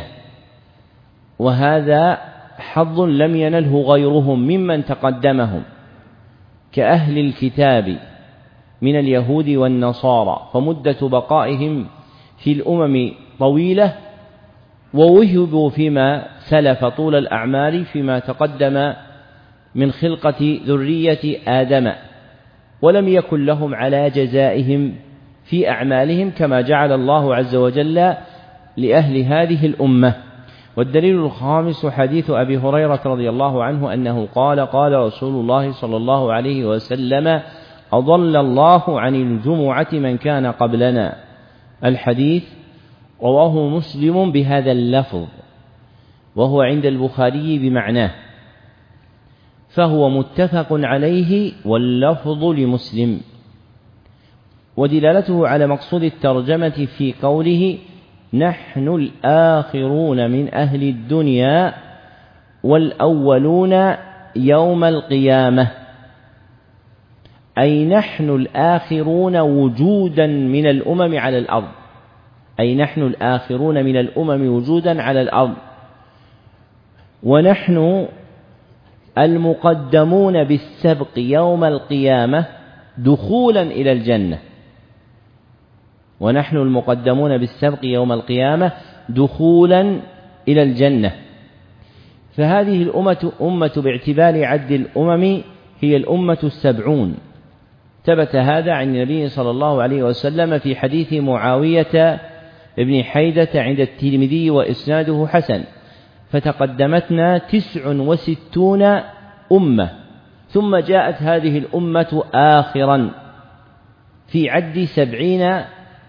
وهذا حظ لم ينله غيرهم ممن تقدمهم كأهل الكتاب من اليهود والنصارى، فمدة بقائهم في الأمم طويلة، ووهبوا فيما سلف طول الأعمار فيما تقدم من خلقة ذرية آدم، ولم يكن لهم على جزائهم في أعمالهم كما جعل الله عز وجل لأهل هذه الأمة. والدليل الخامس حديث أبي هريرة رضي الله عنه أنه قال: قال رسول الله صلى الله عليه وسلم: أضل الله عن الجمعة من كان قبلنا. الحديث رواه مسلم بهذا اللفظ، وهو عند البخاري بمعناه، فهو متفق عليه واللفظ لمسلم. ودلالته على مقصود الترجمة في قوله: نحن الآخرون من أهل الدنيا والأولون يوم القيامة، أي نحن الآخرون وجودا من الأمم على الأرض، أي نحن الآخرون من الأمم وجودا على الأرض، ونحن المقدمون بالسبق يوم القيامة دخولا إلى الجنة، ونحن المقدمون بالسبق يوم القيامة دخولا إلى الجنة. فهذه الأمة أمة باعتبار عد الأمم هي الأمة 70. ثبت هذا عن النبي صلى الله عليه وسلم في حديث معاوية ابن حيدة عند الترمذي وإسناده حسن: فتقدمتنا 69 أمة، ثم جاءت هذه الأمة آخرا في عد 70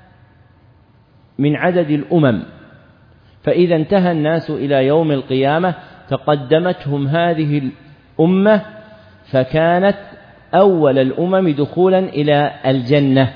من عدد الأمم، فإذا انتهى الناس إلى يوم القيامة تقدمتهم هذه الأمة، فكانت أول الأمم دخولا إلى الجنة.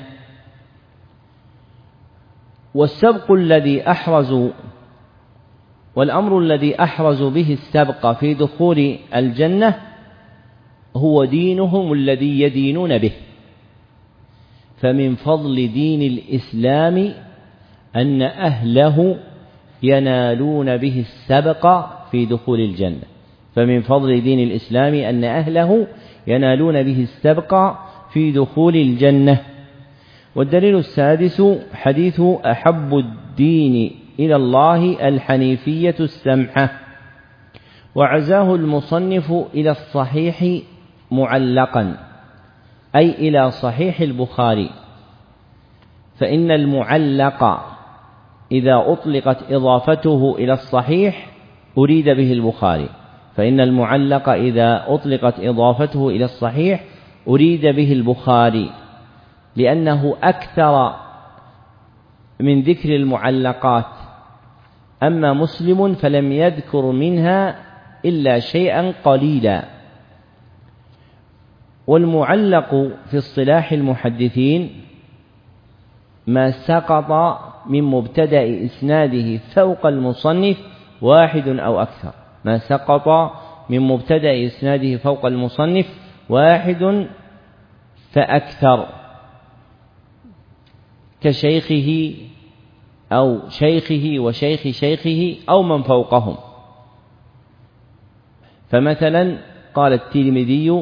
والسبق الذي أحرزوا والأمر الذي أحرزوا به السبق في دخول الجنة هو دينهم الذي يدينون به. فمن فضل دين الإسلام أن أهله ينالون به السبق في دخول الجنة، فمن فضل دين الإسلام أن أهله ينالون به السبق في دخول الجنة. والدليل السادس حديث أحب الدين إلى الله الحنيفية السمحة، وعزاه المصنف إلى الصحيح معلقا، أي إلى صحيح البخاري، فإن المعلق إذا أطلقت إضافته إلى الصحيح أريد به البخاري، فإن المعلق إذا أطلقت إضافته إلى الصحيح أريد به البخاري، لأنه أكثر من ذكر المعلقات. أما مسلم فلم يذكر منها إلا شيئا قليلا. والمعلق في اصطلاح المحدثين ما سقط من مبتدأ إسناده فوق المصنف واحد أو أكثر، ما سقط من مبتدأ إسناده فوق المصنف واحد فأكثر، كشيخه أو شيخه وشيخ شيخه أو من فوقهم. فمثلا قال الترمذي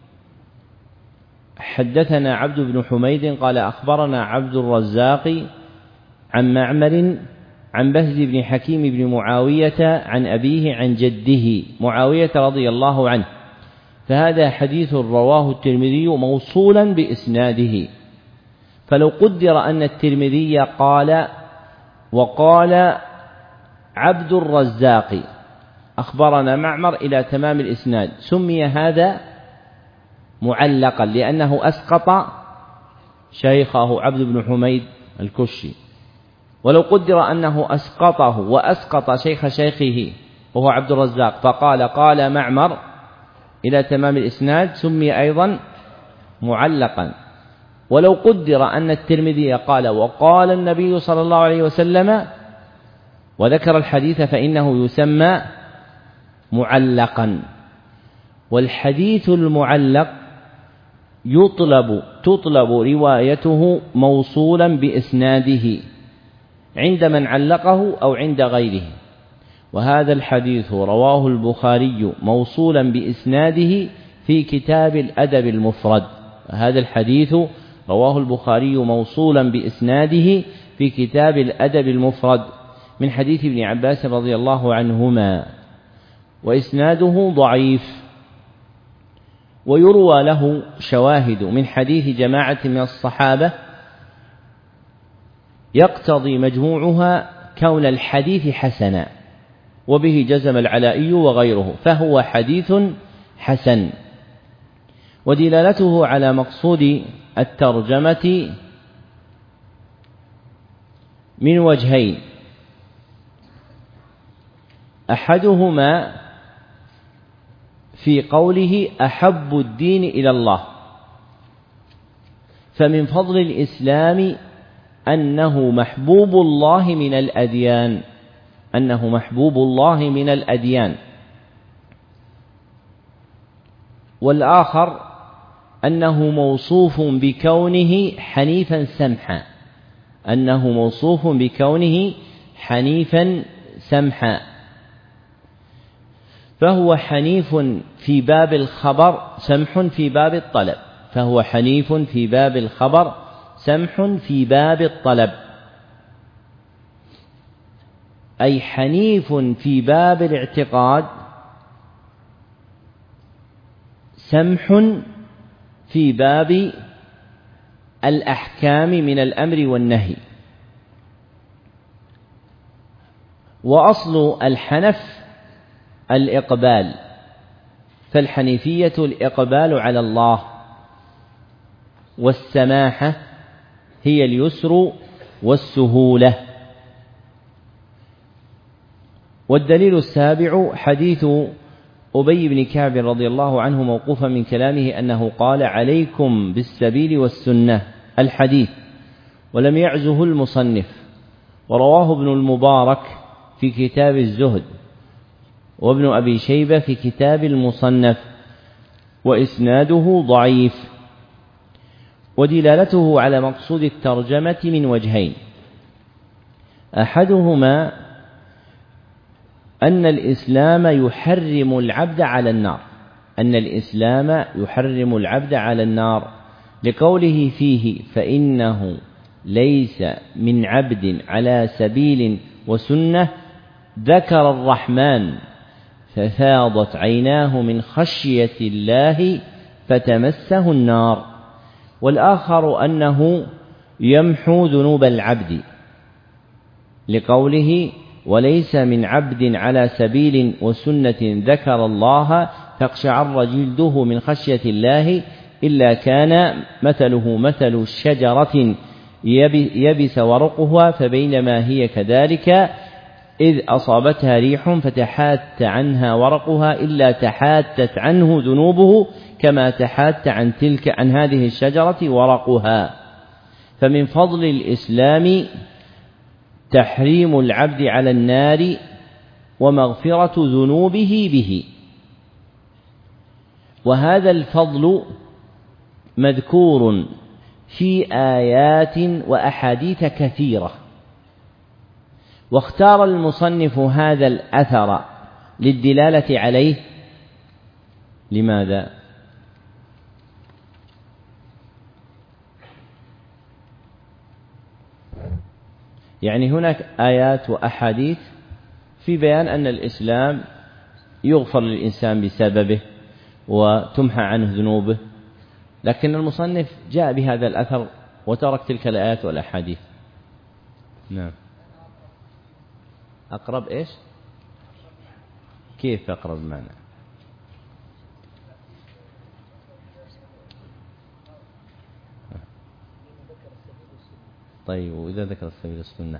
حدثنا عبد بن حميد قال أخبرنا عبد الرزاق عن معمر عن بهز بن حكيم بن معاوية عن أبيه عن جده معاوية رضي الله عنه، فهذا حديث رواه الترمذي موصولا بإسناده. فلو قدر أن الترمذي قال وقال عبد الرزاق أخبرنا معمر إلى تمام الإسناد، سمي هذا معلقا لأنه أسقط شيخه عبد بن حميد الكشي. ولو قدر أنه أسقطه وأسقط شيخ شيخه وهو عبد الرزاق فقال قال معمر إلى تمام الإسناد، سمي أيضا معلقا. ولو قدر أن الترمذي قال وقال النبي صلى الله عليه وسلم وذكر الحديث فإنه يسمى معلقا. والحديث المعلق تطلب روايته موصولا بإسناده عند من علقه أو عند غيره، وهذا الحديث رواه البخاري موصولا بإسناده في كتاب الأدب المفرد. هذا الحديث رواه البخاري موصولا بإسناده في كتاب الأدب المفرد من حديث ابن عباس رضي الله عنهما، وإسناده ضعيف، ويروى له شواهد من حديث جماعة من الصحابة يقتضي مجموعها كون الحديث حسنا، وبه جزم العلائي وغيره، فهو حديث حسن. ودلالته على مقصود الترجمة من وجهين: أحدهما في قوله أحب الدين إلى الله، فمن فضل الإسلام أنه محبوب الله من الأديان، أنه محبوب الله من الأديان. والآخر أنه موصوف بكونه حنيفا سمحا، أنه موصوف بكونه حنيفا سمحا، فهو حنيف في باب الخبر سمح في باب الطلب، فهو حنيف في باب الخبر سمح في باب الطلب، أي حنيف في باب الاعتقاد سمح في باب الأحكام من الأمر والنهي. وأصل الحنف الإقبال، فالحنيفية الإقبال على الله، والسماحة هي اليسر والسهولة. والدليل السابع حديث أبي بن كعب رضي الله عنه موقوفا من كلامه أنه قال عليكم بالسبيل والسنة الحديث، ولم يعزه المصنف، ورواه ابن المبارك في كتاب الزهد، وابن أبي شيبة في كتاب المصنف، وإسناده ضعيف. ودلالته على مقصود الترجمة من وجهين: أحدهما أن الإسلام يحرم العبد على النار، أن الإسلام يحرم العبد على النار، لقوله فيه فإنه ليس من عبد على سبيل وسنة ذكر الرحمن ففاضت عيناه من خشية الله فتمسه النار. والآخر أنه يمحو ذنوب العبد، لقوله وليس من عبد على سبيل وسنة ذكر الله تقشعر جلده من خشية الله إلا كان مثله مثل شجرة يبس ورقها فبينما هي كذلك إذ أصابتها ريح فتحات عنها ورقها إلا تحاتت عنه ذنوبه كما تحات عن هذه الشجرة ورقها. فمن فضل الإسلام تحريم العبد على النار ومغفرة ذنوبه به، وهذا الفضل مذكور في آيات وأحاديث كثيرة. واختار المصنف هذا الأثر للدلالة عليه. لماذا؟ يعني هناك آيات وأحاديث في بيان أن الإسلام يغفر للإنسان بسببه وتمحى عنه ذنوبه، لكن المصنف جاء بهذا الأثر وترك تلك الآيات والأحاديث. نعم. أقرب إيش؟ كيف أقرب معنا؟ طيب، وإذا ذكر السبيل السنة؟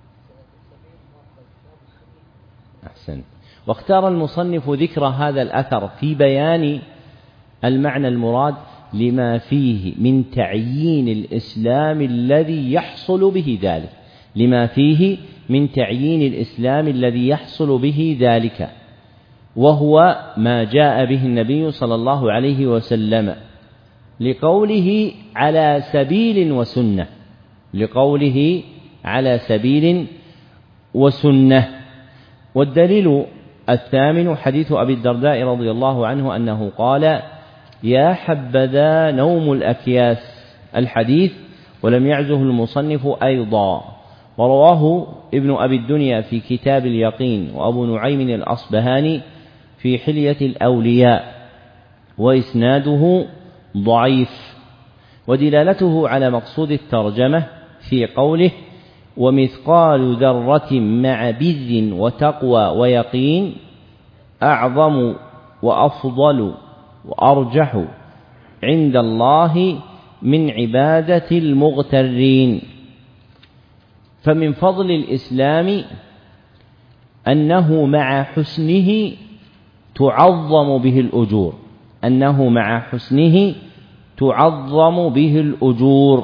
أحسن. واختار المصنف ذكر هذا الأثر في بيان المعنى المراد لما فيه من تعيين الإسلام الذي يحصل به ذلك، لما فيه من تعيين الإسلام الذي يحصل به ذلك، وهو ما جاء به النبي صلى الله عليه وسلم لقوله على سبيل وسنة، لقوله على سبيل وسنة. والدليل الثامن حديث أبي الدرداء رضي الله عنه أنه قال: يا حبذا نوم الأكياس، الحديث، ولم يعزه المصنف أيضا. ورواه ابن أبي الدنيا في كتاب اليقين، وأبو نعيم الأصبهاني في حلية الأولياء، وإسناده ضعيف. ودلالته على مقصود الترجمة في قوله: ومثقال ذرة مع بر وتقوى ويقين أعظم وأفضل وأرجح عند الله من عبادة المغترين. فمن فضل الإسلام أنه مع حسنه تعظم به الأجور، أنه مع حسنه تعظم به الأجور.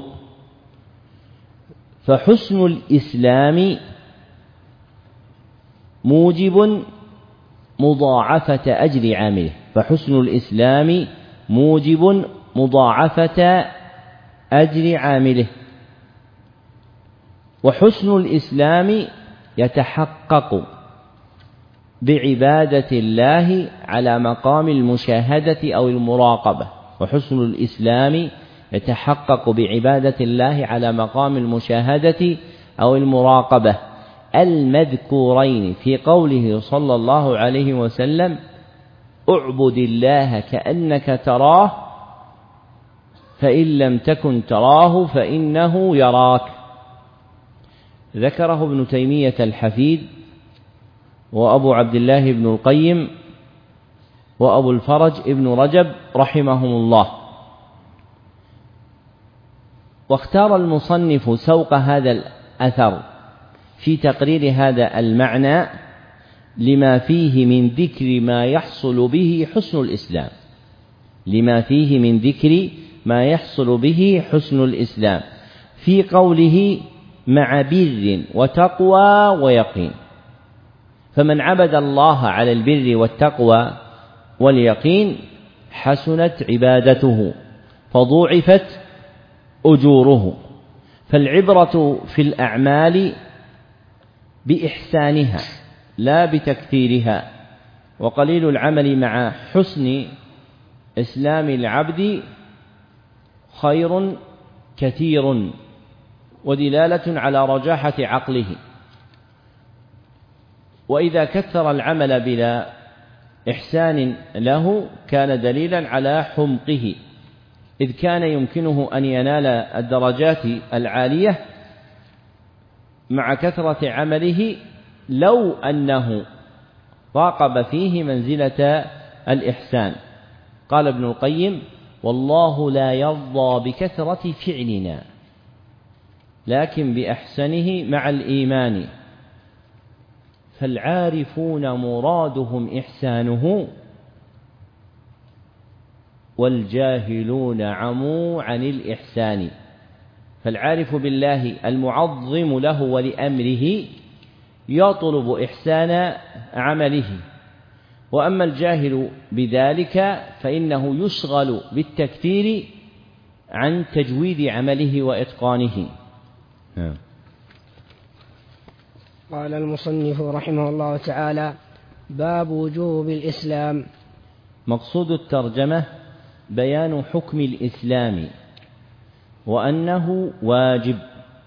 فحسن الإسلام موجب مضاعفة أجر عامله، فحسن الإسلام موجب مضاعفة أجر عامله. وحسن الإسلام يتحقق بعبادة الله على مقام المشاهدة أو المراقبة، وحسن الإسلام يتحقق بعبادة الله على مقام المشاهدة أو المراقبة المذكورين في قوله صلى الله عليه وسلم: اعبد الله كأنك تراه فإن لم تكن تراه فإنه يراك. ذكره ابن تيمية الحفيد، وأبو عبد الله بن القيم، وأبو الفرج ابن رجب رحمهم الله. واختار المصنف سوق هذا الأثر في تقرير هذا المعنى لما فيه من ذكر ما يحصل به حسن الإسلام، لما فيه من ذكر ما يحصل به حسن الإسلام في قوله: مع بر وتقوى ويقين. فمن عبد الله على البر والتقوى واليقين حسنت عبادته فضوعفت أجوره. فالعبرة في الأعمال بإحسانها لا بتكثيرها، وقليل العمل مع حسن إسلام العبد خير كثير، ودلالة على رجاحة عقله. وإذا كثر العمل بلا إحسان له كان دليلا على حمقه، إذ كان يمكنه أن ينال الدرجات العالية مع كثرة عمله لو أنه راقب فيه منزلة الإحسان. قال ابن القيم: والله لا يرضى بكثرة فعلنا لكن بأحسنه مع الإيمان، فالعارفون مرادهم إحسانه والجاهلون عموا عن الإحسان. فالعارف بالله المعظم له ولأمره يطلب إحسان عمله، وأما الجاهل بذلك فإنه يشغل بالتكثير عن تجويد عمله وإتقانه. قال المصنف رحمه الله تعالى: باب وجوب الإسلام. مقصود الترجمة بيان حكم الإسلام وأنه واجب،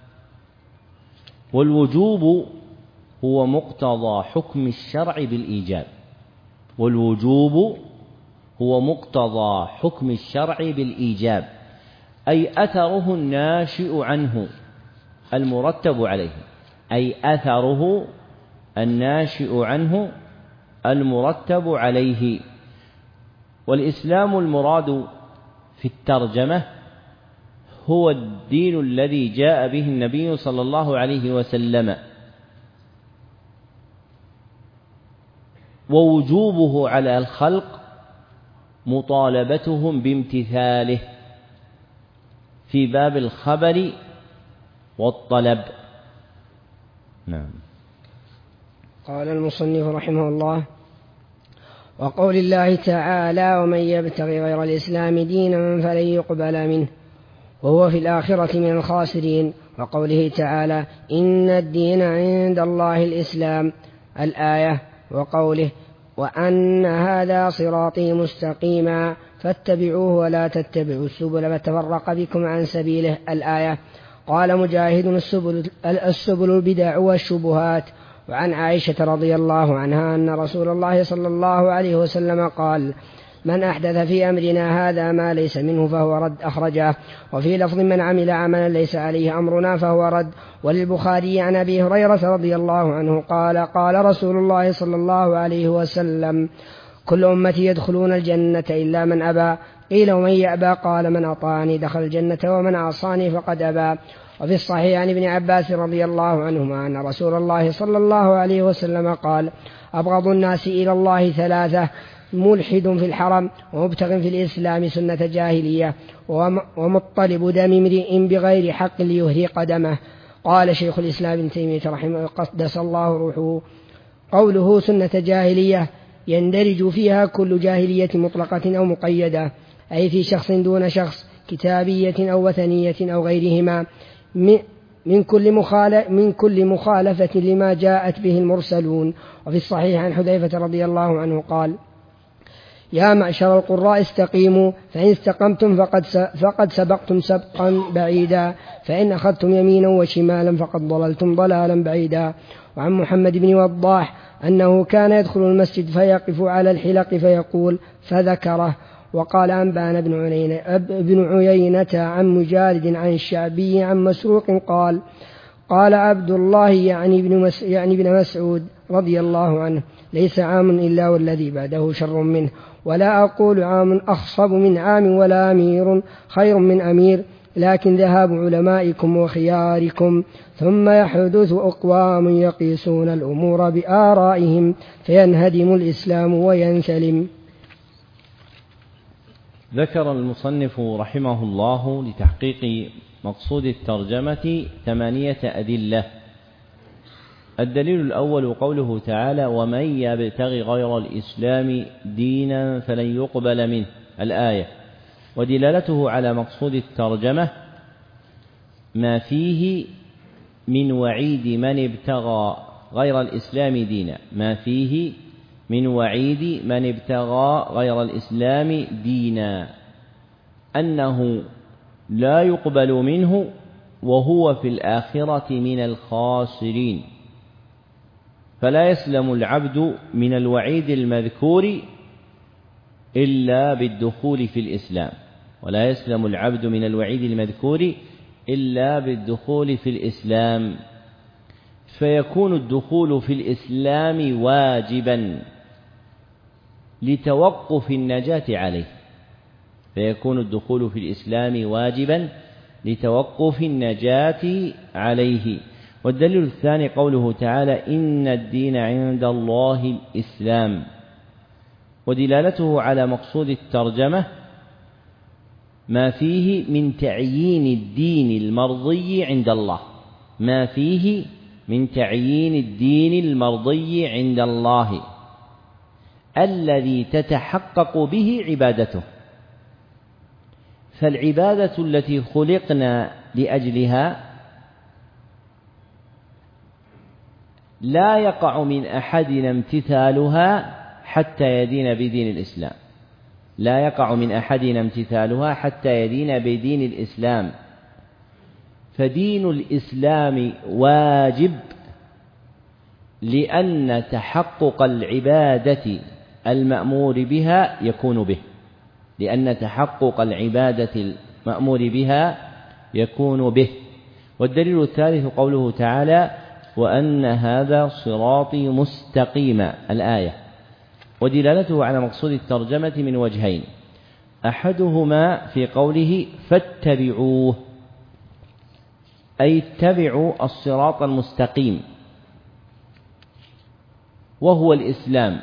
والوجوب هو مقتضى حكم الشرع بالإيجاب، والوجوب هو مقتضى حكم الشرع بالإيجاب، أي أثره الناشئ عنه المرتب عليه، أي أثره الناشئ عنه المرتب عليه. والإسلام المراد في الترجمة هو الدين الذي جاء به النبي صلى الله عليه وسلم، ووجوبه على الخلق مطالبتهم بامتثاله في باب الخبر والطلب. نعم. قال المصنف رحمه الله: وقول الله تعالى: ومن يبتغي غير الإسلام دينا فلن يقبل منه وهو في الآخرة من الخاسرين. وقوله تعالى: إن الدين عند الله الإسلام، الآية. وقوله: وأن هذا صراطي مستقيما فاتبعوه ولا تتبعوا السبل فتفرق بكم عن سبيله، الآية. قال مجاهد: السبل البدع والشبهات. وعن عائشة رضي الله عنها أن رسول الله صلى الله عليه وسلم قال: من أحدث في أمرنا هذا ما ليس منه فهو رد، أخرجه. وفي لفظ: من عمل عملا ليس عليه أمرنا فهو رد. وللبخاري عن أبي هريرة رضي الله عنه قال: قال رسول الله صلى الله عليه وسلم: كل أمتي يدخلون الجنة إلا من أبى. قيل: ومن يأبى؟ قال: من أطاعني دخل الجنة ومن عصاني فقد أبى. وفي الصحيح عن ابن عباس رضي الله عنهما أن رسول الله صلى الله عليه وسلم قال: أبغض الناس إلى الله ثلاثة: ملحد في الحرم، ومبتغ في الإسلام سنة جاهلية، ومطلب دم امرئ بغير حق ليهرق دمه. قال شيخ الإسلام ابن تيمية رحمه قدس الله روحه: قوله سنة جاهلية يندرج فيها كل جاهلية مطلقة أو مقيدة، أي في شخص دون شخص، كتابية أو وثنية أو غيرهما، من كل مخالفة لما جاءت به المرسلون. وفي الصحيح عن حذيفة رضي الله عنه قال: يا معشر القراء استقيموا، فإن استقمتم فقد سبقتم سبقا بعيدا، فإن أخذتم يمينا وشمالا فقد ضللتم ضلالا بعيدا. وعن محمد بن وضاح أنه كان يدخل المسجد فيقف على الحلق فيقول، فذكره. وقال أنبأنا ابن عيينة عن مجالد عن الشعبي عن مسروق قال: قال عبد الله يعني ابن مسعود رضي الله عنه: ليس عام إلا والذي بعده شر منه، ولا أقول عام أخصب من عام ولا أمير خير من أمير، لكن ذهاب علمائكم وخياركم، ثم يحدث أقوام يقيسون الأمور بآرائهم فينهدم الإسلام وينسلم. ذكر المصنف رحمه الله لتحقيق مقصود الترجمة 8 أدلة. الدليل الأول قوله تعالى: ومن يبتغي غير الإسلام دينا فلن يقبل منه، الآية. ودلالته على مقصود الترجمة ما فيه من وعيد من ابتغى غير الإسلام دينا، ما فيه من وعيد من ابتغى غير الإسلام دينا، أنه لا يقبل منه وهو في الآخرة من الخاسرين. فلا يسلم العبد من الوعيد المذكور إلا بالدخول في الإسلام، ولا يسلم العبد من الوعيد المذكور إلا بالدخول في الإسلام، فيكون الدخول في الإسلام واجبا لتوقف النجاة عليه، فيكون الدخول في الإسلام واجبا لتوقف النجاة عليه. والدليل الثاني قوله تعالى: إن الدين عند الله الإسلام. ودلالته على مقصود الترجمة ما فيه من تعيين الدين المرضي عند الله، ما فيه من تعيين الدين المرضي عند الله الذي تتحقق به عبادته. فالعبادة التي خلقنا لأجلها لا يقع من أحدنا امتثالها حتى يدين بدين الإسلام، لا يقع من أحدنا امتثالها حتى يدين بدين الإسلام. فدين الإسلام واجب لأن تحقق العبادة المأمور بها يكون به، لأن تحقق العبادة المأمور بها يكون به. والدليل الثالث قوله تعالى: وأن هذا صراطي مستقيما، الآية. ودلالته على مقصود الترجمة من وجهين: أحدهما في قوله فاتبعوه، أي اتبعوا الصراط المستقيم وهو الإسلام.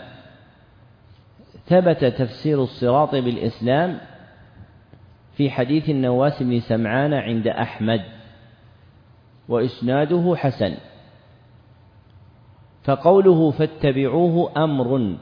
ثبت تفسير الصراط بالإسلام في حديث النواس بن سمعان عند أحمد وإسناده حسن. فقوله فاتبعوه أمر،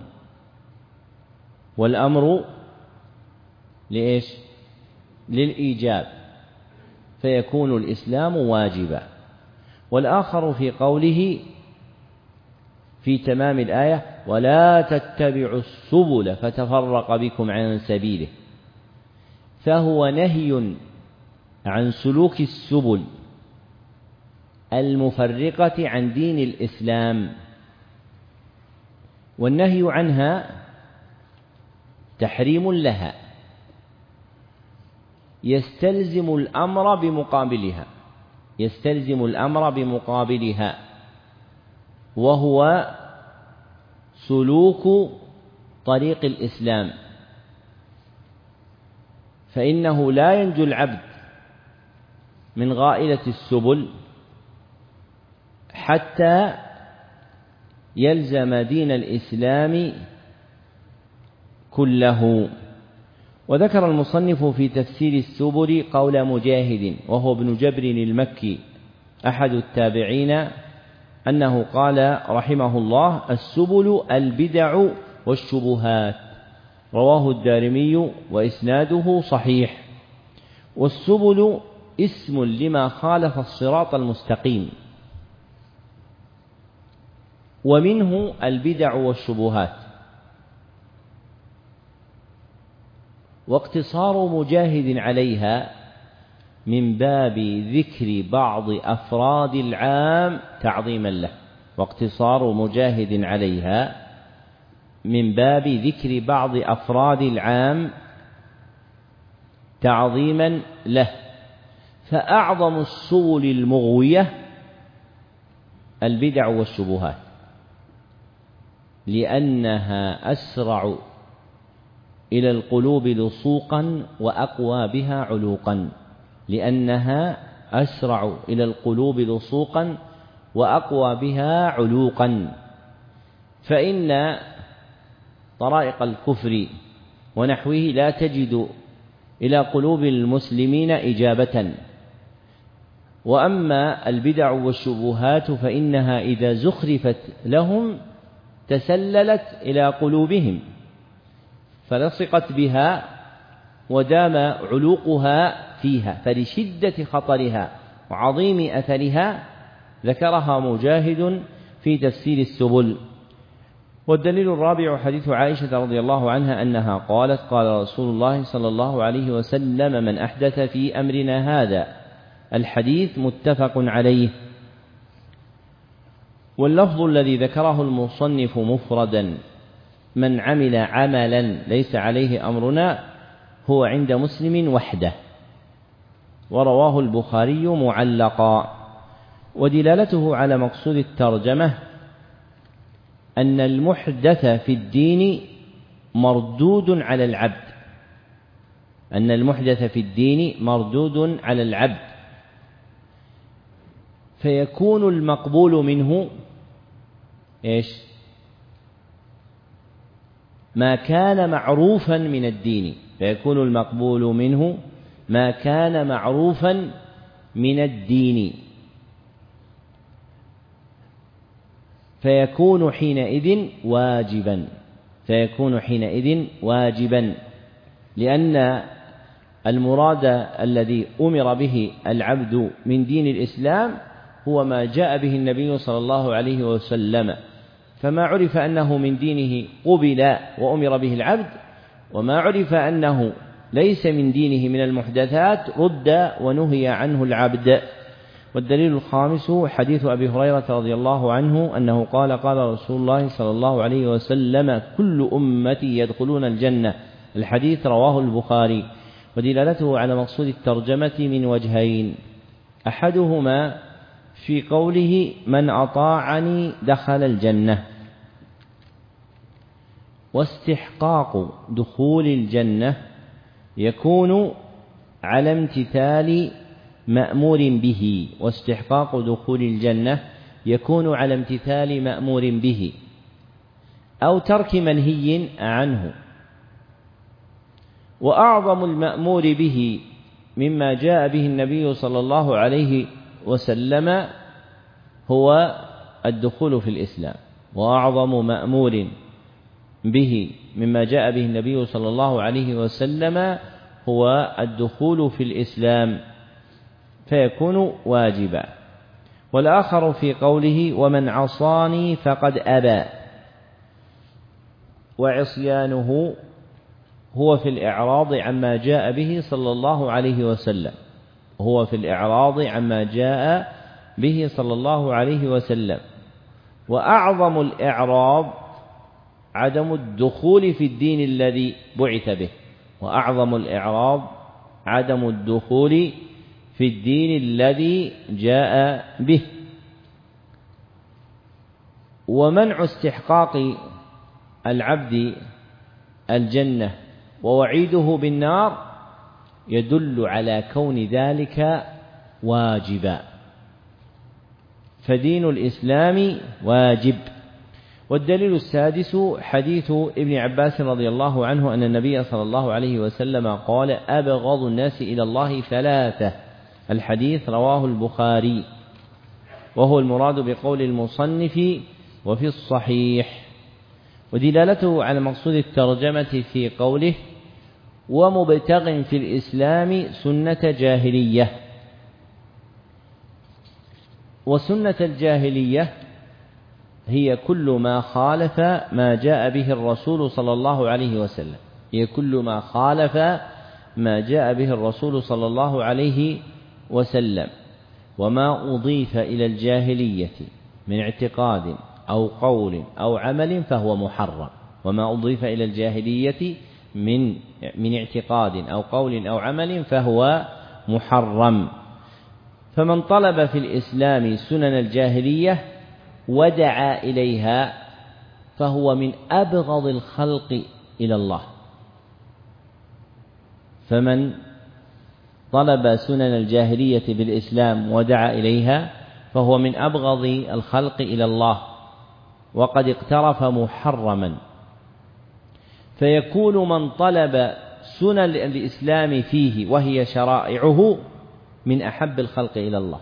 والأمر لإيش؟ للإيجاب، فيكون الإسلام واجبا. والآخر في قوله في تمام الآية: ولا تتبعوا السبل فتفرق بكم عن سبيله، فهو نهي عن سلوك السبل المفرقة عن دين الإسلام، والنهي عنها تحريم لها يستلزم الأمر بمقابلها، يستلزم الأمر بمقابلها، وهو سلوك طريق الإسلام. فإنه لا ينجو العبد من غائلة السبل حتى يلزم دين الإسلام كله. وذكر المصنف في تفسير السبل قول مجاهد وهو ابن جبر المكي أحد التابعين أنه قال رحمه الله: السبل البدع والشبهات. رواه الدارمي وإسناده صحيح. والسبل اسم لما خالف الصراط المستقيم، ومنه البدع والشبهات. واقتصار مجاهد عليها من باب ذكر بعض أفراد العام تعظيما له، واقتصار مجاهد عليها من باب ذكر بعض أفراد العام تعظيما له. فأعظم السبل المغوية البدع والشبهات، لأنها أسرع إلى القلوب لصوقا وأقوى بها علوقا، لأنها أسرع إلى القلوب لصوقا وأقوى بها علوقا. فإن طرائق الكفر ونحوه لا تجد إلى قلوب المسلمين إجابة، وأما البدع والشبهات فإنها إذا زخرفت لهم تسللت إلى قلوبهم فلصقت بها ودام علوقها فيها، فلشدة خطرها وعظيم أثرها ذكرها مجاهد في تفسير السبل. والدليل الرابع حديث عائشة رضي الله عنها أنها قالت: قال رسول الله صلى الله عليه وسلم: من أحدث في أمرنا هذا. الحديث متفق عليه. واللفظ الذي ذكره المصنف مفردا: من عمل عملا ليس عليه أمرنا، هو عند مسلم وحده، ورواه البخاري معلقا. ودلالته على مقصود الترجمة أن المحدث في الدين مردود على العبد، أن المحدث في الدين مردود على العبد، فيكون المقبول منه إيش؟ ما كان معروفا من الدين، فيكون المقبول منه ما كان معروفا من الدين، فيكون حينئذ واجبا، لأن المراد الذي أمر به العبد من دين الإسلام هو ما جاء به النبي صلى الله عليه وسلم، فما عرف أنه من دينه قبل وأمر به العبد، وما عرف أنه ليس من دينه من المحدثات رد ونهي عنه العبد. والدليل الخامس حديث أبي هريرة رضي الله عنه أنه قال قال رسول الله صلى الله عليه وسلم كل أمتي يدخلون الجنة، الحديث رواه البخاري. ودلالته على مقصود الترجمة من وجهين: أحدهما في قوله من أطاعني دخل الجنة، واستحقاق دخول الجنة يكون على امتثال مأمور به، واستحقاق دخول الجنة يكون على امتثال مأمور به أو ترك منهي عنه. وأعظم المأمور به مما جاء به النبي صلى الله عليه وسلم هو الدخول في الإسلام، وأعظم مأمور به مما جاء به النبي صلى الله عليه وسلم هو الدخول في الإسلام، فيكون واجبا. والآخر في قوله ومن عصاني فقد أبى، وعصيانه هو في الإعراض عما جاء به صلى الله عليه وسلم، وأعظم الإعراض عدم الدخول في الدين الذي بعث به، عدم الدخول في الدين الذي جاء به. ومنع استحقاق العبد الجنة ووعيده بالنار يدل على كون ذلك واجبا، فدين الإسلام واجب. والدليل السادس حديث ابن عباس رضي الله عنه أن النبي صلى الله عليه وسلم قال أبغض الناس إلى الله ثلاثة، الحديث رواه البخاري، وهو المراد بقول المصنف وفي الصحيح. ودلالته على مقصود الترجمة في قوله ومبتغ في الإسلام سنة جاهلية. وسنة الجاهلية هي كل ما خالف ما جاء به الرسول صلى الله عليه وسلم، وما أضيف إلى الجاهلية من اعتقاد أو قول أو عمل فهو محرم، من اعتقاد أو قول أو عمل فهو محرم. فمن طلب في الإسلام سنن الجاهلية ودعا إليها فهو من أبغض الخلق إلى الله. فمن طلب سنن الجاهلية بالإسلام ودعا إليها فهو من أبغض الخلق إلى الله، وقد اقترف محرما. فيكون من طلب سنن الإسلام فيه وهي شرائعه من أحب الخلق إلى الله،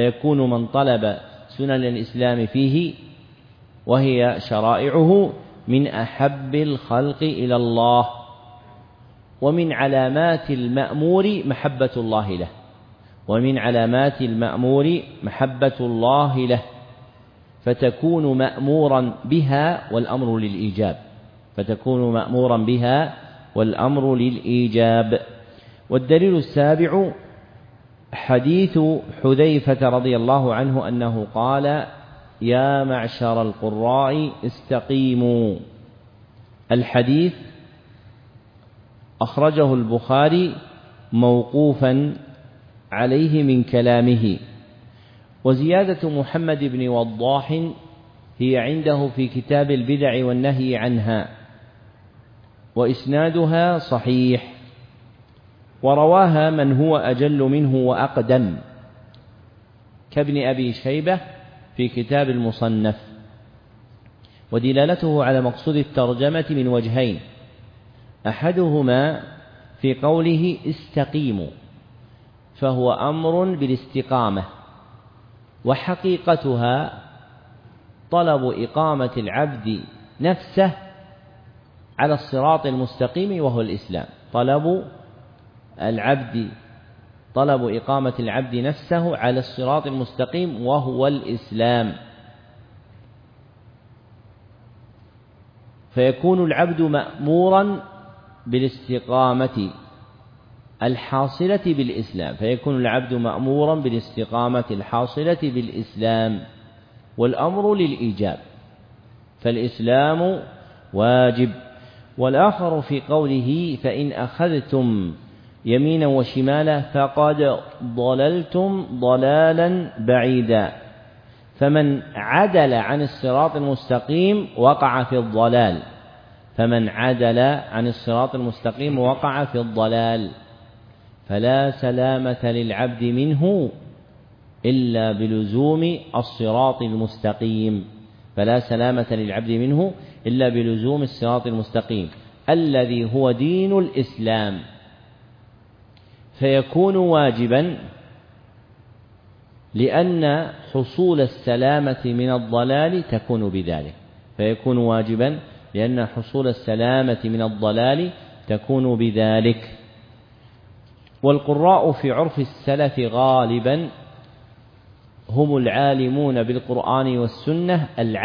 من أحب الخلق إلى الله. ومن علامات المأمور محبة الله له، فتكون مأمورا بها والأمر للإيجاب. والدليل السابع حديث حذيفة رضي الله عنه أنه قال يا معشر القراء استقيموا، الحديث أخرجه البخاري موقوفا عليه من كلامه. وزيادة محمد بن وضاح هي عنده في كتاب البدع والنهي عنها، وإسنادها صحيح، ورواها من هو أجل منه وأقدم كابن أبي شيبة في كتاب المصنف. ودلالته على مقصود الترجمة من وجهين: أحدهما في قوله استقيموا، فهو أمر بالاستقامة، وحقيقتها طلب إقامة العبد نفسه على الصراط المستقيم وهو الإسلام. طلب إقامة العبد نفسه على الصراط المستقيم وهو الإسلام، فيكون العبد مأمورا بالاستقامة الحاصلة بالإسلام، والأمر للإيجاب، فالإسلام واجب. والآخر في قوله فإن أخذتم يمينا وشمالا فقد ضللتم ضلالا بعيدا، فمن عدل عن الصراط المستقيم وقع في الضلال، فلا سلامة للعبد منه إلا بلزوم الصراط المستقيم الذي هو دين الإسلام، فيكون واجبا لأن حصول السلامة من الضلال تكون بذلك. والقراء في عرف السلف غالبا هم العالمون بالقرآن والسنة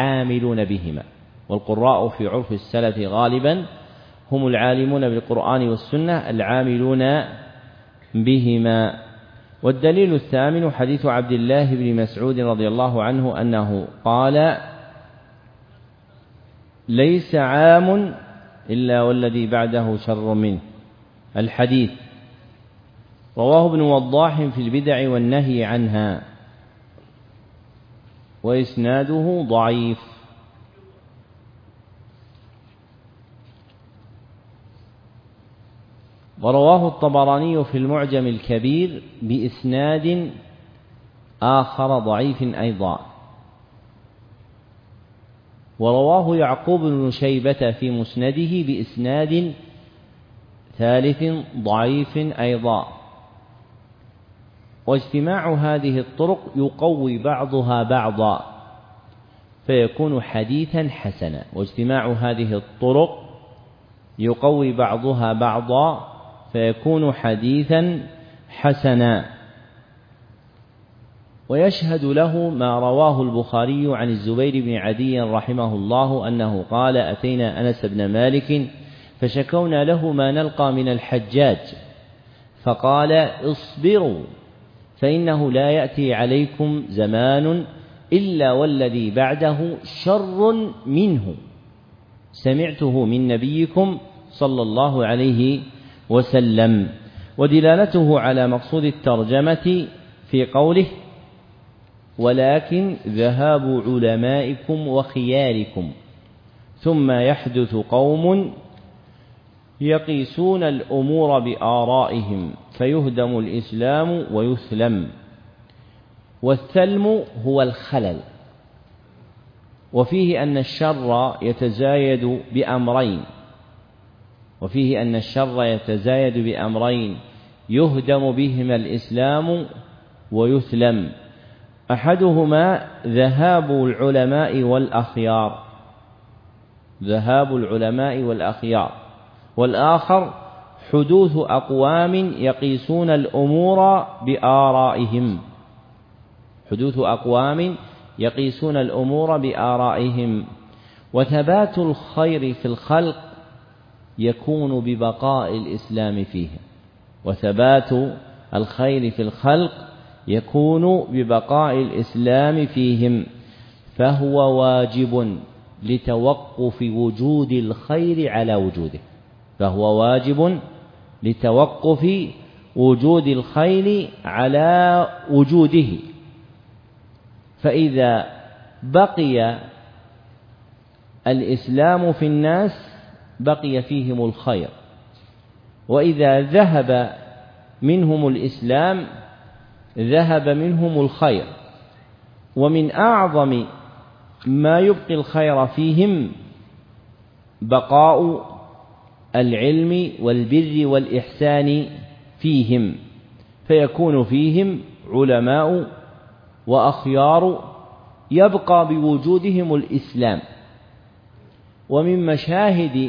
العاملون بهما. والدليل الثامن حديث عبد الله بن مسعود رضي الله عنه أنه قال ليس عام إلا والذي بعده شر منه، الحديث رواه ابن وضاح في البدع والنهي عنها، وإسناده ضعيف. ورواه الطبراني في المعجم الكبير بإسناد آخر ضعيف أيضا، ورواه يعقوب بن شيبة في مسنده بإسناد ثالث ضعيف أيضا. واجتماع هذه الطرق يقوي بعضها بعضا فيكون حديثا حسنا. ويشهد له ما رواه البخاري عن الزبير بن عدي رحمه الله أنه قال أتينا أنس بن مالك فشكونا له ما نلقى من الحجاج، فقال اصبروا فإنه لا يأتي عليكم زمان إلا والذي بعده شر منه سمعته من نبيكم صلى الله عليه وسلم. ودلالته على مقصود الترجمة في قوله ولكن ذهاب علمائكم وخياركم، ثم يحدث قوم يقيسون الأمور بآرائهم فيهدم الإسلام ويثلم. والثلم هو الخلل، وفيه أن الشر يتزايد بأمرين يهدم بهما الإسلام ويثلم، أحدهما ذهاب العلماء والأخيار، والآخر حدوث أقوام يقيسون الأمور بآرائهم. وثبات الخير في الخلق يكون ببقاء الإسلام فيهم، فهو واجب لتوقف وجود الخير على وجوده، فإذا بقي الإسلام في الناس بقي فيهم الخير، وإذا ذهب منهم الإسلام ذهب منهم الخير. ومن أعظم ما يبقي الخير فيهم بقاء العلم والبر والإحسان فيهم، فيكون فيهم علماء وأخيار يبقى بوجودهم الإسلام. ومن مشاهد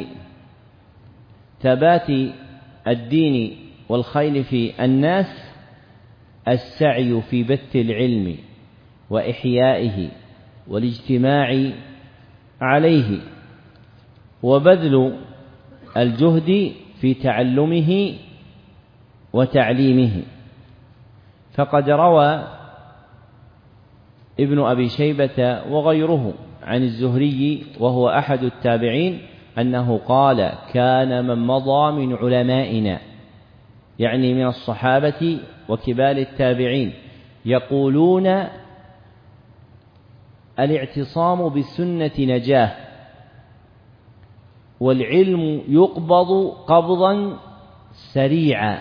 ثبات الدين والخير في الناس السعي في بث العلم وإحيائه والاجتماع عليه وبذل الجهد في تعلمه وتعليمه. فقد روى ابن أبي شيبة وغيره عن الزهري وهو أحد التابعين أنه قال: كان من مضى من علمائنا، يعني من الصحابة وكبار التابعين، يقولون: الاعتصام بالسنة نجاة، والعلم يقبض قبضا سريعا،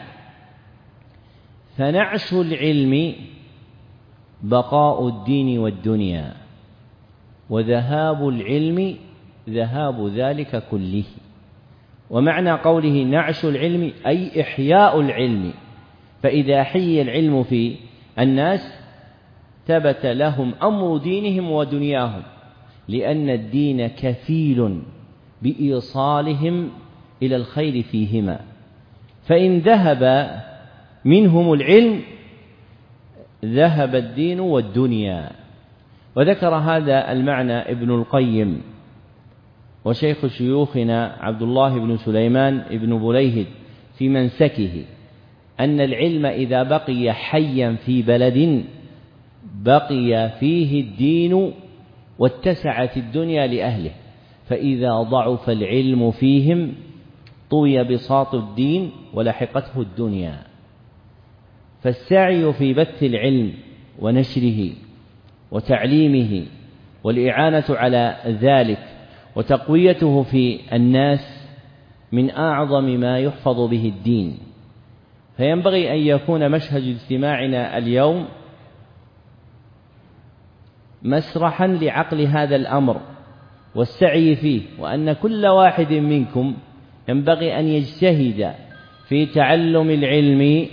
فنعش العلم بقاء الدين والدنيا، وذهاب العلم ذهاب ذلك كله. ومعنى قوله نعش العلم أي إحياء العلم، فإذا حي العلم في الناس ثبت لهم أمر دينهم ودنياهم، لأن الدين كفيل بإيصالهم إلى الخير فيهما، فإن ذهب منهم العلم ذهب الدين والدنيا. وذكر هذا المعنى ابن القيم وشيخ شيوخنا عبد الله بن سليمان بن بليهد في منسكه، أن العلم إذا بقي حيا في بلد بقي فيه الدين واتسعت الدنيا لأهله، فإذا ضعف العلم فيهم طوي بساط الدين ولحقته الدنيا. فالسعي في بث العلم ونشره وتعليمه والإعانة على ذلك وتقويته في الناس من أعظم ما يحفظ به الدين. فينبغي أن يكون مشهد اجتماعنا اليوم مسرحا لعقل هذا الأمر والسعي فيه، وأن كل واحد منكم ينبغي أن يجتهد في تعلم العلم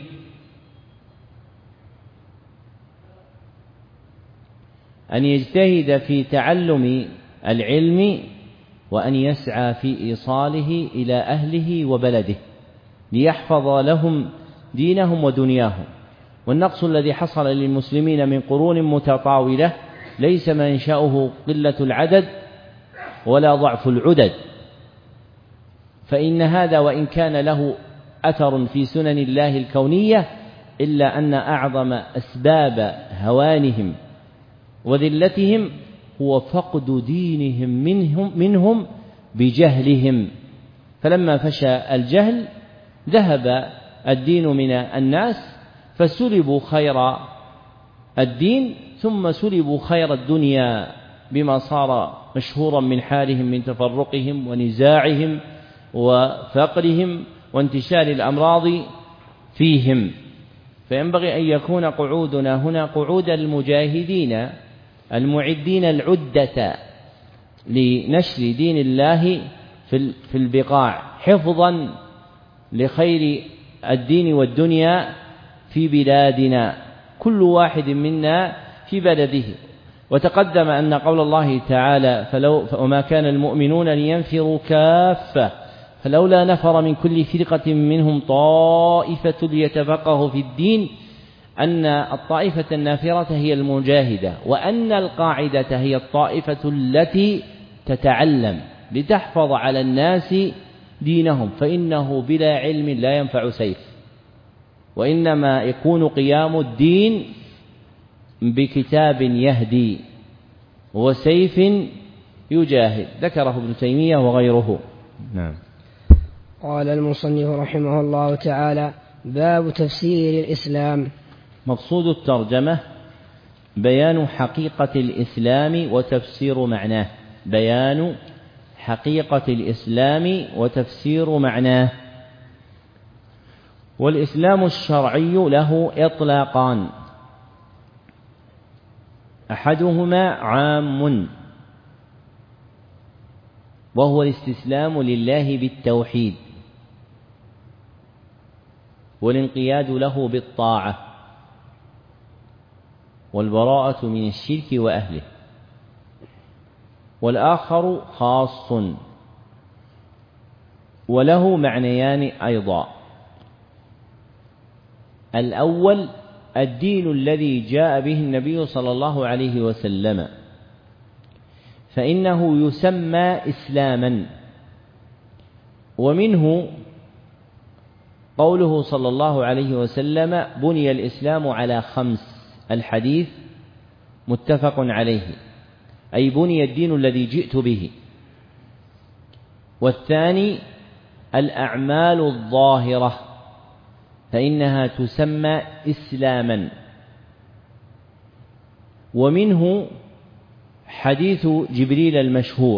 وأن يسعى في إيصاله إلى أهله وبلده ليحفظ لهم دينهم ودنياهم. والنقص الذي حصل للمسلمين من قرون متطاولة ليس منشأه قلة العدد ولا ضعف العدد، فإن هذا وإن كان له أثر في سنن الله الكونية، إلا أن أعظم أسباب هوانهم وذلتهم هو فقد دينهم منهم بجهلهم. فلما فشى الجهل ذهب الدين من الناس، فسلبوا خير الدين ثم سلبوا خير الدنيا بما صار مشهورا من حالهم من تفرقهم ونزاعهم وفقرهم وانتشار الأمراض فيهم. فينبغي أن يكون قعودنا هنا قعود المجاهدين المعدين العدة لنشر دين الله في البقاع، حفظا لخير الدين والدنيا في بلادنا، كل واحد منا في بلده. وتقدم أن قول الله تعالى: وما كان المؤمنون لينفروا كافة فلولا نفر من كل فرقة منهم طائفة ليتفقهوا في الدين، أن الطائفة النافرة هي المجاهدة، وأن القاعدة هي الطائفة التي تتعلم لتحفظ على الناس دينهم، فإنه بلا علم لا ينفع سيف، وإنما يكون قيام الدين بكتاب يهدي وسيف يجاهد. ذكره ابن تيمية وغيره. نعم. قال المصنف رحمه الله تعالى: باب تفسير الإسلام. مقصود الترجمة بيان حقيقة الإسلام وتفسير معناه. بيان حقيقة الإسلام وتفسير معناه. والإسلام الشرعي له إطلاقان: أحدهما عام وهو الاستسلام لله بالتوحيد، والانقياد له بالطاعة والبراءة من الشرك وأهله. والآخر خاص وله معنيان أيضا. الأول الدين الذي جاء به النبي صلى الله عليه وسلم، فإنه يسمى إسلاما، ومنه قوله صلى الله عليه وسلم: بني الإسلام على 5، الحديث متفق عليه، أي بني الدين الذي جئت به. والثاني الأعمال الظاهرة، فإنها تسمى إسلاما، ومنه حديث جبريل المشهور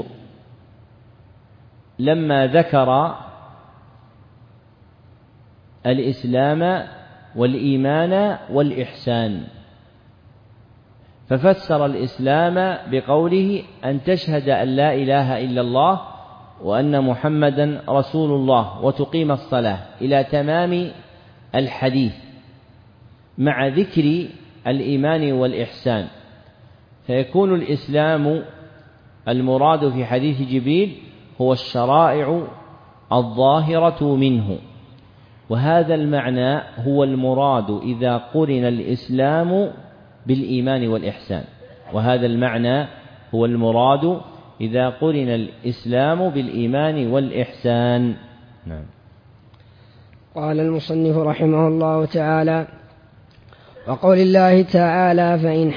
لما ذكر الإسلام والإيمان والإحسان، ففسر الإسلام بقوله: أن تشهد أن لا إله إلا الله وأن محمدا رسول الله وتقيم الصلاة، إلى تمام الحديث، مع ذكر الإيمان والإحسان. فيكون الإسلام المراد في حديث جبريل هو الشرائع الظاهرة منه، وهذا المعنى هو المراد إذا قرن الإسلام بالإيمان والإحسان، وهذا المعنى هو المراد إذا قرن الإسلام بالإيمان والإحسان. نعم. قال المصنف رحمه الله تعالى: وقول الله تعالى: فإن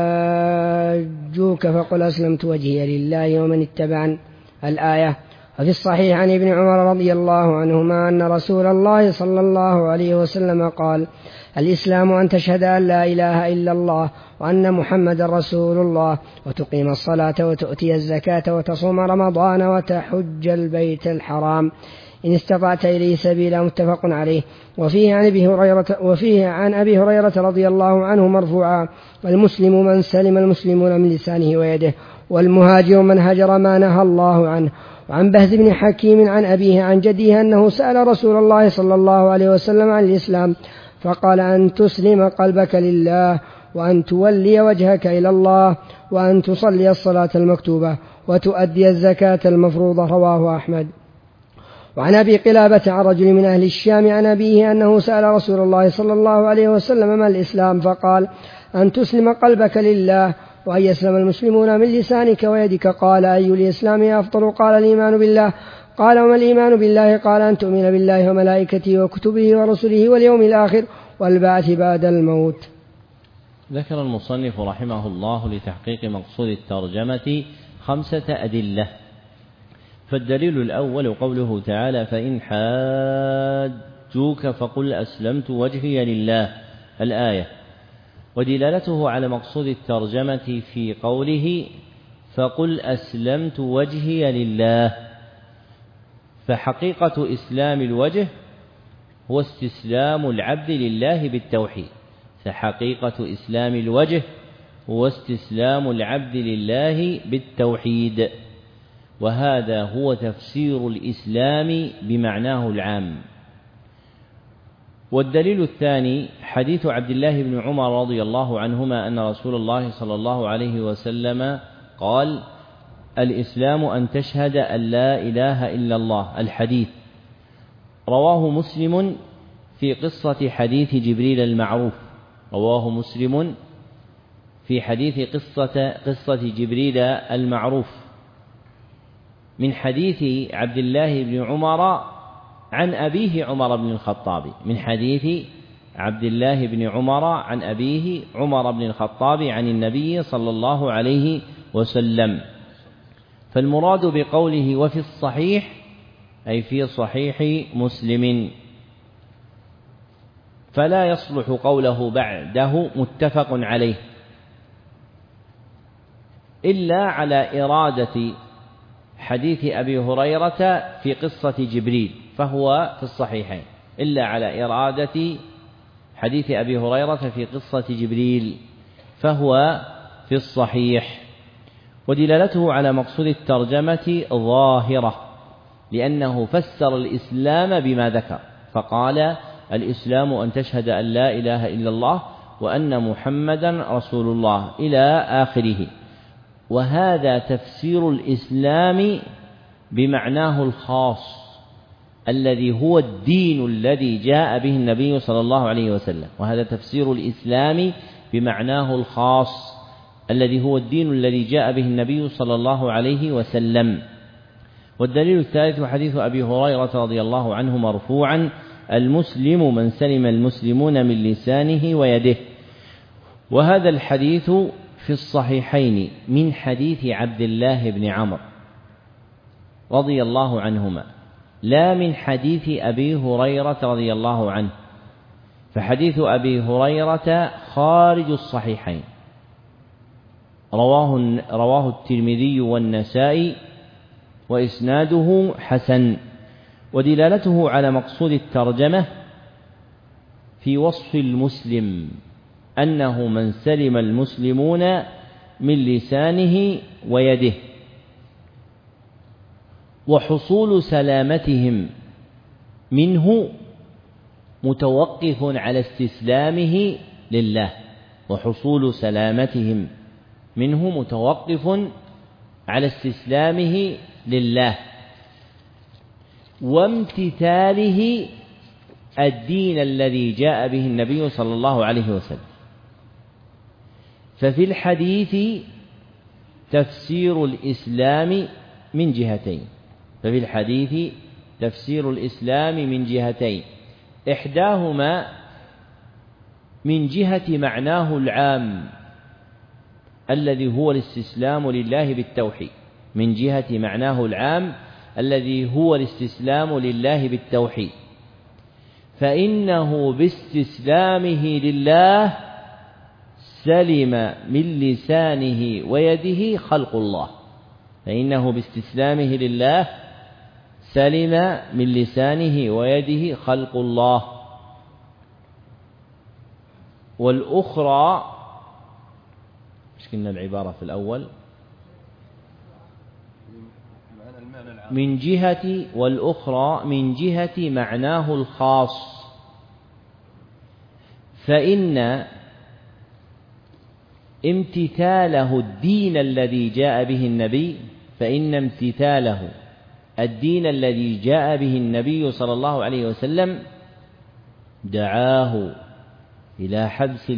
حاجوك فقل أسلمت وجهي لله ومن اتبعني، الآية. وفي الصحيح عن ابن عمر رضي الله عنهما أن رسول الله صلى الله عليه وسلم قال: الإسلام أن تشهد أن لا إله إلا الله وأن محمد رسول الله وتقيم الصلاة وتؤتي الزكاة وتصوم رمضان وتحج البيت الحرام إن استطعت إليه سبيلا، متفق عليه. وفيه عن أبي هريرة رضي الله عنه مرفوعا: المسلم من سلم المسلمون من لسانه ويده، والمهاجر من هجر ما نهى الله عنه. وعن بهز بن حكيم عن أبيه عن جديه أنه سأل رسول الله صلى الله عليه وسلم عن الإسلام فقال: أن تسلم قلبك لله، وأن تولي وجهك إلى الله، وأن تصلي الصلاة المكتوبة، وتؤدي الزكاة المفروضة، رواه أحمد. وعن أبي قلابة عن رجل من أهل الشام عن أبيه أنه سأل رسول الله صلى الله عليه وسلم ما الإسلام فقال: أن تسلم قلبك لله، وأن يسلم المسلمون من لسانك ويدك. قال: أي الإسلام أفضل؟ قال: الإيمان بالله. قال: وما الإيمان بالله؟ قال: أن تؤمن بالله وملائكته وكتبه ورسله واليوم الآخر والبعث بعد الموت. ذكر المصنف رحمه الله لتحقيق مقصود الترجمة 5 أدلة. فالدليل الأول قوله تعالى: فإن حاجوك فقل أسلمت وجهي لله، الآية. ودلالته على مقصود الترجمة في قوله: فقل أسلمت وجهي لله، فحقيقة إسلام الوجه هو استسلام العبد لله بالتوحيد، فحقيقة إسلام الوجه هو استسلام العبد لله بالتوحيد، وهذا هو تفسير الإسلام بمعناه العام. والدليل الثاني حديث عبد الله بن عمر رضي الله عنهما أن رسول الله صلى الله عليه وسلم قال: الإسلام أن تشهد أن لا إله إلا الله، الحديث. رواه مسلم في قصة حديث جبريل المعروف، رواه مسلم في حديث قصة جبريل المعروف من حديث عبد الله بن عمر عن أبيه عمر بن الخطاب، من حديث عبد الله بن عمر عن أبيه عمر بن الخطاب عن النبي صلى الله عليه وسلم. فالمراد بقوله وفي الصحيح أي في صحيح مسلم، فلا يصلح قوله بعده متفق عليه إلا على إرادة حديث أبي هريرة في قصة جبريل، فهو في الصحيحين، إلا على إرادة حديث أبي هريرة في قصة جبريل، فهو في الصحيح. ودلالته على مقصود الترجمة ظاهرة، لأنه فسر الإسلام بما ذكر، فقال: الإسلام أن تشهد أن لا إله إلا الله وأن محمدا رسول الله إلى آخره. وهذا تفسير الإسلام بمعناه الخاص الذي هو الدين الذي جاء به النبي صلى الله عليه وسلم، وهذا تفسير الإسلام بمعناه الخاص الذي هو الدين الذي جاء به النبي صلى الله عليه وسلم. والدليل الثالث حديث أبي هريرة رضي الله عنه مرفوعا: المسلم من سلم المسلمون من لسانه ويده. وهذا الحديث في الصحيحين من حديث عبد الله بن عمرو رضي الله عنهما، لا من حديث أبي هريرة رضي الله عنه، فحديث أبي هريرة خارج الصحيحين، رواه الترمذي والنسائي وإسناده حسن. ودلالته على مقصود الترجمة في وصف المسلم أنه من سلم المسلمون من لسانه ويده، وحصول سلامتهم منه متوقف على استسلامه لله، وحصول سلامتهم منه متوقف على استسلامه لله وامتثاله الدين الذي جاء به النبي صلى الله عليه وسلم. ففي الحديث تفسير الإسلام من جهتين، إحداهما من جهة معناه العام الذي هو الاستسلام لله بالتوحيد، فإنه باستسلامه لله سلم من لسانه ويده خلق الله. والأخرى مشكلنا العبارة في الأول والأخرى من جهة معناه الخاص، فإن امتثاله الدين الذي جاء به النبي صلى الله عليه وسلم دعاه إلى حبس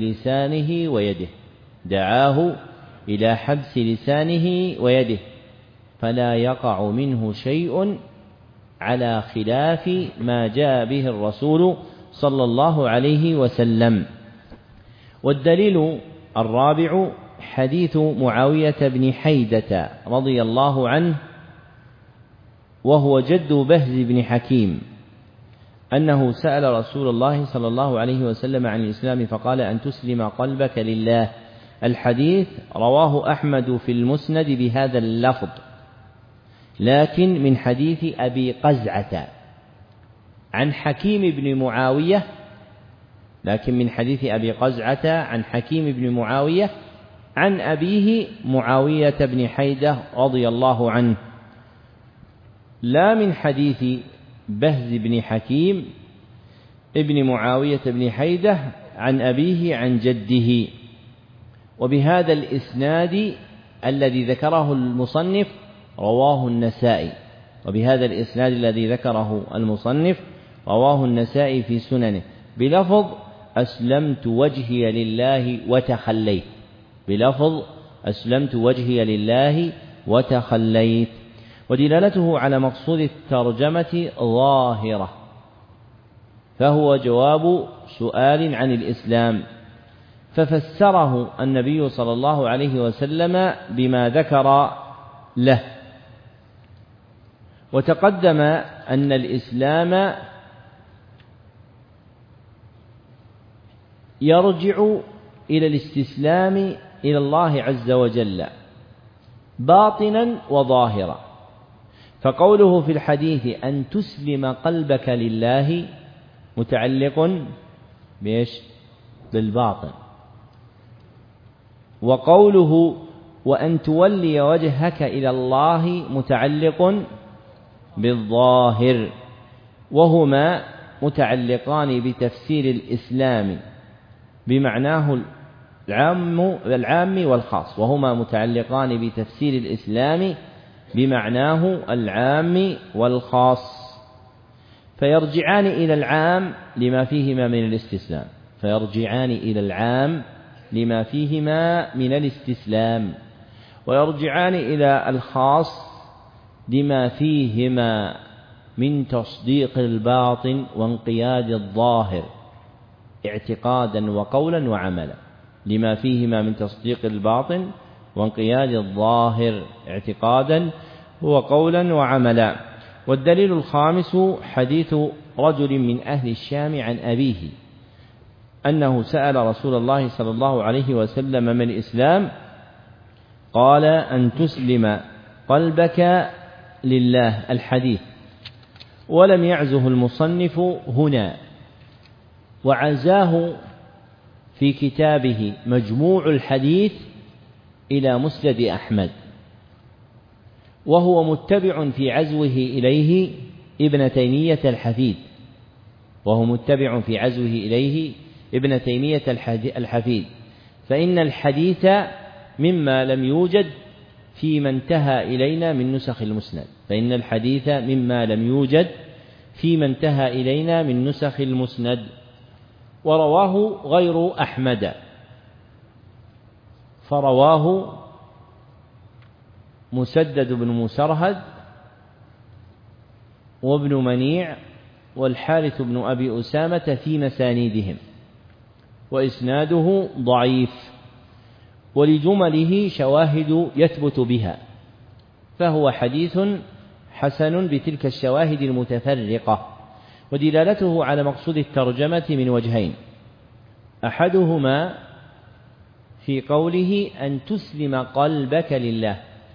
لسانه ويده، فلا يقع منه شيء على خلاف ما جاء به الرسول صلى الله عليه وسلم. والدليل الرابع حديث معاوية بن حيدة رضي الله عنه، وهو جد بهز بن حكيم، أنه سأل رسول الله صلى الله عليه وسلم عن الإسلام فقال: أن تسلم قلبك لله. الحديث رواه أحمد في المسند بهذا اللفظ، لكن من حديث أبي قزعة عن حكيم بن معاوية عن أبيه معاوية بن حيدة رضي الله عنه، لا من حديث بهز بن حكيم ابن معاوية بن حيدة عن أبيه عن جده. وبهذا الإسناد الذي ذكره المصنف رواه النسائي في سننه بلفظ: أسلمت وجهي لله وتخليت. ودلالته على مقصود الترجمة ظاهرة، فهو جواب سؤال عن الإسلام، ففسره النبي صلى الله عليه وسلم بما ذكر له. وتقدم أن الإسلام يرجع إلى الاستسلام إلى الله عز وجل باطنا وظاهرا، فقوله في الحديث أن تسلم قلبك لله متعلق بالباطن، وقوله وأن تولي وجهك إلى الله متعلق بالظاهر، وهما متعلقان بتفسير الإسلام بمعناه العام والخاص، وهما متعلقان بتفسير الإسلام بمعناه العام والخاص، فيرجعان إلى العام لما فيهما من الاستسلام، ويرجعان إلى الخاص لما فيهما من تصديق الباطن وانقياد الظاهر اعتقادا وقولا وعملا، لما فيهما من تصديق الباطن وانقياد الظاهر اعتقادا وقولا وعملا. والدليل الخامس حديث رجل من أهل الشام عن أبيه أنه سأل رسول الله صلى الله عليه وسلم ما الإسلام؟ قال: أن تسلم قلبك لله، الحديث. ولم يعزه المصنف هنا، وعزاه في كتابه مجموع الحديث إلى مسند أحمد، وهو متبع في عزوه إليه ابن تيمية الحفيد، فإن الحديث مما لم يوجد فيما انتهى إلينا من نسخ المسند، ورواه غير أحمد، فرواه مسدد بن مسرهد وابن منيع والحارث بن أبي أسامة في مسانيدهم، وإسناده ضعيف، ولجمله شواهد يثبت بها، فهو حديث حسن بتلك الشواهد المتفرقة. ودلالته على مقصود الترجمة من وجهين: أحدهما في قوله أن تسلم قلبك لله،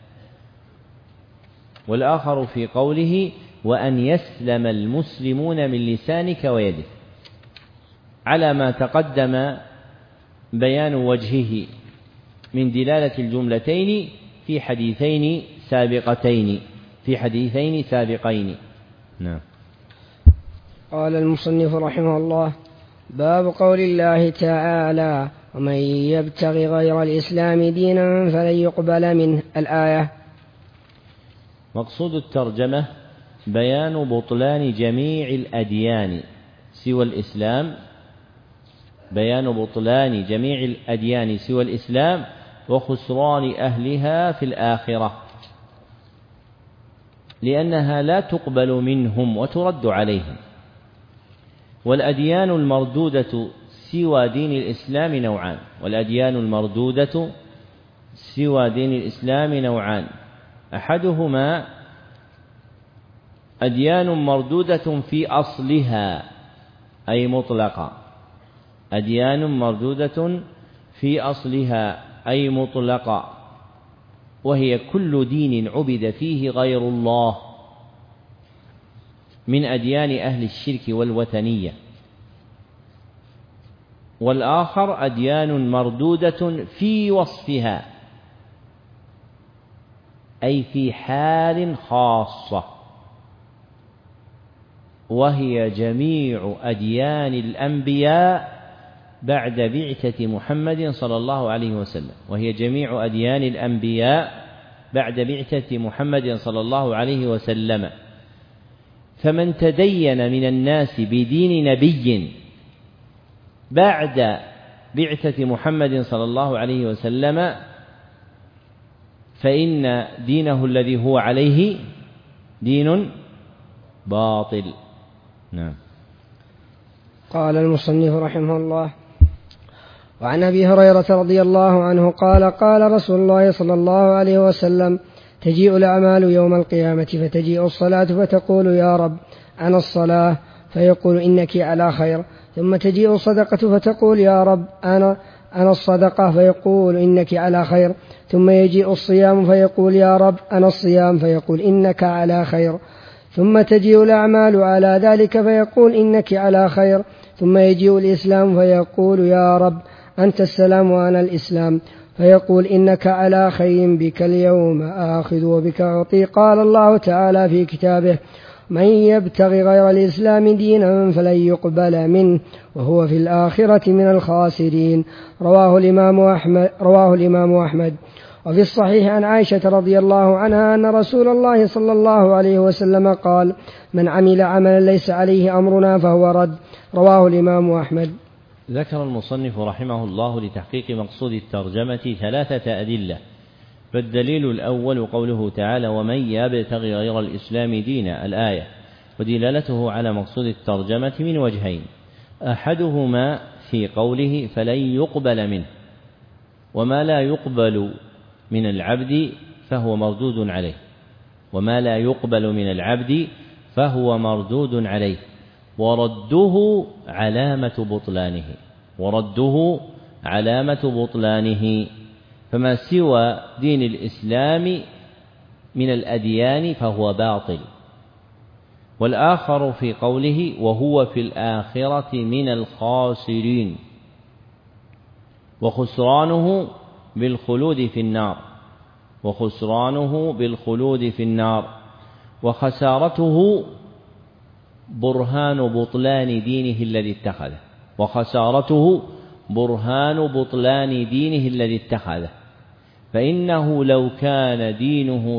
والآخر في قوله وأن يسلم المسلمون من لسانك ويدك، على ما تقدم بيان وجهه من دلالة الجملتين في حديثين سابقين. نعم. قال المصنف رحمه الله: باب قول الله تعالى: ومن يبتغي غير الإسلام دينا فلن يقبل منه، الآية. مقصود الترجمة بيان بطلان جميع الأديان سوى الإسلام، وخسران أهلها في الآخرة، لأنها لا تقبل منهم وترد عليهم. والأديان المردودة سوى دين الإسلام نوعان: أحدهما أديان مردودة في أصلها أي مطلقة، وهي كل دين عبد فيه غير الله من أديان أهل الشرك والوثنية. والآخر أديان مردودة في وصفها أي في حال خاصة، وهي جميع أديان الأنبياء بعد بعثة محمد صلى الله عليه وسلم. فمن تدين من الناس بدين نبي بعد بعثة محمد صلى الله عليه وسلم فإن دينه الذي هو عليه دين باطل. نعم. قال المصنف رحمه الله: وعن أبي هريرة رضي الله عنه قال: قال رسول الله صلى الله عليه وسلم: تجيء الأعمال يوم القيامة فتجيء الصلاة فتقول يا رب أنا الصلاة، فيقول إنك على خير. ثم تجيء الصدقة فتقول يا رب أنا الصدقة، فيقول إنك على خير. ثم يجيء الصيام فيقول يا رب أنا الصيام، فيقول إنك على خير. ثم تجيء الأعمال على ذلك فيقول إنك على خير. ثم يجيء الإسلام فيقول يا رب أنت السلام وأنا الإسلام، فيقول إنك على خير، بك اليوم آخذ وبك أعطي. قال الله تعالى في كتابه: من يبتغي غير الإسلام دينا فلن يقبل منه وهو في الآخرة من الخاسرين. رواه الإمام أحمد. وفي الصحيح عن عائشة رضي الله عنها أن رسول الله صلى الله عليه وسلم قال: من عمل عملا ليس عليه أمرنا فهو رد. رواه الإمام أحمد. ذكر المصنف رحمه الله لتحقيق مقصود الترجمة 3 أدلة. فالدليل الأول قوله تعالى: ومن يبتغي غير الإسلام دينا، الآية، ودلالته على مقصود الترجمة من وجهين: أحدهما في قوله فلن يقبل منه، وما لا يقبل من العبد فهو مردود عليه، وما لا يقبل من العبد فهو مردود عليه، ورده علامة بطلانه، فما سوى دين الإسلام من الأديان فهو باطل. والآخر في قوله وهو في الآخرة من الخاسرين، وخسرانه بالخلود في النار، وخسارته برهان بطلان دينه الذي اتخذه، فإنه لو كان دينه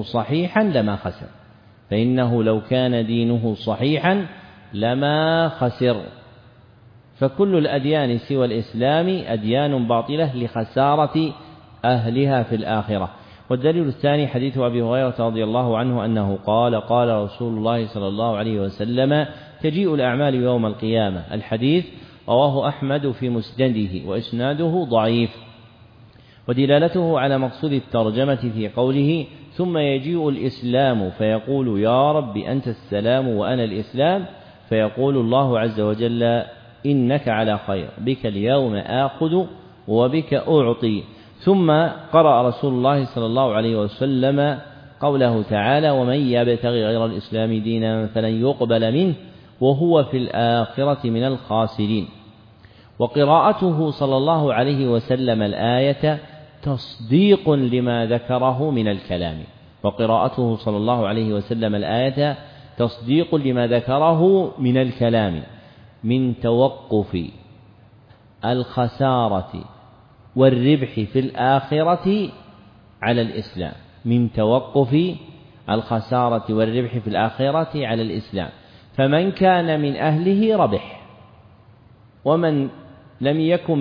صحيحا لما خسر. فكل الأديان سوى الإسلام أديان باطلة لخسارة أهلها في الآخرة. والدليل الثاني حديث أبي هريرة رضي الله عنه أنه قال: قال رسول الله صلى الله عليه وسلم: تجيء الأعمال يوم القيامة. الحديث رواه أحمد في مسنده وإسناده ضعيف. ودلالته على مقصود الترجمة في قوله: ثم يجيء الإسلام فيقول: يا رب أنت السلام وأنا الإسلام، فيقول الله عز وجل: إنك على خير، بك اليوم آخذ وبك أعطي. ثم قرأ رسول الله صلى الله عليه وسلم قوله تعالى: ومن يبتغي غير الإسلام دينا فلن يقبل منه وهو في الآخرة من الخاسرين. وقراءته صلى الله عليه وسلم الآية تصديق لما ذكره من الكلام من توقف الخسارة والربح في الآخرة على الإسلام، فمن كان من أهله ربح، ومن لم يكن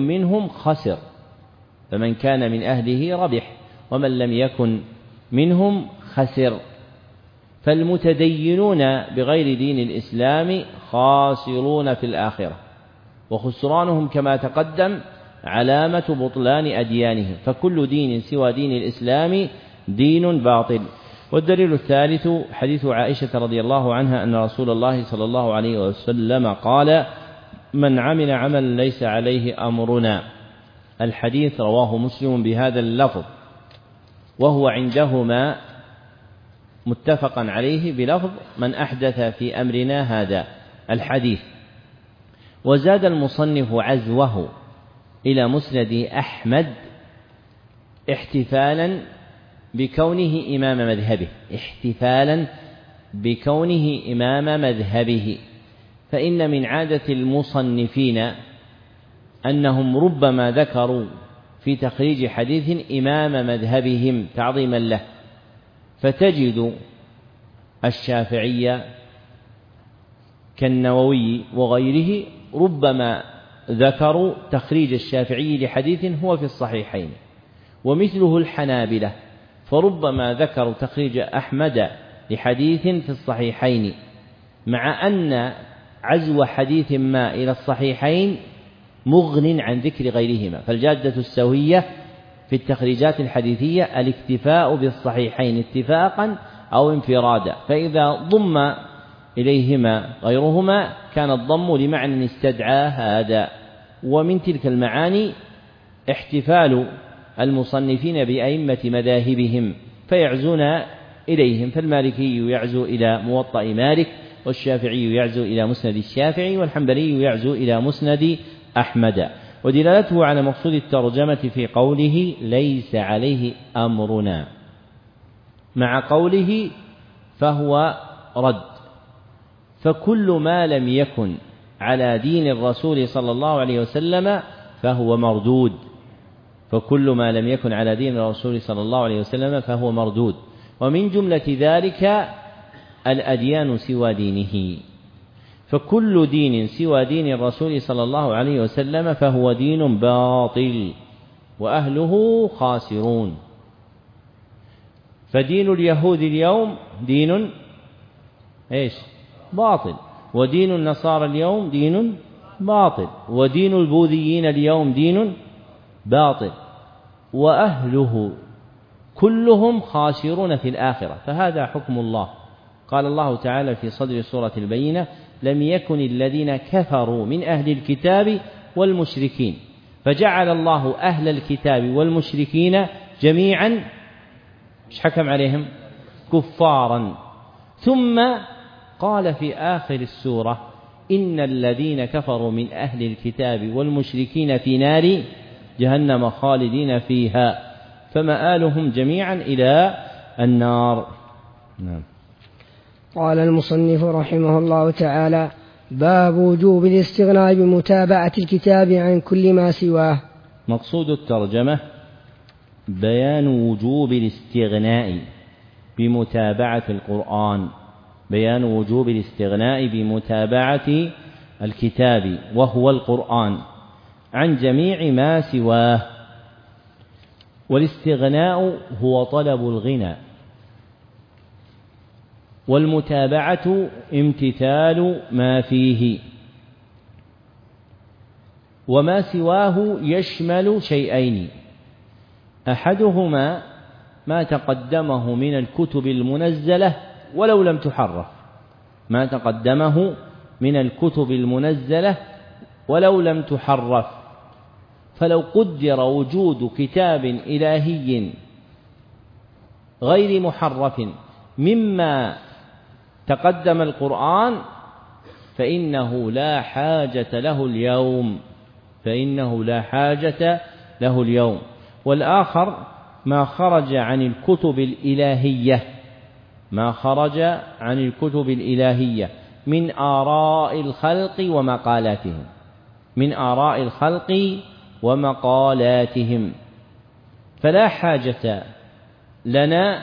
منهم خسر. فالمتدينون بغير دين الإسلام خاسرون في الآخرة، وخسرانهم كما تقدم علامة بطلان أديانهم، فكل دين سوى دين الإسلام دين باطل. والدليل الثالث حديث عائشة رضي الله عنها أن رسول الله صلى الله عليه وسلم قال: من عمل عملا ليس عليه أمرنا. الحديث رواه مسلم بهذا اللفظ، وهو عندهما متفقا عليه بلفظ: من أحدث في أمرنا هذا الحديث. وزاد المصنف عزوه إلى مسند أحمد احتفالا بكونه إمام مذهبه، فإن من عادة المصنفين أنهم ربما ذكروا في تخريج حديث إمام مذهبهم تعظيما له، فتجد الشافعي كالنووي وغيره ربما ذكروا تخريج الشافعي لحديث هو في الصحيحين، ومثله الحنابلة فربما ذكروا تخريج أحمد لحديث في الصحيحين، مع أن عزو حديث ما إلى الصحيحين مغن عن ذكر غيرهما. فالجادة السوية في التخريجات الحديثية الاكتفاء بالصحيحين اتفاقا أو انفرادا، فإذا ضم إليهما غيرهما كان الضم لمعنى استدعى هذا. ومن تلك المعاني احتفال المصنفين بأئمة مذاهبهم فيعزون إليهم، فالمالكي يعزو إلى موطأ مالك، والشافعي يعزو إلى مسند الشافعي، والحنبلي يعزو إلى مسند أحمد. ودلالته على مقصود الترجمة في قوله ليس عليه أمرنا، مع قوله فهو رد، فكل ما لم يكن على دين الرسول صلى الله عليه وسلم فهو مردود، فكل ما لم يكن على دين الرسول صلى الله عليه وسلم فهو مردود. ومن جملة ذلك الأديان سوى دينه، فكل دين سوى دين الرسول صلى الله عليه وسلم فهو دين باطل وأهله خاسرون. فدين اليهود اليوم دين باطل، ودين النصارى اليوم دين باطل، ودين البوذيين اليوم دين باطل، وأهله كلهم خاسرون في الآخرة. فهذا حكم الله. قال الله تعالى في صدر سورة البينة: لم يكن الذين كفروا من أهل الكتاب والمشركين، فجعل الله أهل الكتاب والمشركين جميعا مش حكم عليهم كفارا، ثم قال في آخر السورة: إن الذين كفروا من أهل الكتاب والمشركين في نار جهنم خالدين فيها، فمآلهم جميعا إلى النار. نعم. قال المصنف رحمه الله تعالى: باب وجوب الاستغناء بمتابعة الكتاب عن كل ما سواه. مقصود الترجمة بيان وجوب الاستغناء بمتابعة القرآن، بيان وجوب الاستغناء بمتابعة الكتاب وهو القرآن عن جميع ما سواه. والاستغناء هو طلب الغنى، والمتابعة امتثال ما فيه، وما سواه يشمل شيئين: أحدهما ما تقدمه من الكتب المنزلة ولو لم تحرف، ما تقدمه من الكتب المنزلة ولو لم تحرف. فلو قدر وجود كتاب إلهي غير محرف مما تقدم القرآن فإنه لا حاجة له اليوم، فإنه لا حاجة له اليوم. والآخر ما خرج عن الكتب الإلهية، ما خرج عن الكتب الإلهية من آراء الخلق ومقالاتهم، من آراء الخلق ومقالاتهم. فلا حاجة لنا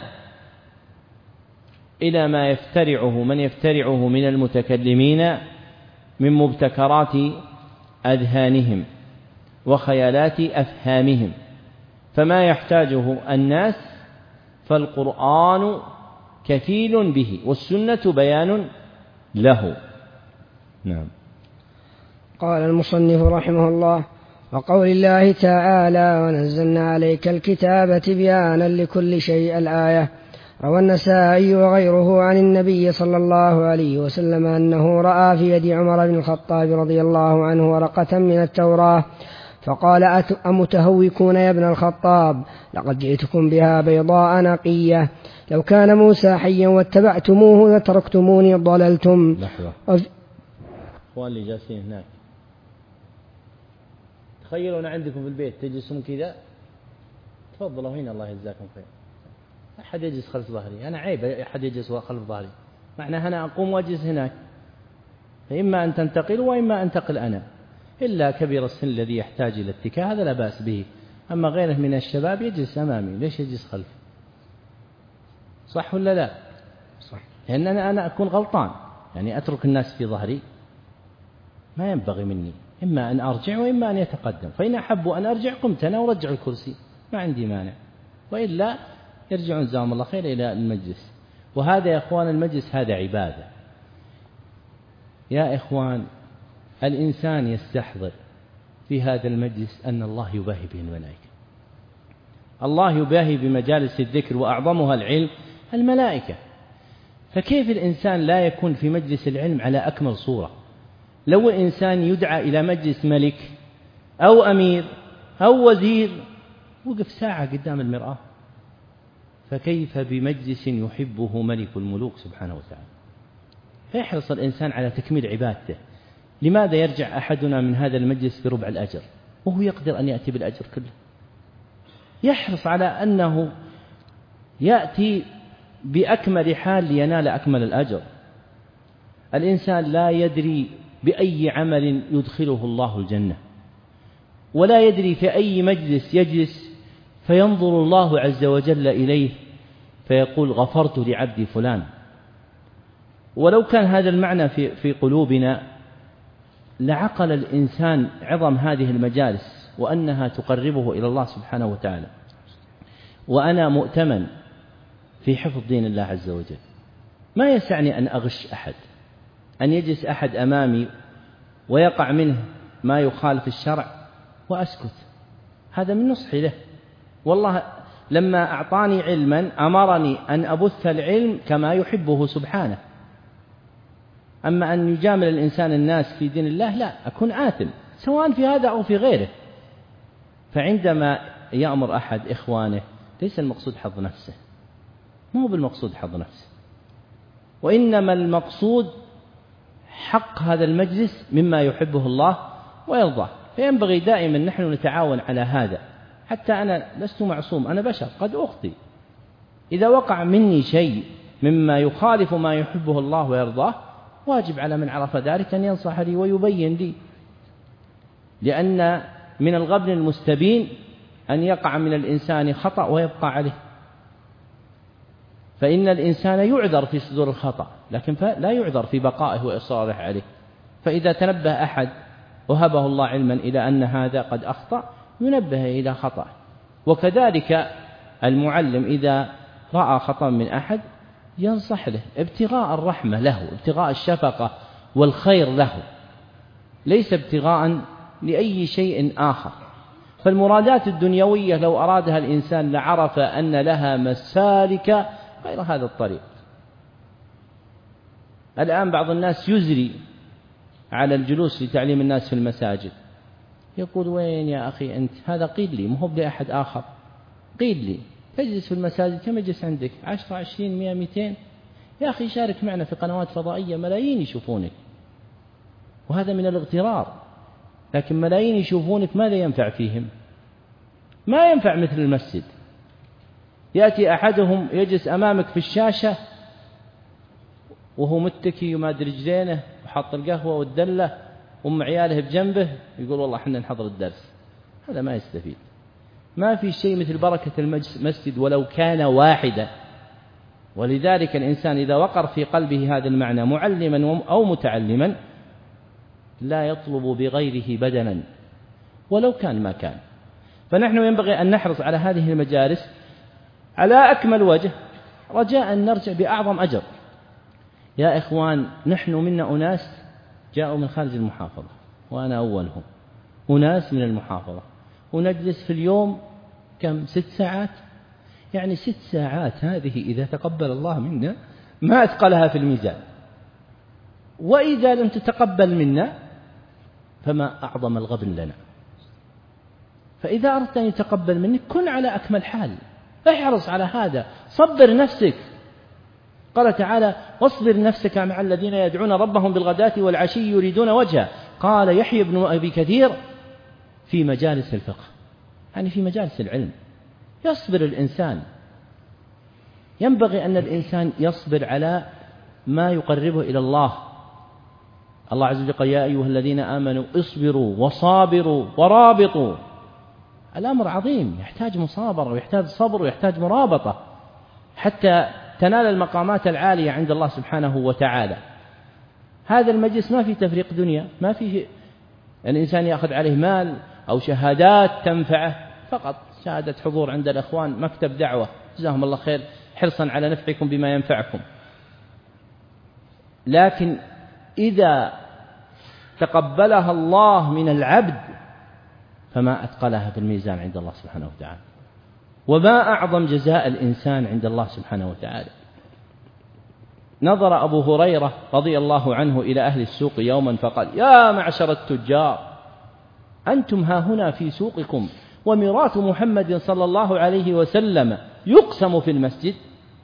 إلى ما يفترعه من يفترعه من المتكلمين من مبتكرات أذهانهم وخيالات أفهامهم، فما يحتاجه الناس فالقرآن كفيل به، والسنة بيان له. نعم. قال المصنف رحمه الله: وقول الله تعالى: ونزلنا عليك الكتاب تبيانا لكل شيء، الآية. روى النسائي وغيره عن النبي صلى الله عليه وسلم أنه رأى في يد عمر بن الخطاب رضي الله عنه ورقة من التوراة، فقال: أمتهوكون يا ابن الخطاب؟ لقد جئتكم بها بيضاء نقية، لو كان موسى حيا واتبعتموه لتركتموني ضللتم. لحظة، أخوان اللي جالسين هناك، تخيلوا أنا عندكم في البيت تجلسون كذا، تفضلوا هنا الله يجزاكم خير، أحد يجلس خلف ظهري، أنا عيب أحد يجلس خلف ظهري، معنى أنا أقوم وأجلس هناك، فإما أن تنتقلوا وإما أنتقل أنا، إلا كبير السن الذي يحتاج إلى اتكاء هذا لا بأس به، أما غيره من الشباب يجلس أمامي، ليش يجلس خلفي؟ صح ولا لا؟ صح. لأن أنا أكون غلطان، يعني أترك الناس في ظهري، ما ينبغي مني، إما أن أرجع وإما أن يتقدم، فإن أحب أن أرجع قمت أنا ورجع الكرسي، ما عندي مانع، وإلا يرجعون جزاهم الله خير إلى المجلس. وهذا يا إخوان المجلس هذا عبادة يا إخوان. الإنسان يستحضر في هذا المجلس أن الله يباهي به الملائكة، الله يباهي بمجالس الذكر وأعظمها العلم الملائكة، فكيف الإنسان لا يكون في مجلس العلم على أكمل صورة؟ لو الإنسان يدعى إلى مجلس ملك أو أمير أو وزير وقف ساعة قدام المرآة، فكيف بمجلس يحبه ملك الملوك سبحانه وتعالى؟ فيحرص الإنسان على تكميل عبادته. لماذا يرجع أحدنا من هذا المجلس بربع الأجر وهو يقدر أن يأتي بالأجر كله؟ يحرص على أنه يأتي بأكمل حال لينال أكمل الأجر. الإنسان لا يدري بأي عمل يدخله الله الجنة، ولا يدري في أي مجلس يجلس فينظر الله عز وجل إليه فيقول غفرت لعبدي فلان. ولو كان هذا المعنى في قلوبنا لعقل الإنسان عظم هذه المجالس وأنها تقربه إلى الله سبحانه وتعالى. وأنا مؤتمن في حفظ دين الله عز وجل، ما يسعني أن أغش أحد، أن يجلس أحد أمامي ويقع منه ما يخالف الشرع وأسكت، هذا من نصحي له. والله لما أعطاني علما أمرني أن أبث العلم كما يحبه سبحانه. أما أن يجامل الإنسان الناس في دين الله لا، أكون آثم سواء في هذا أو في غيره. فعندما يأمر أحد إخوانه ليس المقصود حظ نفسه، ما هو بالمقصود حظ نفسه، وإنما المقصود حق هذا المجلس مما يحبه الله ويرضاه. فينبغي دائما نحن نتعاون على هذا. حتى أنا لست معصوم، أنا بشر قد أخطئ، إذا وقع مني شيء مما يخالف ما يحبه الله ويرضاه واجب على من عرف ذلك أن ينصح لي ويبين لي، لأن من الغبن المستبين أن يقع من الإنسان خطأ ويبقى عليه. فإن الإنسان يعذر في صدور الخطأ لكن لا يعذر في بقائه وإصراره عليه. فإذا تنبه أحد وهبه الله علما إلى أن هذا قد أخطأ ينبه إلى خطأ. وكذلك المعلم إذا رأى خطأ من أحد ينصح له ابتغاء الرحمة له، ابتغاء الشفقة والخير له، ليس ابتغاء لأي شيء آخر. فالمرادات الدنيوية لو أرادها الإنسان لعرف أن لها مسالك غير هذا الطريق. الآن بعض الناس يزري على الجلوس لتعليم الناس في المساجد، يقول وين يا أخي أنت، هذا قيل لي مو لأحد آخر، قيل لي تجلس في المساجد كم يجلس عندك 10 20 100 200، يا أخي شارك معنا في قنوات فضائية ملايين يشوفونك. وهذا من الاغترار. لكن ملايين يشوفونك ماذا ينفع فيهم؟ ما ينفع مثل المسجد. يأتي أحدهم يجلس أمامك في الشاشة وهو متكي وماد رجلينه وحط القهوة والدلة عياله بجنبه يقول والله احنا نحضر الدرس. هذا ما يستفيد. ما في شيء مثل بركة المسجد ولو كان واحدا. ولذلك الإنسان إذا وقر في قلبه هذا المعنى معلما أو متعلما لا يطلب بغيره بدنا ولو كان ما كان. فنحن ينبغي أن نحرص على هذه المجالس على أكمل وجه رجاء أن نرجع بأعظم أجر. يا إخوان نحن منا أناس جاءوا من خارج المحافظة وأنا أولهم، أناس من المحافظة، ونجلس في اليوم كم 6 ساعات، يعني 6 ساعات هذه إذا تقبل الله منا ما أثقلها في الميزان، وإذا لم تتقبل منا فما أعظم الغبن لنا. فإذا أردت أن يتقبل منك كن على أكمل حال، احرص على هذا، صبر نفسك. قال تعالى واصبر نفسك مع الذين يدعون ربهم بالغداة والعشي يريدون وجهه. قال يحيى بن أبي كثير في مجالس الفقه، يعني في مجالس العلم يصبر الإنسان. ينبغي أن الإنسان يصبر على ما يقربه إلى الله. الله عز وجل قال يا أيها الذين آمنوا اصبروا وصابروا ورابطوا. الأمر عظيم، يحتاج مصابرة ويحتاج صبر ويحتاج مرابطة حتى تنال المقامات العالية عند الله سبحانه وتعالى. هذا المجلس ما في تفريق دنيا، ما في الإنسان يأخذ عليه مال أو شهادات تنفعه، فقط شهادة حضور عند الأخوان، مكتب دعوة، جزاهم الله خير حرصا على نفعكم بما ينفعكم. لكن إذا تقبلها الله من العبد فما أثقلها في الميزان عند الله سبحانه وتعالى. وما أعظم جزاء الإنسان عند الله سبحانه وتعالى. نظر أبو هريرة رضي الله عنه إلى أهل السوق يوما فقال يا معشر التجار أنتم هاهنا في سوقكم وميراث محمد صلى الله عليه وسلم يقسم في المسجد.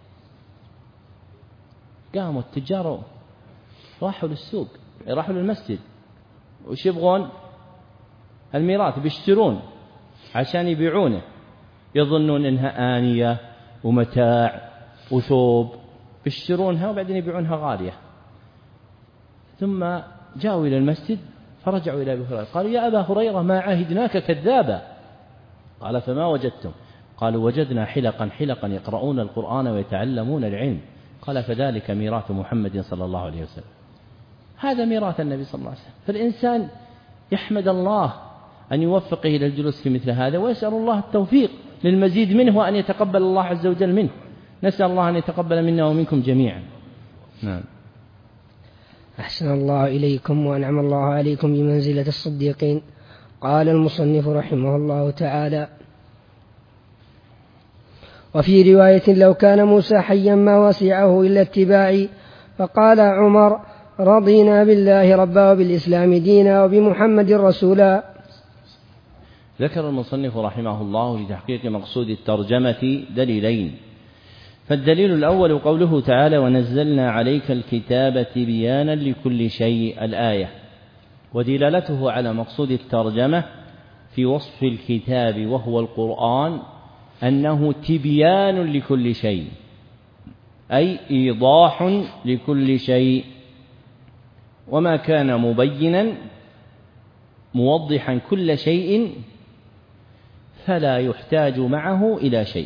قاموا التجار راحوا للسوق، راحوا للمسجد، وش يبغون؟ الميراث، بيشترون عشان يبيعونه، يظنون إنها آنية ومتاع وثوب، بيشترونها وبعدين يبيعونها غالية. ثم جاءوا إلى المسجد فرجعوا إلى أبي هريرة قالوا يا أبا هريرة ما عهدناك كذابا. قال فما وجدتم؟ قالوا وجدنا حلقا يقرؤون القرآن ويتعلمون العلم. قال فذلك ميراث محمد صلى الله عليه وسلم. هذا ميراث النبي صلى الله عليه وسلم. فالإنسان يحمد الله أن يوفقه إلى الجلوس في مثل هذا، ويسأل الله التوفيق للمزيد منه وأن يتقبل الله عز وجل منه. نسأل الله أن يتقبل منا ومنكم جميعا. نعم. أحسن الله إليكم وأنعم الله عليكم بمنزلة الصديقين. قال المصنف رحمه الله تعالى: وفي رواية لو كان موسى حيا ما وسعه إلا اتباعي. فقال عمر: رضينا بالله ربا وبالإسلام دينا وبمحمد رسولا. ذكر المصنف رحمه الله لتحقيق مقصود الترجمة دليلين. فالدليل الأول قوله تعالى: ونزلنا عليك الكتاب تبيانا لكل شيء، الآية، ودلالته على مقصود الترجمة في وصف الكتاب وهو القرآن أنه تبيان لكل شيء، أي إيضاح لكل شيء، وما كان مبينا موضحا كل شيء فلا يحتاج معه إلى شيء.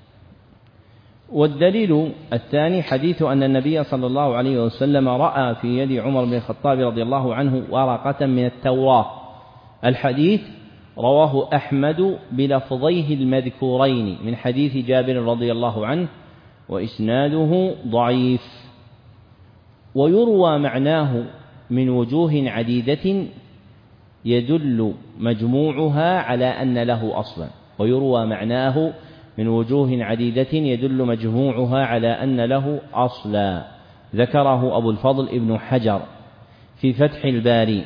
والدليل الثاني حديث أن النبي صلى الله عليه وسلم رأى في يد عمر بن الخطاب رضي الله عنه ورقة من التوراة. الحديث رواه أحمد بلفظيه المذكورين من حديث جابر رضي الله عنه، وإسناده ضعيف، ويروى معناه من وجوه عديدة يدل مجموعها على أن له أصلا، ويروى معناه من وجوه عديدة يدل مجموعها على أن له أصلا. ذكره أبو الفضل ابن حجر في فتح الباري.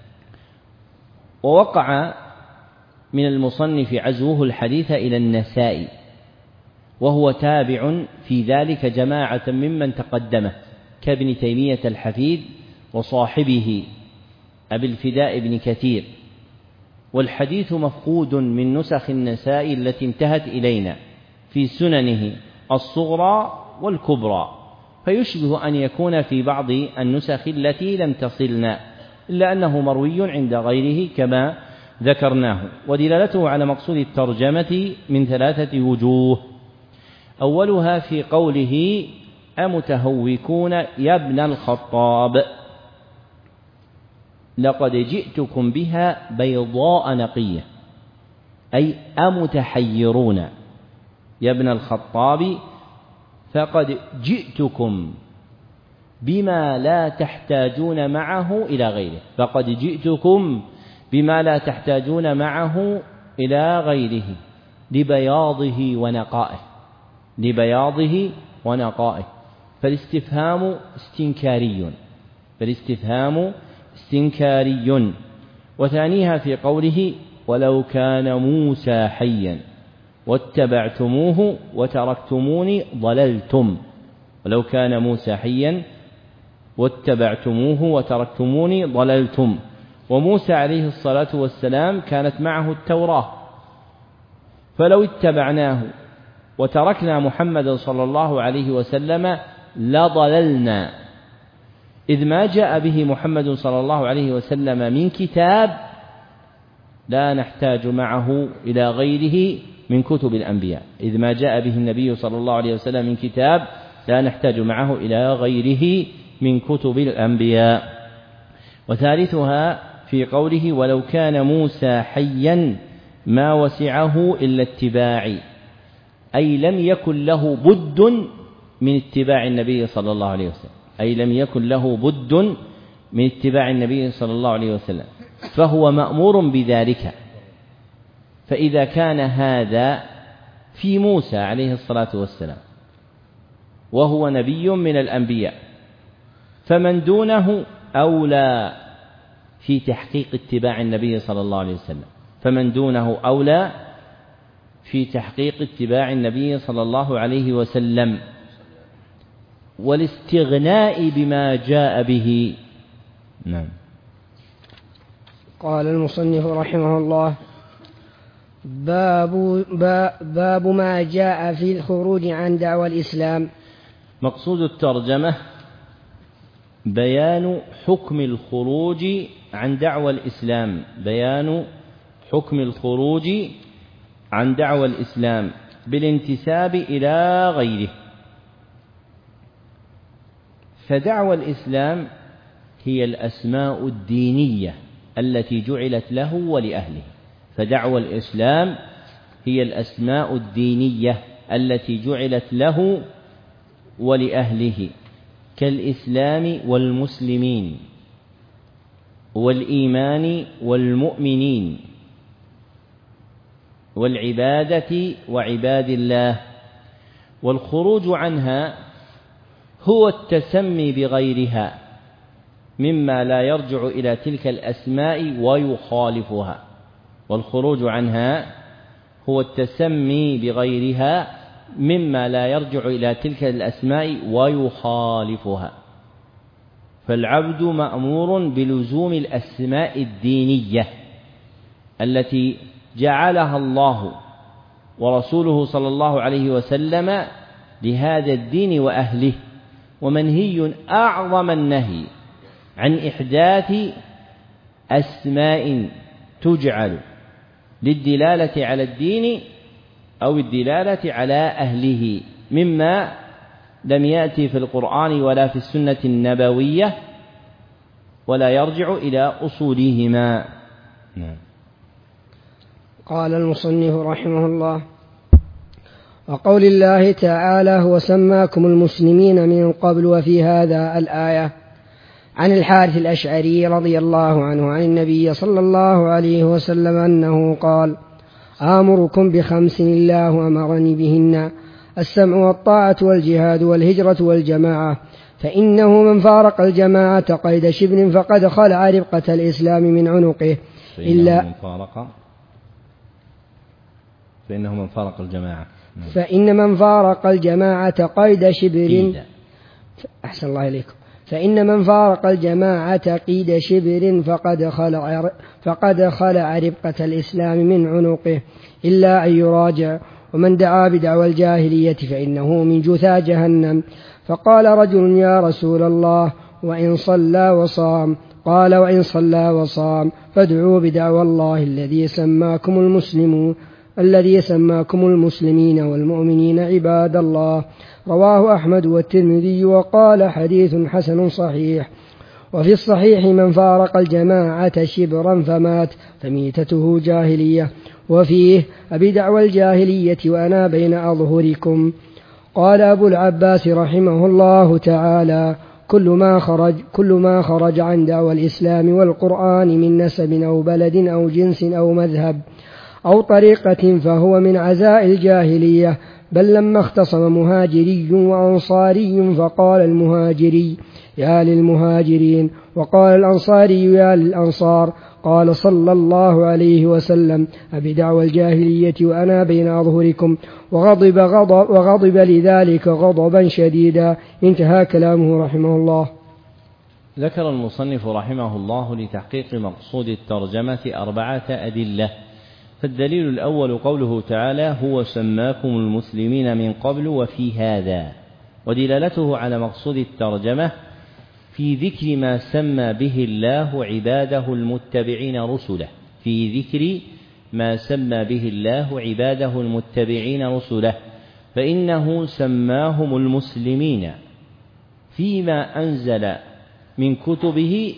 ووقع من المصنف عزوه الحديث إلى النسائي، وهو تابع في ذلك جماعة ممن تقدمه كابن تيمية الحفيد وصاحبه أبي الفداء بن كثير. والحديث مفقود من نسخ النسائي التي انتهت إلينا في سننه الصغرى والكبرى، فيشبه أن يكون في بعض النسخ التي لم تصلنا، إلا أنه مروي عند غيره كما ذكرناه. ودلالته على مقصود الترجمة من 3 وجوه. أولها في قوله: أمتهوكون يا ابن الخطاب لقد جئتكم بها بيضاء نقية، أي أمتحيرون يا ابن الخطاب فقد جئتكم بما لا تحتاجون معه إلى غيره، فقد جئتكم بما لا تحتاجون معه إلى غيره لبياضه ونقائه، لبياضه ونقائه. فالاستفهام استنكاري. وثانيها في قوله: ولو كان موسى حيا واتبعتموه وتركتموني ضللتم. ولو كان موسى حيا واتبعتموه وتركتموني ضللتم. وموسى عليه الصلاة والسلام كانت معه التوراة، فلو اتبعناه وتركنا محمد صلى الله عليه وسلم لضللنا، إذ ما جاء به محمد صلى الله عليه وسلم من كتاب لا نحتاج معه إلى غيره من كتب الأنبياء، إذ ما جاء به النبي صلى الله عليه وسلم من كتاب لا نحتاج معه إلى غيره من كتب الأنبياء. وثالثها في قوله: ولو كان موسى حيا ما وسعه إلا اتباعي، أي لم يكن له بد من اتباع النبي صلى الله عليه وسلم، أي لم يكن له بد من اتباع النبي صلى الله عليه وسلم، فهو مأمور بذلك. فإذا كان هذا في موسى عليه الصلاة والسلام وهو نبي من الأنبياء، فمن دونه أولى في تحقيق اتباع النبي صلى الله عليه وسلم، فمن دونه أولى في تحقيق اتباع النبي صلى الله عليه وسلم والاستغناء بما جاء به. نعم. قال المصنف رحمه الله: باب ما جاء في الخروج عن دعوى الإسلام. مقصود الترجمة بيان حكم الخروج عن دعوى الإسلام، بيان حكم الخروج عن دعوى الإسلام بالانتساب إلى غيره. فدعوى الإسلام هي الأسماء الدينية التي جعلت له ولأهله، فدعوى الإسلام هي الأسماء الدينية التي جعلت له ولأهله، كالإسلام والمسلمين والإيمان والمؤمنين والعبادة وعباد الله. والخروج عنها هو التسمي بغيرها مما لا يرجع إلى تلك الأسماء ويخالفها، والخروج عنها هو التسمي بغيرها مما لا يرجع إلى تلك الأسماء ويخالفها. فالعبد مأمور بلزوم الأسماء الدينية التي جعلها الله ورسوله صلى الله عليه وسلم لهذا الدين وأهله، ومنهي أعظم النهي عن إحداث أسماء تجعل للدلالة على الدين أو الدلالة على أهله مما لم يأتي في القرآن ولا في السنة النبوية ولا يرجع إلى أصولهما. قال المصنف رحمه الله: وقول الله تعالى: هو سماكم المسلمين من قبل. وفي هذا الآية عن الحارث الأشعري رضي الله عنه عن النبي صلى الله عليه وسلم أنه قال: آمركم ب5 الله أمرني بهن: السمع والطاعة والجهاد والهجرة والجماعة، فإنه من فارق الجماعة قيد شبر فقد خلع ربقة الإسلام من عنقه فإنه من فارق الجماعة فإن من فارق الجماعة قيد شبر أحسن الله إليكم فإن من فارق الجماعة قيد شبر فقد خلع ربقة الإسلام من عنقه إلا أن يراجع. ومن دعا بدعوى الجاهلية فإنه من جثى جهنم. فقال رجل: يا رسول الله، وإن صلى وصام؟ قال: وإن صلى وصام فادعوا بدعوى الله الذي سماكم المسلمين والمؤمنين عباد الله. رواه أحمد والترمذي وقال: حديث حسن صحيح. وفي الصحيح: من فارق الجماعة شبرا فمات فميتته جاهلية. وفيه: أبدعوى الجاهلية وأنا بين أظهركم. قال أبو العباس رحمه الله تعالى: كل ما خرج عن دعوى الإسلام والقرآن من نسب أو بلد أو جنس أو مذهب أو طريقة فهو من عزاء الجاهلية. بل لما اختصم مهاجري وأنصاري فقال المهاجري: يا للمهاجرين، وقال الأنصاري: يا للأنصار، قال صلى الله عليه وسلم: أبدعوى الجاهلية وأنا بين أظهركم، وغضب لذلك غضبا شديدا. انتهى كلامه رحمه الله. ذكر المصنف رحمه الله لتحقيق مقصود الترجمة 4 أدلة. فالدليل الأول قوله تعالى: هو سماكم المسلمين من قبل وفي هذا، ودلالته على مقصود الترجمة في ذكر ما سمى به الله عباده المتبعين رسله، في ذكر ما سمى به الله عباده المتبعين رسله، فإنه سماهم المسلمين فيما أنزل من كتبه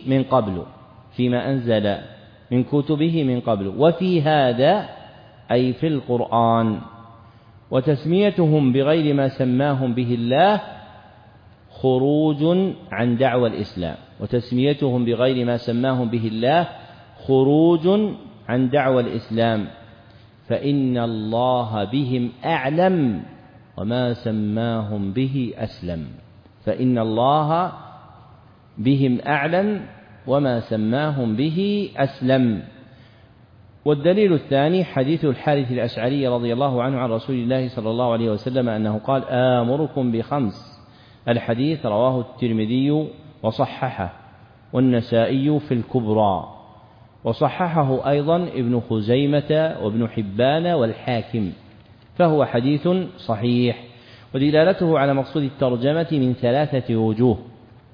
من قبل، وفي هذا أي في القرآن. وتسميتهم بغير ما سماهم به الله خروج عن دعوى الإسلام، وتسميتهم بغير ما سماهم به الله خروج عن دعوى الإسلام، فإن الله بهم أعلم وما سماهم به أسلم، فإن الله بهم أعلم وما سماهم به أسلم. والدليل الثاني حديث الحارث الأشعري رضي الله عنه عن رسول الله صلى الله عليه وسلم أنه قال: آمركم ب5. الحديث رواه الترمذي وصححه والنسائي في الكبرى، وصححه أيضا ابن خزيمة وابن حبان والحاكم، فهو حديث صحيح. ودلالته على مقصود الترجمة من 3 وجوه: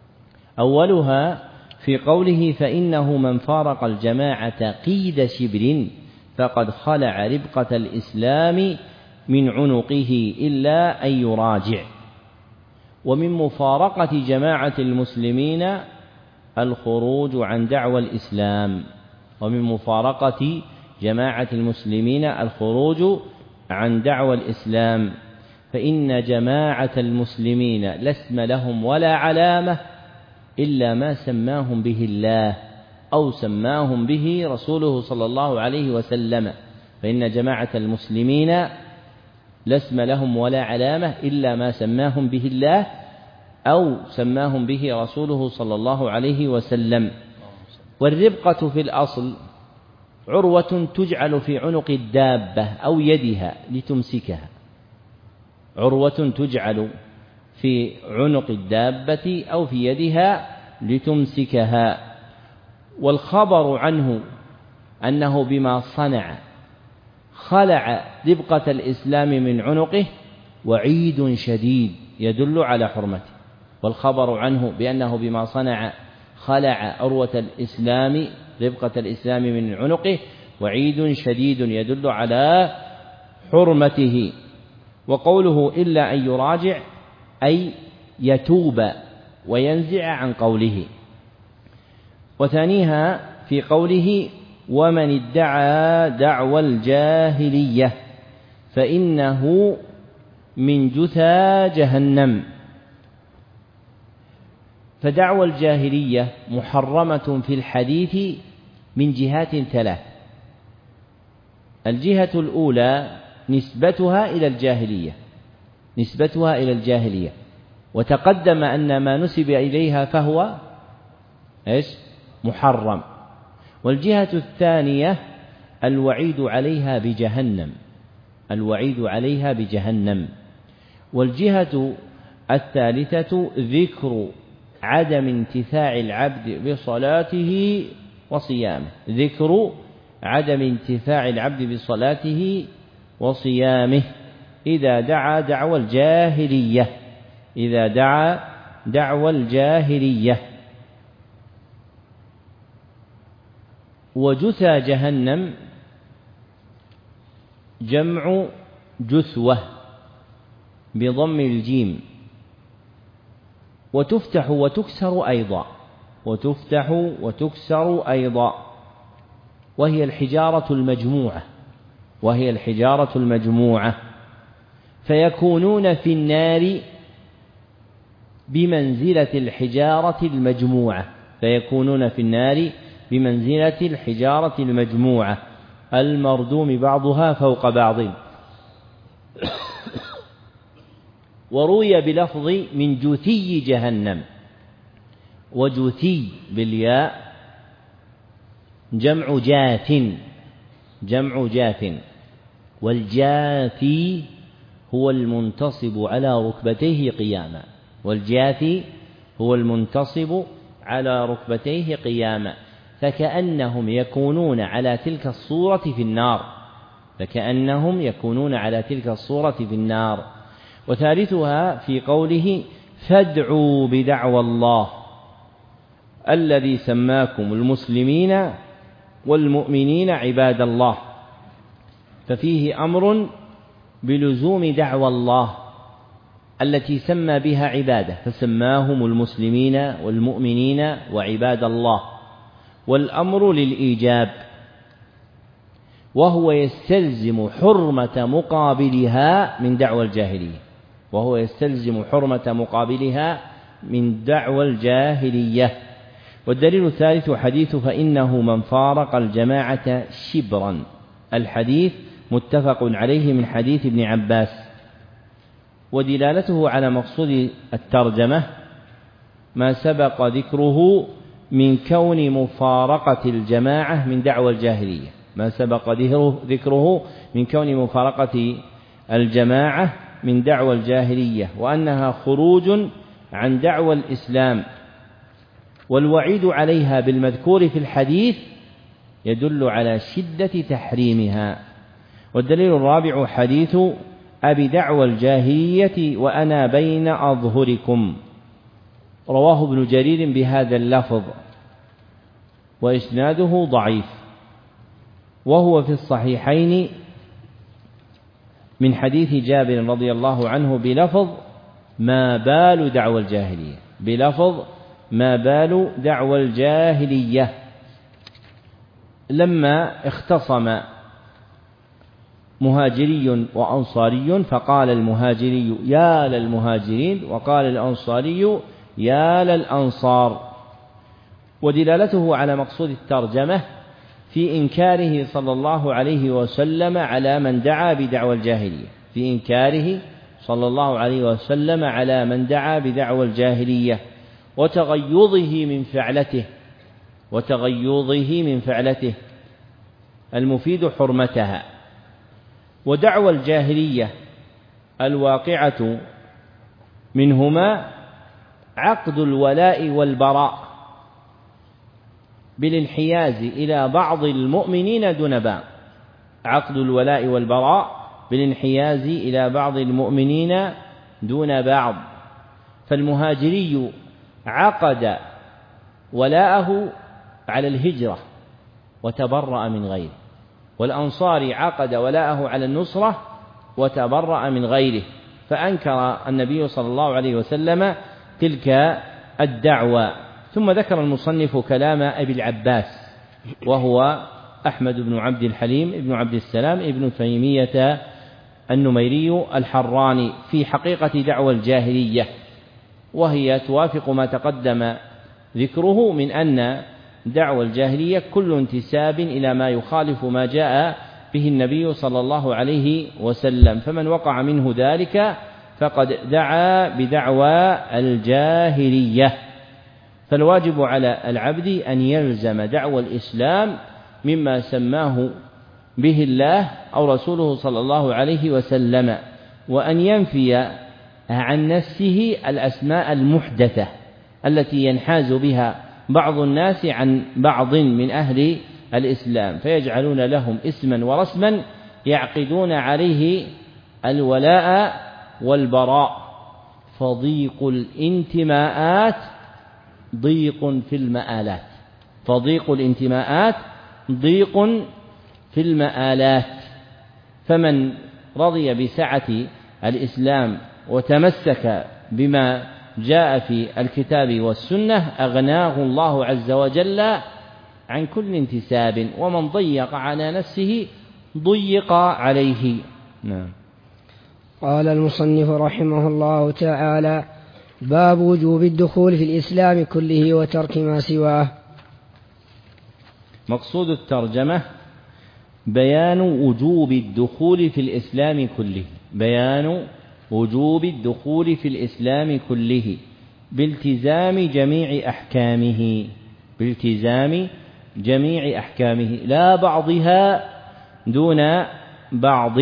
أولها في قوله فإنه من فارق الجماعة قيد شبر فقد خلع ربقة الإسلام من عنقه إلا أن يراجع. ومن مفارقة جماعة المسلمين الخروج عن دعوى الإسلام، ومن مفارقة جماعة المسلمين الخروج عن دعوى الإسلام، فإن جماعة المسلمين لا اسم لهم ولا علامة إلا ما سماهم به الله أو سماهم به رسوله صلى الله عليه وسلم. فإن جماعة المسلمين لا اسم لهم ولا علامة إلا ما سماهم به الله أو سماهم به رسوله صلى الله عليه وسلم. والربقة في الأصل عروة تجعل في عنق الدابة أو يدها لتمسكها، عروة تجعل في عنق الدابة أو في يدها لتمسكها. والخبر عنه أنه بما صنع خلع ربقة الإسلام من عنقه وعيد شديد يدل على حرمته. والخبر عنه بأنه بما صنع خلع عروة الإسلام ربقة الإسلام من عنقه وعيد شديد يدل على حرمته. وقوله إلا أن يراجع أي يتوب وينزع عن قوله. وثانيها في قوله ومن ادعى دعوى الجاهلية فإنه من جثى جهنم. فدعوى الجاهلية محرمة في الحديث من جهات ثلاث. الجهة الأولى نسبتها إلى الجاهلية، وتقدم أن ما نسب إليها فهو محرم. والجهة الثانية الوعيد عليها بجهنم. والجهة الثالثة ذكر عدم انتفاع العبد بصلاته وصيامه إذا دعا دعوى الجاهلية. وجثى جهنم جمع جثوة بضم الجيم، وتفتح وتكسر أيضا، وهي الحجارة المجموعة، فيكونون في النار بمنزلة الحجارة المجموعة المردوم بعضها فوق بعض. وروي بلفظ من جثي جهنم، وجثي بالياء جمع جاث، والجاثي هو المنتصب على ركبتيه قياما، فكأنهم يكونون على تلك الصورة في النار. وثالثها في قوله فادعوا بدعوى الله الذي سماكم المسلمين والمؤمنين عباد الله، ففيه أمر بلزوم دعوى الله التي سمى بها عباده، فسماهم المسلمين والمؤمنين وعباد الله، والأمر للإيجاب، وهو يستلزم حرمة مقابلها من دعوى الجاهلية. والدليل الثالث حديث فإنه من فارق الجماعة شبرا، الحديث متفق عليه من حديث ابن عباس. ودلالته على مقصود الترجمة ما سبق ذكره من كون مفارقة الجماعة من دعوى الجاهلية، وأنها خروج عن دعوى الإسلام. والوعيد عليها بالمذكور في الحديث يدل على شدة تحريمها. والدليل الرابع حديث أبي دعوى الجاهلية وأنا بين أظهركم. رواه ابن جرير بهذا اللفظ وإسناده ضعيف، وهو في الصحيحين من حديث جابر رضي الله عنه بلفظ ما بال دعوى الجاهلية، بلفظ ما بال دعوى الجاهلية، لما اختصم مهاجري وأنصاري فقال المهاجري يا للمهاجرين وقال الأنصاري يا للأنصار. ودلالته على مقصود الترجمة في إنكاره صلى الله عليه وسلم على من دعا بدعوى الجاهلية، في إنكاره صلى الله عليه وسلم على من دعا بدعوى الجاهلية وتغيظه من فعلته المفيد حرمتها. ودعوى الجاهلية الواقعة منهما عقد الولاء والبراء بالانحياز إلى بعض المؤمنين دون بعض، عقد الولاء والبراء بالانحياز إلى بعض المؤمنين دون بعض. فالمهاجري عقد ولاءه على الهجرة وتبرأ من غيره، والأنصاري عقد ولاءه على النصرة وتبرأ من غيره، فأنكر النبي صلى الله عليه وسلم تلك الدعوة. ثم ذكر المصنف كلام أبي العباس وهو أحمد بن عبد الحليم بن عبد السلام ابن تيمية النميري الحراني في حقيقة دعوى الجاهلية، وهي توافق ما تقدم ذكره من أن دعوى الجاهلية كل انتساب إلى ما يخالف ما جاء به النبي صلى الله عليه وسلم، فمن وقع منه ذلك فقد دعا بدعوى الجاهلية. فالواجب على العبد أن يلزم دعوى الإسلام مما سماه به الله أو رسوله صلى الله عليه وسلم، وأن ينفي عن نفسه الأسماء المحدثة التي ينحاز بها بعض الناس عن بعض من أهل الإسلام، فيجعلون لهم اسما ورسما يعقدون عليه الولاء والبراء. فضيق الانتماءات ضيق في المآلات، فضيق الانتماءات ضيق في المآلات. فمن رضي بسعة الإسلام وتمسك بما جاء في الكتاب والسنة أغناه الله عز وجل عن كل انتساب، ومن ضيق على نفسه ضيق عليه. نعم. قال المصنف رحمه الله تعالى: باب وجوب الدخول في الإسلام كله وترك ما سواه. مقصود الترجمة بيان وجوب الدخول في الإسلام كله، بيان وجوب الدخول في الإسلام كله بالتزام جميع أحكامه، بالتزام جميع أحكامه لا بعضها دون بعض.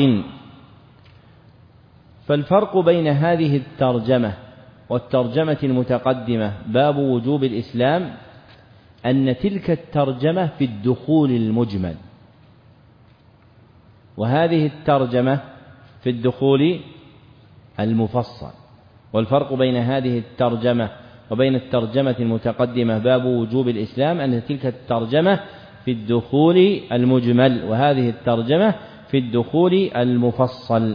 فالفرق بين هذه الترجمة والترجمة المتقدمة باب وجوب الإسلام أن تلك الترجمة في الدخول المجمل، وهذه الترجمة في الدخول المفصل. والفرق بين هذه الترجمة وبين الترجمة المتقدمة باب وجوب الإسلام أن تلك الترجمة في الدخول المجمل، وهذه الترجمة في الدخول المفصل.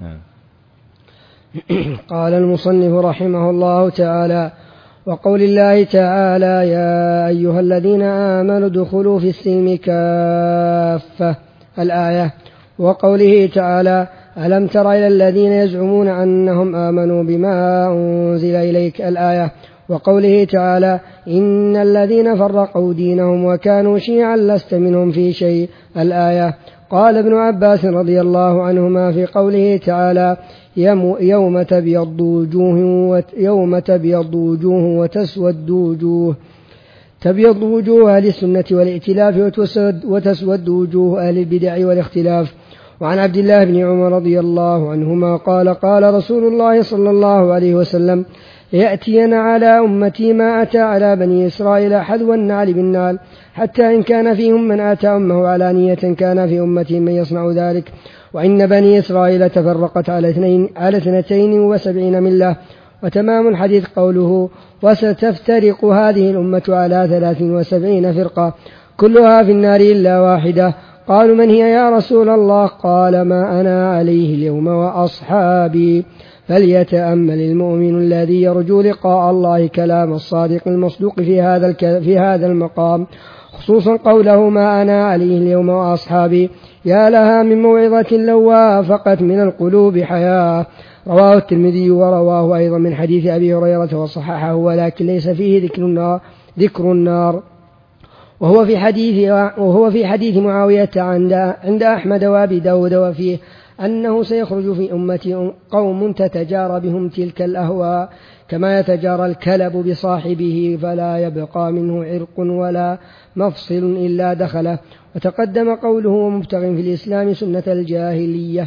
قال المصنف رحمه الله تعالى: وقول الله تعالى: يا أيها الذين آمنوا ادخلوا في السلم كافة، الآية. وقوله تعالى: ألم تر إلى الذين يزعمون أنهم آمنوا بما أنزل إليك، الآية. وقوله تعالى: إن الذين فرقوا دينهم وكانوا شيعا لست منهم في شيء، الآية. قال ابن عباس رضي الله عنهما في قوله تعالى: يوم تبيض وجوه وتسود وجوه، تبيض وجوه أهل السنة والائتلاف وتسود وجوه أهل البدع والاختلاف. وعن عبد الله بن عمر رضي الله عنهما قال: قال رسول الله صلى الله عليه وسلم: يأتين على أمتي ما أتى على بني إسرائيل حذو النعل بالنعل، حتى إن كان فيهم من أتى أمه علانية كان في أمتي من يصنع ذلك. وإن بني إسرائيل تفرقت على 72 ملة، وتمام الحديث قوله: وستفترق هذه الأمة على 73 فرقة كلها في النار إلا واحدة. قالوا: من هي يا رسول الله؟ قال: ما أنا عليه اليوم وأصحابي. فليتأمل المؤمن الذي يرجو لقاء الله كلام الصادق المصدوق في هذا المقام، خصوصا قوله: ما أنا عليه اليوم وأصحابي. يا لها من موعظة لو وافقت من القلوب حياة. رواه الترمذي ورواه أيضا من حديث أبي هريرة وصححه، ولكن ليس فيه ذكر النار. وهو في حديث معاوية عند أحمد وأبي داود، وفيه أنه سيخرج في أمتي قوم تتجارى بهم تلك الأهواء كما يتجارى الكلب بصاحبه، فلا يبقى منه عرق ولا مفصل إلا دخله. وتقدم قوله: ومبتغ في الإسلام سنة الجاهلية.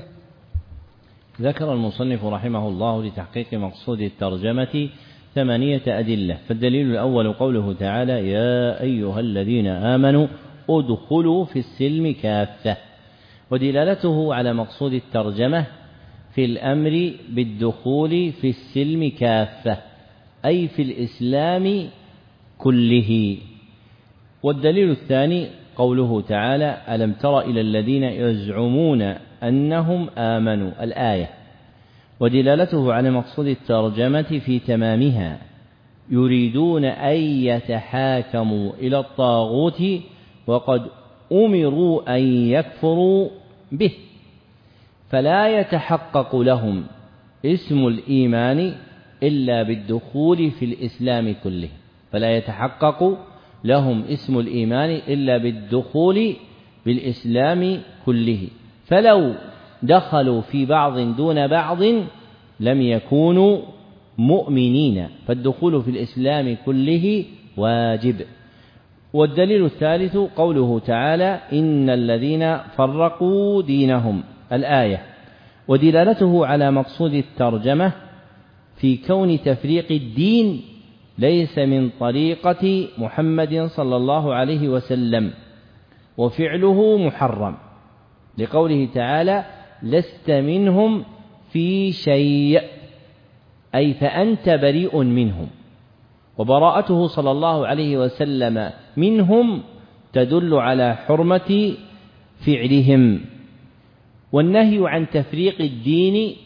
ذكر المصنف رحمه الله لتحقيق مقصود الترجمة 8 أدلة. فالدليل الأول قوله تعالى: يا أيها الذين آمنوا ادخلوا في السلم كافة. ودلالته على مقصود الترجمة في الأمر بالدخول في السلم كافة، أي في الإسلام كله. والدليل الثاني قوله تعالى: ألم تر إلى الذين يزعمون أنهم آمنوا، الآية. ودلالته على مقصود الترجمة في تمامها: يريدون أن يتحاكموا إلى الطاغوت وقد أمروا أن يكفروا به، فلا يتحقق لهم اسم الإيمان إلا بالدخول في الإسلام كله. فلا يتحقق لهم اسم الإيمان إلا بالدخول بالإسلام كله، فلو دخلوا في بعض دون بعض لم يكونوا مؤمنين، فالدخول في الإسلام كله واجب. والدليل الثالث قوله تعالى: إن الذين فرقوا دينهم، الآية. ودلالته على مقصود الترجمة في كون تفريق الدين ليس من طريقة محمد صلى الله عليه وسلم، وفعله محرم، لقوله تعالى: لست منهم في شيء، أي فأنت بريء منهم. وبراءته صلى الله عليه وسلم منهم تدل على حرمة فعلهم. والنهي عن تفريق الدين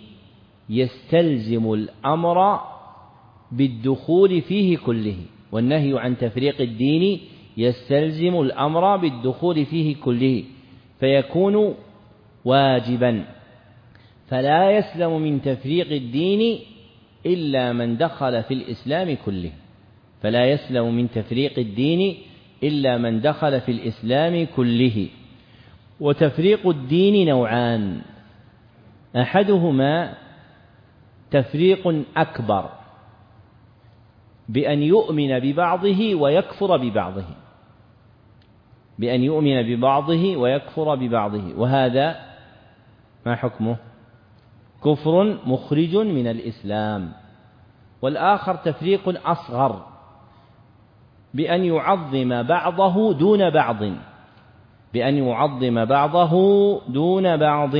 يستلزم الأمر بالدخول فيه كله. والنهي عن تفريق الدين يستلزم الأمر بالدخول فيه كله، فيكون واجبا. فلا يسلم من تفريق الدين إلا من دخل في الإسلام كله. فلا يسلم من تفريق الدين إلا من دخل في الإسلام كله. وتفريق الدين نوعان: أحدهما تفريق أكبر بأن يؤمن ببعضه ويكفر ببعضه، بأن يؤمن ببعضه ويكفر ببعضه، وهذا ما حكمه؟ كفر مخرج من الإسلام. والآخر تفريق أصغر بأن يعظم بعضه دون بعض، بأن يعظم بعضه دون بعض،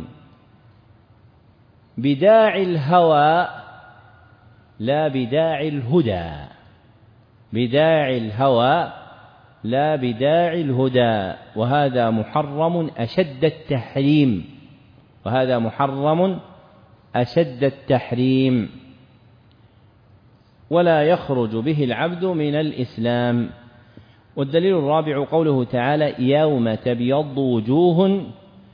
بداعي الهوى لا بداعي الهدى، بداعي الهوى لا بداعي الهدى. وهذا محرم أشد التحريم، وهذا محرم أشد التحريم، ولا يخرج به العبد من الإسلام. والدليل الرابع قوله تعالى: يوم تبيض وجوه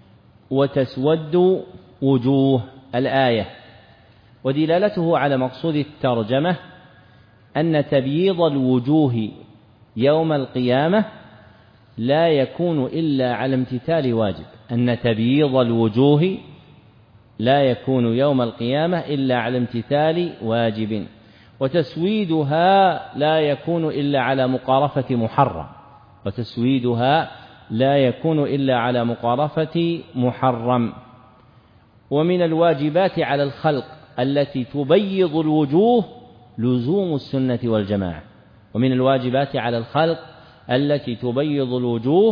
وتسود وجوه، الآية. ودلالته على مقصود الترجمة أن تبييض الوجوه يوم القيامة لا يكون إلا على امتثال واجب، أن تبييض الوجوه لا يكون يوم القيامة إلا على امتثال واجب، وتسويدها لا يكون إلا على مقارفة محرم، وتسويدها لا يكون إلا على مقارفة محرم. ومن الواجبات على الخلق التي تبيض الوجوه لزوم السنة والجماعة، ومن الواجبات على الخلق التي تبيض الوجوه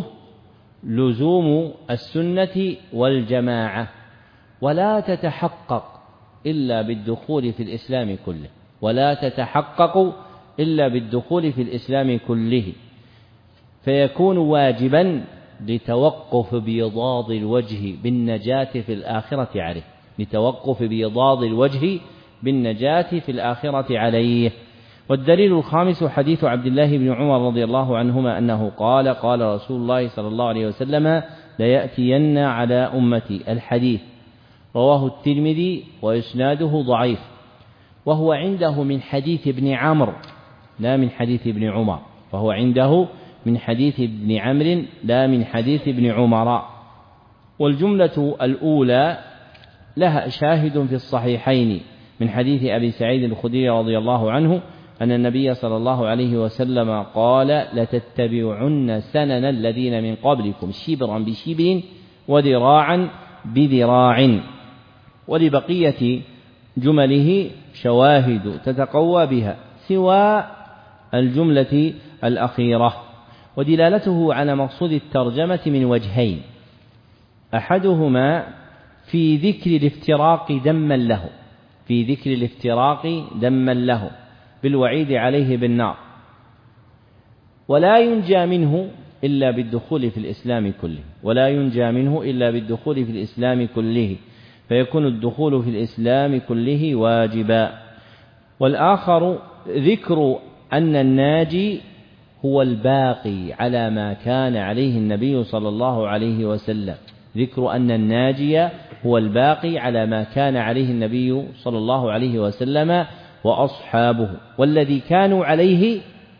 لزوم السنة والجماعة. ولا تتحقق إلا بالدخول في الإسلام كله، ولا تتحقق إلا بالدخول في الإسلام كله، فيكون واجبا لتوقف بيضاض الوجه بالنجاة في الآخرة عليه، لتوقف بيضاض الوجه بالنجاة في الآخرة عليه. والدليل الخامس حديث عبد الله بن عمر رضي الله عنهما أنه قال: قال رسول الله صلى الله عليه وسلم: ليأتين على أمتي الحديث، رواه الترمذي وإسناده ضعيف، وهو عنده من حديث ابن عمرو لا من حديث ابن عمر، وهو عنده من حديث ابن عمرو لا من حديث ابن عمر. والجملة الأولى لها شاهد في الصحيحين من حديث أبي سعيد الخدري رضي الله عنه أن النبي صلى الله عليه وسلم قال: لتتبعن سنن الذين من قبلكم شبرا بشبر وذراعا بذراع. ولبقية جمله شواهد تتقوى بها سوى الجملة الأخيرة. ودلالته على مقصود الترجمة من وجهين: أحدهما في ذكر الافتراق دما له، في ذكر الافتراق دما له بالوعيد عليه بالنار، ولا ينجى منه إلا بالدخول في الإسلام كله، ولا ينجى منه إلا بالدخول في الإسلام كله، فيكون الدخول في الإسلام كله واجبا. والآخر ذكر أن الناجي هو الباقي على ما كان عليه النبي صلى الله عليه وسلم، ذكر أن الناجي هو الباقي على ما كان عليه النبي صلى الله عليه وسلم وأصحابه، والذي كانوا عليه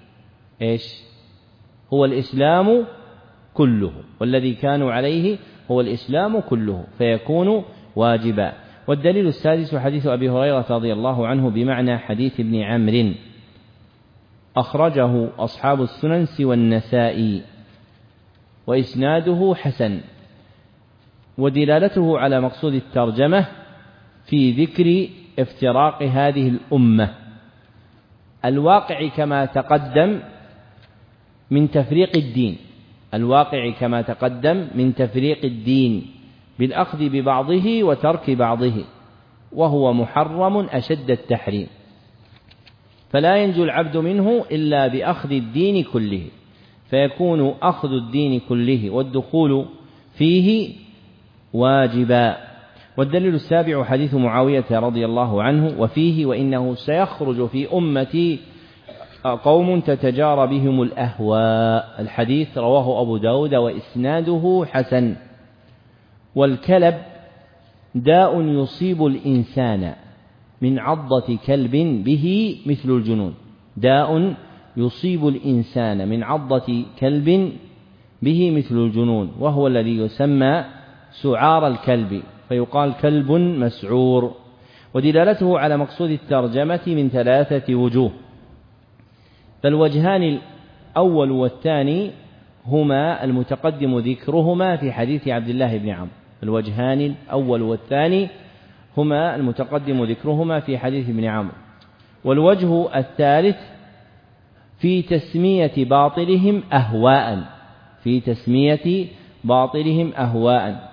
هو الإسلام كله، والذي كانوا عليه هو الإسلام كله، فيكون واجبا. والدليل السادس حديث أبي هريرة رضي الله عنه بمعنى حديث ابن عمرو، أخرجه أصحاب السنن سوى النسائي، وإسناده حسن. ودلالته على مقصود الترجمة في ذكر افتراق هذه الأمة الواقع كما تقدم من تفريق الدين، الواقع كما تقدم من تفريق الدين بالأخذ ببعضه وترك بعضه، وهو محرم أشد التحريم، فلا ينجو العبد منه إلا بأخذ الدين كله، فيكون أخذ الدين كله والدخول فيه واجبا. والدليل السابع حديث معاوية رضي الله عنه وفيه: وإنه سيخرج في أمتي قوم تتجارى بهم الأهواء. الحديث رواه أبو داود وإسناده حسن. والكلب داء يصيب الإنسان من عضة كلب به مثل الجنون، داء يصيب الإنسان من عضة كلب به مثل الجنون، وهو الذي يسمى سعار الكلب، فيقال كلب مسعور. ودلالته على مقصود الترجمة من 3 وجوه، فالوجهان الأول والثاني هما المتقدم ذكرهما في حديث عبد الله بن عمرو، الوجهان الأول والثاني هما المتقدم ذكرهما في حديث ابن عمرو. والوجه الثالث في تسمية باطلهم أهواء، في تسمية باطلهم أهواء،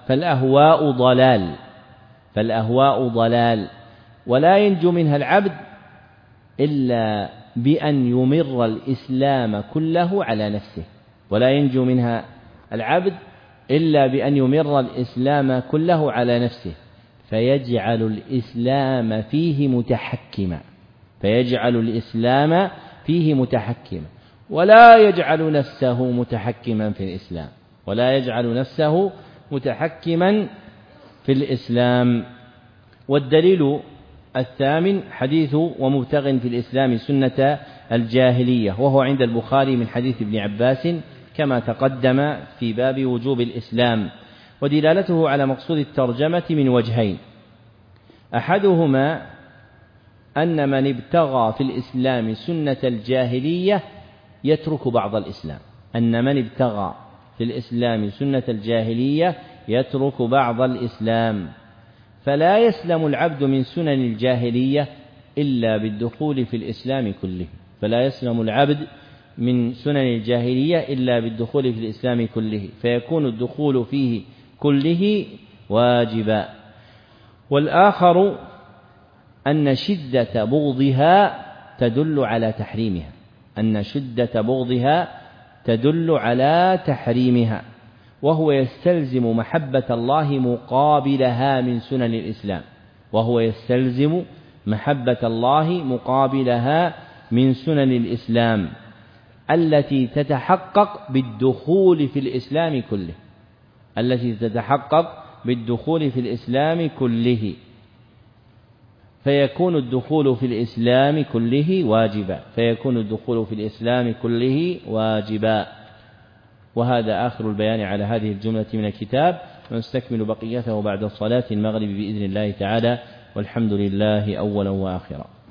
فالأهواء ضلال، ولا ينجو منها العبد إلا بأن يمر الإسلام كله على نفسه، ولا ينجو منها العبد إلا بأن يمر الإسلام كله على نفسه، فيجعل الإسلام فيه متحكما، فيجعل الإسلام فيه متحكما، ولا يجعل نفسه متحكما في الإسلام، ولا يجعل نفسه متحكما في الإسلام. والدليل الثامن حديث ومبتغ في الإسلام سنة الجاهلية، وهو عند البخاري من حديث ابن عباس كما تقدم في باب وجوب الإسلام. ودلالته على مقصود الترجمة من وجهين: أحدهما أن من ابتغى في الإسلام سنة الجاهلية يترك بعض الإسلام، أن من ابتغى في الإسلام سنة الجاهلية يترك بعض الإسلام، فلا يسلم العبد من سنن الجاهلية إلا بالدخول في الإسلام كله، فلا يسلم العبد من سنن الجاهلية إلا بالدخول في الإسلام كله، فيكون الدخول فيه كله واجبا. والآخر أن شدة بغضها تدل على تحريمها، أن شدة بغضها تدل على تحريمها، وهو يستلزم محبة الله مقابلها من سنن الإسلام، وهو يستلزم محبة الله مقابلها من سنن الإسلام التي تتحقق بالدخول في الإسلام كله، التي تتحقق بالدخول في الإسلام كله، فيكون الدخول في الإسلام كله واجبا، فيكون الدخول في الإسلام كله واجبا. وهذا آخر البيان على هذه الجملة من الكتاب، ونستكمل بقيته بعد صلاة المغرب بإذن الله تعالى، والحمد لله أولا وآخرا.